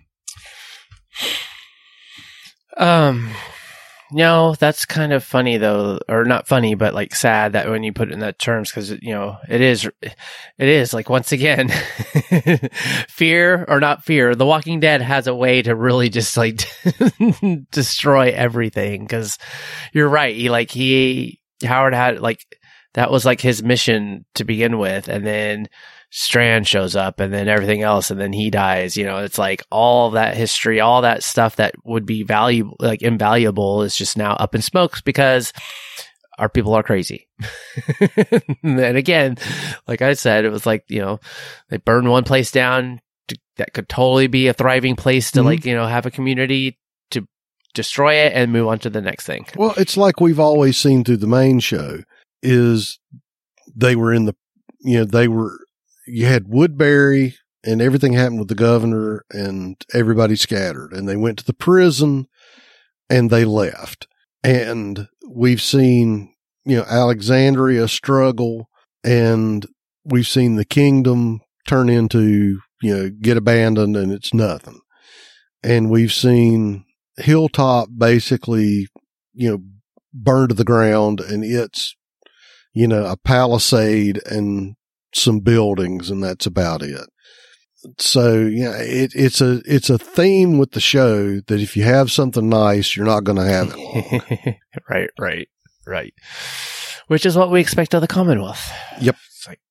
That's kind of funny though, or not funny, but like sad that when you put it in that terms, because it is like, once again, fear or not fear. The Walking Dead has a way to really just like destroy everything. Because you're right, Howard had like that was like his mission to begin with, and then Strand shows up, and then everything else, and then he dies. It's like all of that history, all that stuff that would be valuable, like invaluable, is just now up in smokes because our people are crazy. And again, like I said, it was like, they burned one place down that could totally be a thriving place to have a community, to destroy it and move on to the next thing. Well, it's like we've always seen through the main show is they were in the, you had Woodbury and everything happened with the governor and everybody scattered, and they went to the prison and they left. And we've seen, Alexandria struggle, and we've seen the kingdom turn into, get abandoned and it's nothing. And we've seen Hilltop basically, burn to the ground, and it's, a palisade and some buildings, and that's about it. So, it's a theme with the show that if you have something nice, you're not going to have it long. Right. Which is what we expect of the Commonwealth. Yep. It's like,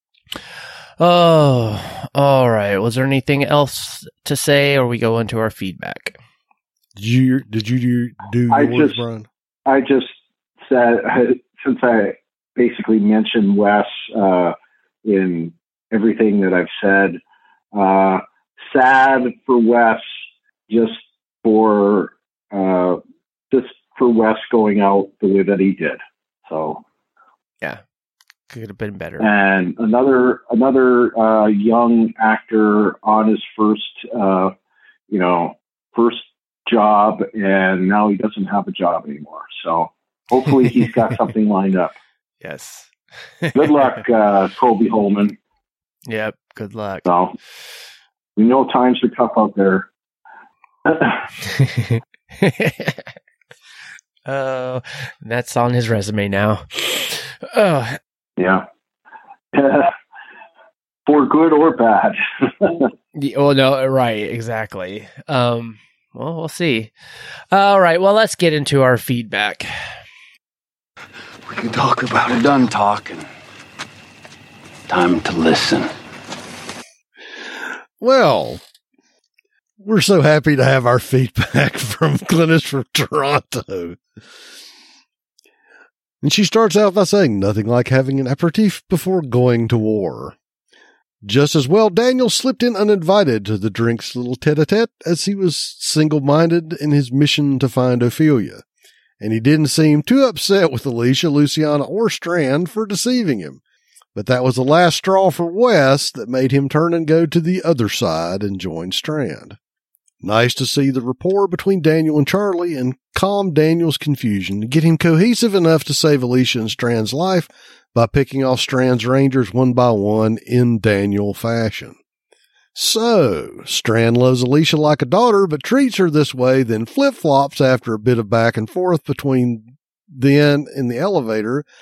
oh, all right. Was there anything else to say, or we go into our feedback? Did you do yours, Brian? I just said, since I basically mentioned Wes, in everything that I've said, sad for Wes, just for Wes going out the way that he did. So yeah, could have been better. And another young actor on his first job, and now he doesn't have a job anymore. So hopefully he's got something lined up. Yes. Good luck, Colby Holman. Yep, good luck. So, we know times are tough out there. Oh, that's on his resume now. Oh. Yeah. For good or bad. Oh, no, right, exactly. Well, we'll see. All right, well, let's get into our feedback. We can talk about it. Done talking. Time to listen. Well, we're so happy to have our feedback from Glennis from Toronto. And she starts out by saying, nothing like having an aperitif before going to war. Just as well, Daniel slipped in uninvited to the drink's little tete-a-tete, as he was single-minded in his mission to find Ophelia. And he didn't seem too upset with Alicia, Luciana, or Strand for deceiving him. But that was the last straw for Wes that made him turn and go to the other side and join Strand. Nice to see the rapport between Daniel and Charlie and calm Daniel's confusion to get him cohesive enough to save Alicia and Strand's life by picking off Strand's Rangers one by one in Daniel fashion. So, Strand loves Alicia like a daughter, but treats her this way, then flip-flops after a bit of back and forth between then and the elevator,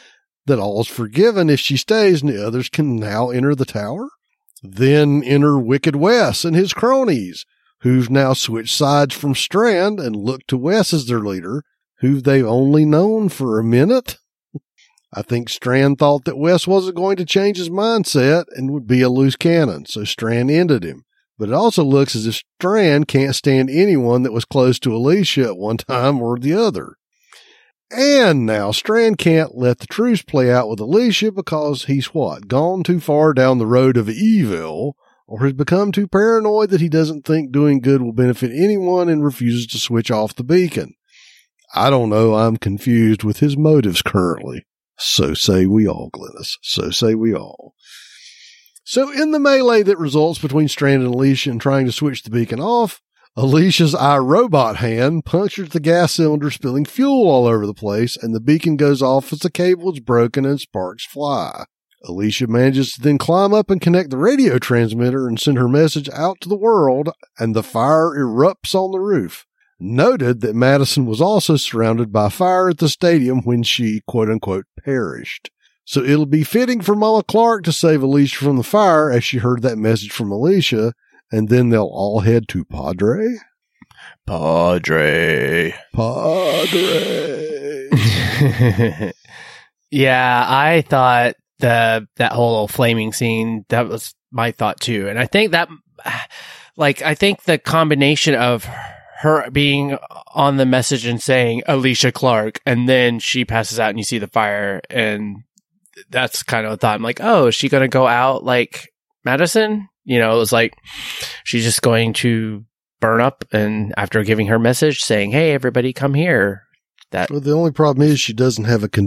that all's forgiven if she stays and the others can now enter the tower? Then enter Wicked Wes and his cronies, who've now switched sides from Strand and look to Wes as their leader, who they've only known for a minute. I think Strand thought that Wes wasn't going to change his mindset and would be a loose cannon, so Strand ended him. But it also looks as if Strand can't stand anyone that was close to Alicia at one time or the other. And now Strand can't let the truce play out with Alicia because he's gone too far down the road of evil, or has become too paranoid that he doesn't think doing good will benefit anyone and refuses to switch off the beacon. I don't know. I'm confused with his motives currently. So say we all, Glynis. So say we all. So in the melee that results between Strand and Alicia in trying to switch the beacon off, Alicia's iRobot hand punctures the gas cylinder, spilling fuel all over the place, and the beacon goes off as the cable is broken and sparks fly. Alicia manages to then climb up and connect the radio transmitter and send her message out to the world, and the fire erupts on the roof. Noted that Madison was also surrounded by fire at the stadium when she, quote-unquote, perished. So it'll be fitting for Mama Clark to save Alicia from the fire as she heard that message from Alicia, and then they'll all head to Padre. Yeah, I thought that whole flaming scene, that was my thought too. And I think that, I think the combination of her being on the message and saying Alicia Clark, and then she passes out and you see the fire, and that's kind of a thought. I'm like, oh, is she going to go out like Madison? You know, it was like she's just going to burn up, and after giving her message saying, hey, everybody come here. Well, the only problem is she doesn't have a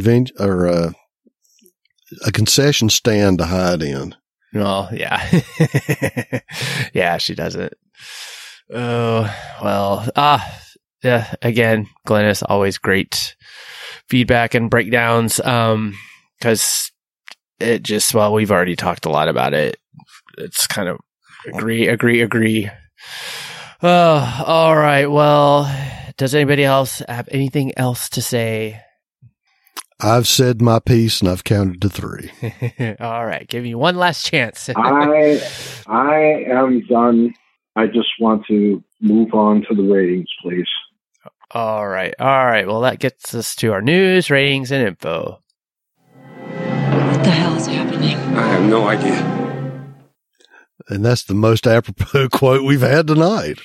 concession stand to hide in. Well, yeah. Yeah, she doesn't. Oh, well, yeah, again, Glynis, always great feedback and breakdowns. Cause it just, well, we've already talked a lot about it. It's kind of agree. Oh, all right. Well, does anybody else have anything else to say? I've said my piece and I've counted to 3. All right. Give me one last chance. I am done. I just want to move on to the ratings, please. All right. Well, that gets us to our news, ratings, and info. What the hell is happening? I have no idea. And that's the most apropos quote we've had tonight.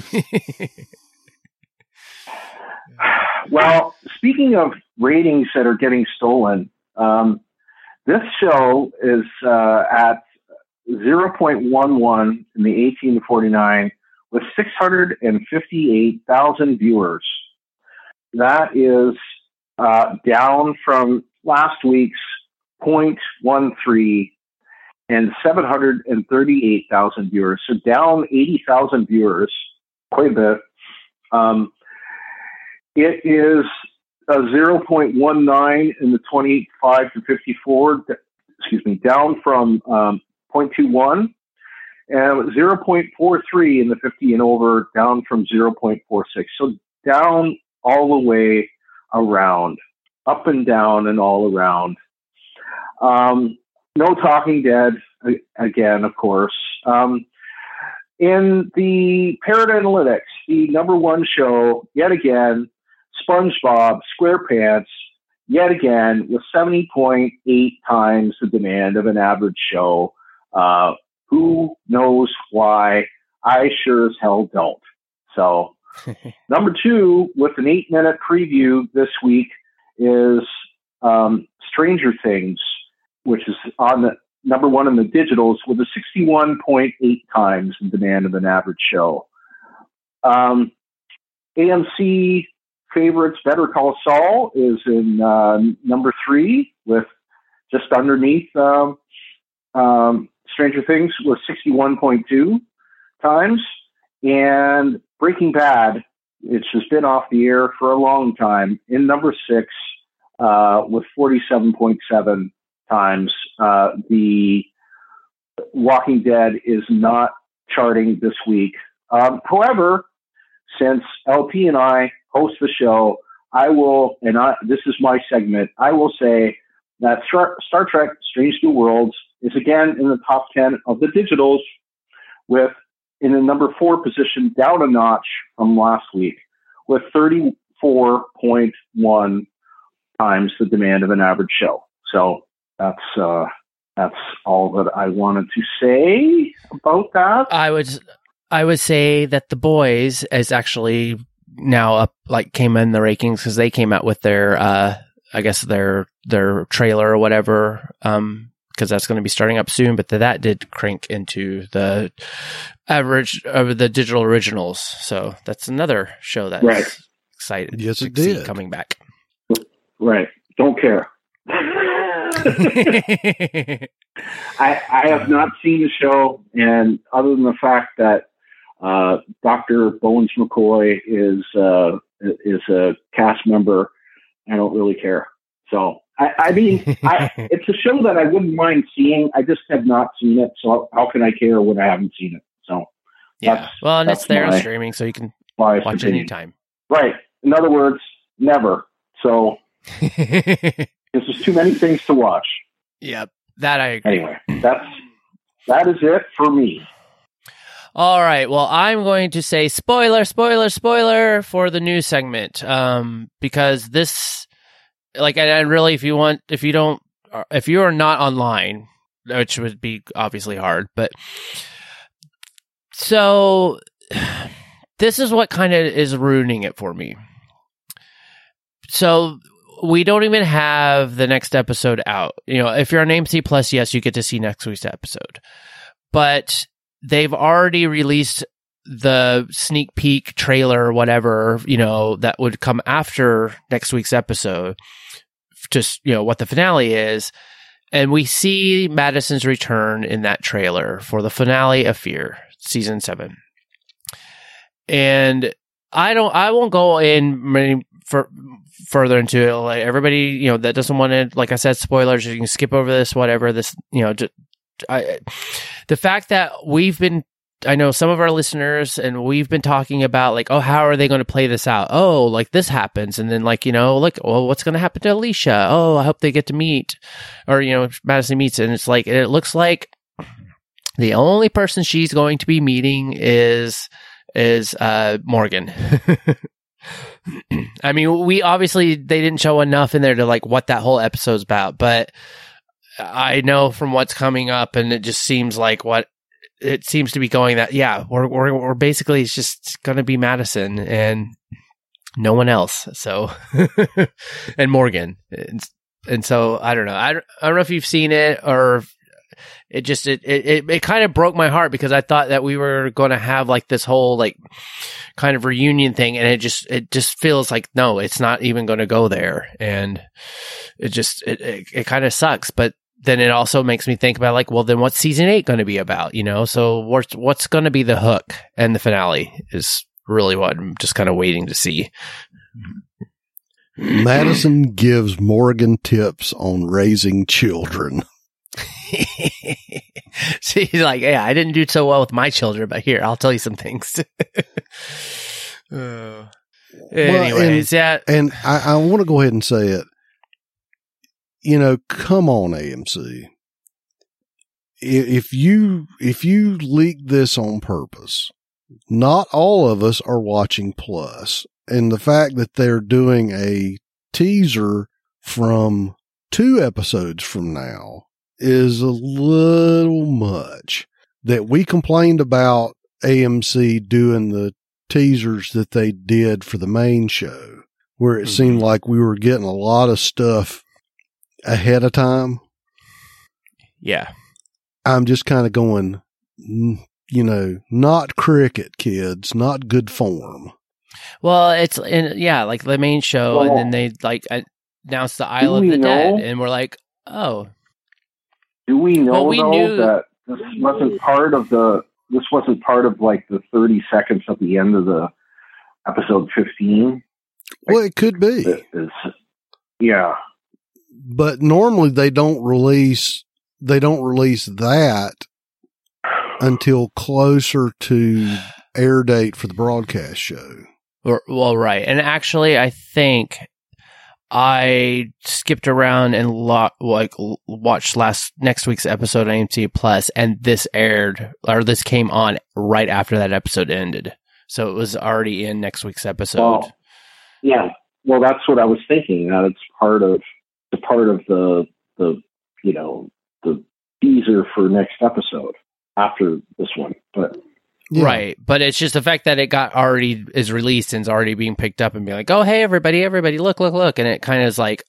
Well, speaking of ratings that are getting stolen, this show is at 0.11 in the 18 to 49 with 658,000 viewers. That is down from last week's 0.13 and 738,000 viewers. So down 80,000 viewers, quite a bit. It is a 0.19 in the 25 to 54, down from 0.21, and 0.43 in the 50 and over, down from 0.46. So down all the way around, up and down and all around. No Talking Dead, again, of course. In the Parrot Analytics, the number one show, yet again, SpongeBob SquarePants, yet again, with 70.8 times the demand of an average show. Who knows why? I sure as hell don't. So, number 2, with an 8-minute preview this week, is Stranger Things, which is on the number 1 in the digitals with a 61.8 times the demand of an average show. AMC favorites Better Call Saul is in number 3 with just underneath Stranger Things with 61.2 times. And Breaking Bad, it's just been off the air for a long time, in number 6 with 47.7 times. The Walking Dead is not charting this week. However, since LP and I host the show, I will, this is my segment, I will say that Star Trek Strange New Worlds is again in the top 10 of the digitals, with in the number 4 position, down a notch from last week, with 34.1 times the demand of an average show. So that's all that I wanted to say about that. I would say that The Boys is actually now up, like came in the rankings because they came out with their, I guess their trailer or whatever, because that's going to be starting up soon. But that did crank into the average of the digital originals. So that's another show that's excited. Yes, it did. Coming back. Right. Don't care. I have not seen the show, and other than the fact that Dr. Bones McCoy is a cast member, I don't really care. So I mean, it's a show that I wouldn't mind seeing. I just have not seen it, so how can I care when I haven't seen it? So yeah, well, and it's there on streaming, so you can watch anytime. Right. In other words, never. So there's just too many things to watch. Yep, that I agree. Anyway, that is it for me. All right. Well, I'm going to say spoiler for the news segment, because this, like, and really, if you are not online, which would be obviously hard, but so this is what kind of is ruining it for me. So we don't even have the next episode out. If you're on AMC Plus, yes, you get to see next week's episode, but they've already released the sneak peek trailer or whatever, that would come after next week's episode, just, what the finale is. And we see Madison's return in that trailer for the finale of Fear, season 7. And I won't go in further into it. Like, everybody, that doesn't want to, like I said, spoilers, you can skip over this, whatever. This, the fact that I know some of our listeners, and we've been talking about, like, oh, how are they going to play this out? Oh, like this happens. And then, like, look, well, what's going to happen to Alicia? Oh, I hope they get to meet, or, Madison meets. And it's like, it looks like the only person she's going to be meeting is Morgan. I mean, they didn't show enough in there to, like, what that whole episode's about, but I know from what's coming up, and it just seems like what it seems to be going, that, yeah, we're basically, it's just going to be Madison and no one else. So, and Morgan. And so I don't know. I don't know if you've seen it, or it kind of broke my heart, because I thought that we were going to have, like, this whole, like, kind of reunion thing. And it just feels like, no, it's not even going to go there. And it kind of sucks. But then it also makes me think about, like, well, then what's season 8 going to be about? So what's going to be the hook and the finale is really what I'm just kind of waiting to see. Madison gives Morgan tips on raising children. She's like, yeah, I didn't do so well with my children, but here, I'll tell you some things. Anyways, yeah. And I want to go ahead and say it. Come on, AMC. If you leak this on purpose, not all of us are watching Plus. And the fact that they're doing a teaser from 2 episodes from now is a little much. That we complained about AMC doing the teasers that they did for the main show, where it seemed like we were getting a lot of stuff ahead of time. Yeah. I'm just kind of going, not cricket, kids, not good form. Well, it's like the main show, and then they, like, announced the Isle of the Dead, and we're like, oh. Do we know that this wasn't part of like the 30 seconds at the end of the episode 15? Well, it could be. Yeah. But normally they don't release that until closer to air date for the broadcast show. Well, right. And actually, I think I skipped around and watched next week's episode on AMC Plus, and this came on right after that episode ended. So it was already in next week's episode. Well, yeah. Well, that's what I was thinking. It's part of the teaser for next episode after this one, but. Yeah. Right, but it's just the fact that it is released and is already being picked up and being like, oh, hey, everybody, look, and it kind of is like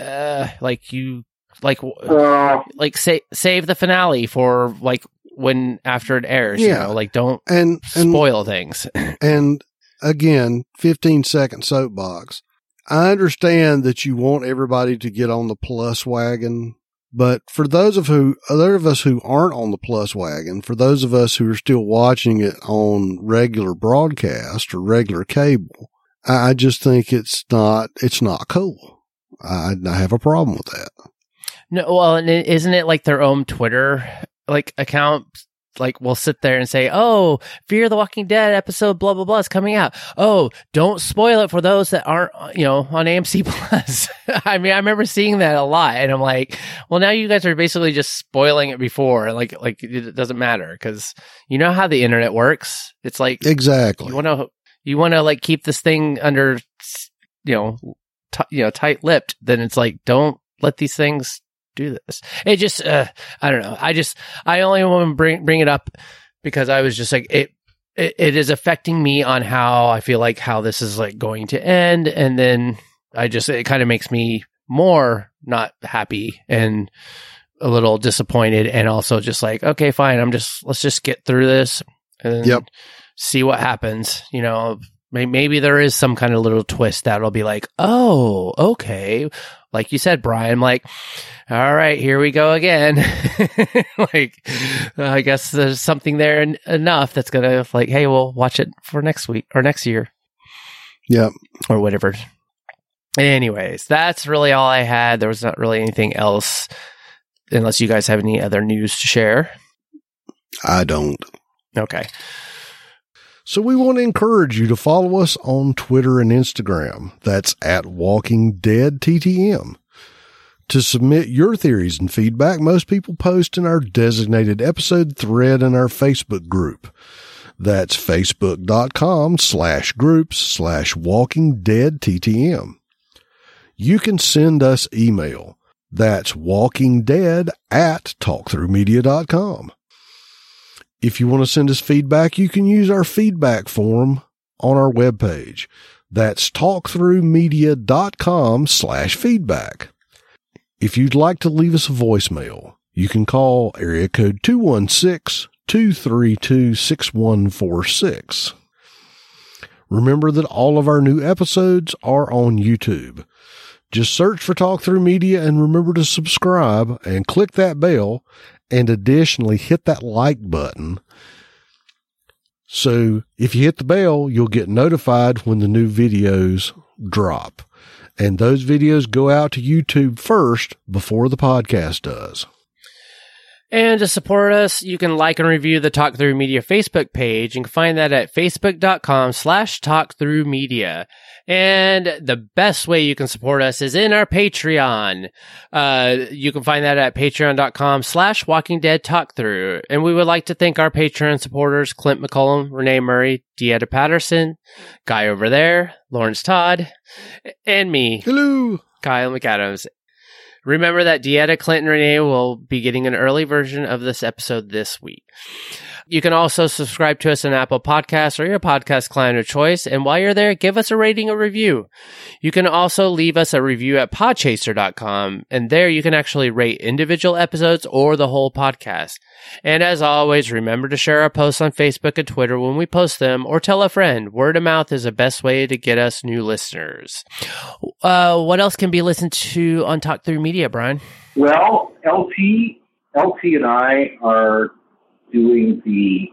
save the finale for like when after it airs, don't spoil things. And again, 15-second soapbox. I understand that you want everybody to get on the Plus wagon. But for those of us who aren't on the Plus wagon, for those of us who are still watching it on regular broadcast or regular cable, I just think it's not cool. I have a problem with that. No, well, and isn't it like their own Twitter account? Like we'll sit there and say, "Oh, Fear the Walking Dead episode blah blah blah is coming out. Oh, don't spoil it for those that aren't, on AMC Plus." I mean, I remember seeing that a lot, and I'm like, "Well, now you guys are basically just spoiling it before, like it doesn't matter because you know how the internet works. It's like exactly you want to like keep this thing under, tight-lipped. Then it's like don't let these things." Do this. It just I don't know. I only want to bring it up because I was just like it is affecting me on how I feel like how this is like going to end, and then it kind of makes me more not happy and a little disappointed, and also just like, okay, fine, let's just get through this and see what happens. Maybe there is some kind of little twist that'll be like, oh, okay. Like you said, Brian, like, all right, here we go again. I guess there's something there enough that's going to like, hey, we'll watch it for next week or next year. Yep. Or whatever. Anyways, that's really all I had. There was not really anything else unless you guys have any other news to share. I don't. Okay. So we want to encourage you to follow us on Twitter and Instagram. That's at Walking Dead TTM. To submit your theories and feedback, most people post in our designated episode thread in our Facebook group. That's facebook.com/groups/Walking Dead TTM. You can send us email. That's walkingdead@talkthroughmedia.com. If you want to send us feedback, you can use our feedback form on our webpage. That's talkthroughmedia.com/feedback. If you'd like to leave us a voicemail, you can call area code 216-232-6146. Remember that all of our new episodes are on YouTube. Just search for Talk Through Media and remember to subscribe and click that bell. And additionally, hit that like button. So if you hit the bell, you'll get notified when the new videos drop. And those videos go out to YouTube first before the podcast does. And to support us, you can like and review the Talk Through Media Facebook page. You can find that at facebook.com/talkthroughmedia. And the best way you can support us is in our Patreon. You can find that at patreon.com/Walking Dead Talk Through. And we would like to thank our Patreon supporters, Clint McCullum, Renee Murray, Deetta Patterson, Guy over there, Lawrence Todd, and me. Hello, Kyle McAdams. Remember that Deetta, Clint, and Renee will be getting an early version of this episode this week. You can also subscribe to us on Apple Podcasts or your podcast client of choice. And while you're there, give us a rating or review. You can also leave us a review at podchaser.com. And there you can actually rate individual episodes or the whole podcast. And as always, remember to share our posts on Facebook and Twitter when we post them, or tell a friend. Word of mouth is the best way to get us new listeners. What else can be listened to on Talk Through Media, Brian? Well, LT and I are doing the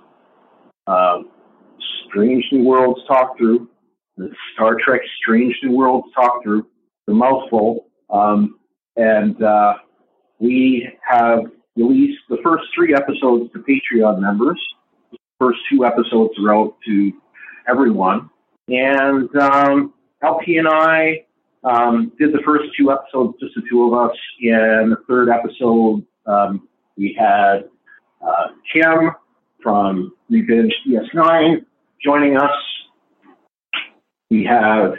Strange New Worlds talk through, the Star Trek Strange New Worlds talk through, the mouthful, and we have released the first 3 episodes to Patreon members. The first 2 episodes are out to everyone, and LP and I did the first 2 episodes, just the 2 of us. In the 3rd episode, we had Kim from Revenge DS9 joining us. We are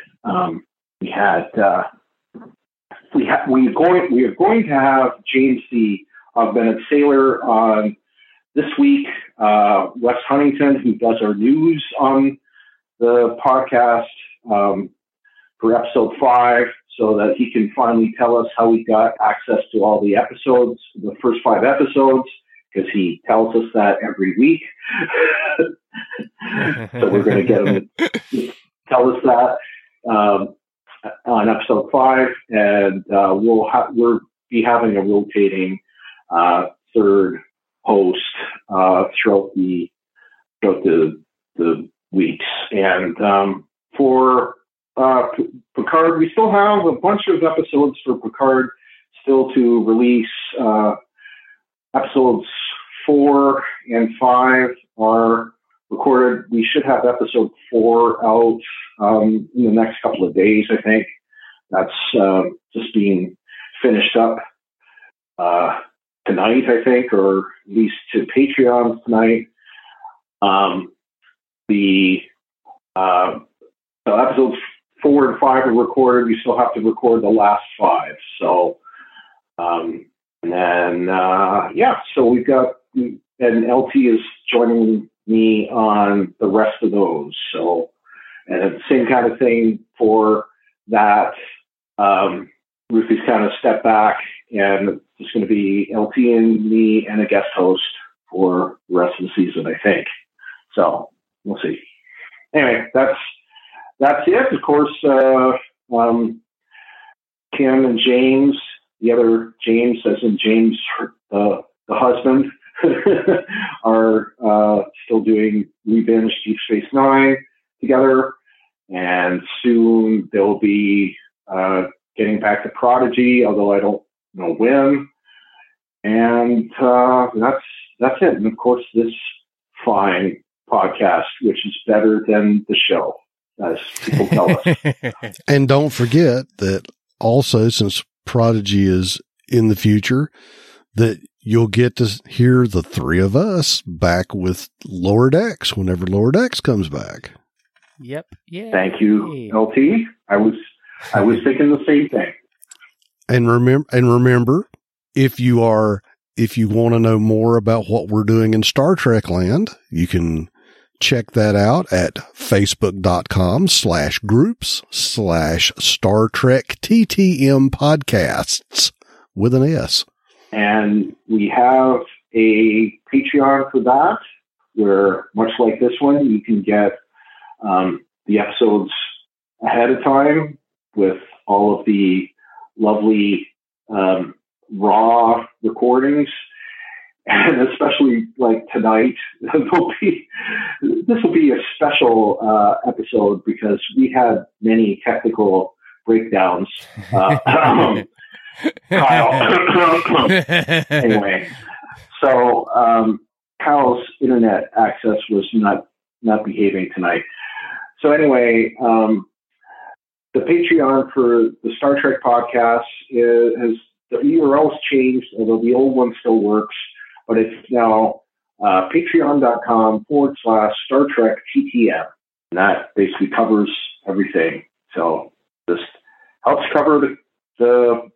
going to have James C. Bennett Saylor on this week. Wes Huntington, who does our news on the podcast, for episode 5, so that he can finally tell us how he got access to all the episodes, the first 5 episodes, because he tells us that every week. So we're going to get him to tell us that on episode 5, and we'll be having a rotating 3rd host throughout the weeks. And for Picard, we still have a bunch of episodes for Picard still to release. Episodes 4 and 5 are recorded. We should have episode 4 out in the next couple of days, I think. That's just being finished up tonight, I think, or at least to Patreon tonight. So episodes 4 and 5 are recorded. We still have to record the last 5. So, and then, so we've got, and LT is joining me on the rest of those. So, and it's the same kind of thing for that. Ruthie's kind of stepped back, and it's going to be LT and me and a guest host for the rest of the season, I think. So we'll see. Anyway, that's it. Of course, Kim and James, the other James, as in James, the husband, are still doing Revenge Deep Space Nine together, and soon they'll be getting back to Prodigy, although I don't know when. And that's it. And of course, this fine podcast, which is better than the show, as people tell us. And don't forget that also, since Prodigy is in the future, that you'll get to hear the 3 of us back with Lower Decks whenever Lower Decks comes back. Yep. Yeah. Thank you, LT. I was thinking the same thing. And remember, if you want to know more about what we're doing in Star Trek land, you can check that out at facebook.com/groups/Star Trek TTM podcasts with an S. And we have a Patreon for that, where much like this one, you can get the episodes ahead of time with all of the lovely raw recordings. And especially like tonight, this will be a special episode because we had many technical breakdowns. Kyle. Anyway, so Kyle's internet access was not behaving tonight. So anyway, the Patreon for the Star Trek podcast has the URL's changed, although the old one still works. But it's now patreon.com/Star Trek TTM. And that basically covers everything. So just helps cover the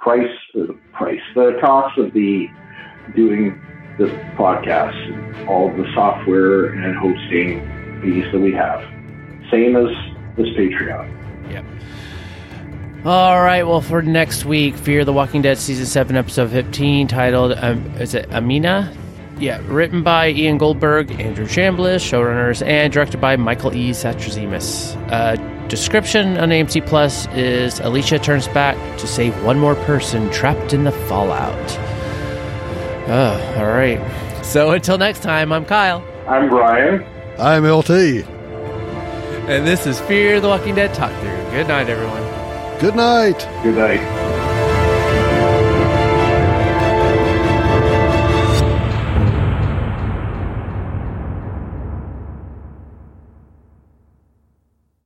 cost of doing the podcast, all of the software and hosting fees that we have. Same as this Patreon. Yep. All right, well, for next week, Fear the Walking Dead Season 7, Episode 15, titled, is it Amina? Yeah, written by Ian Goldberg, Andrew Chambliss, showrunners, and directed by Michael E. Satrazemis. Description on AMC Plus is Alicia turns back to save one more person trapped in the fallout. All right. So until next time, I'm Kyle. I'm Brian. I'm LT. And this is Fear the Walking Dead Talk Through. Good night, everyone. Good night. Good night.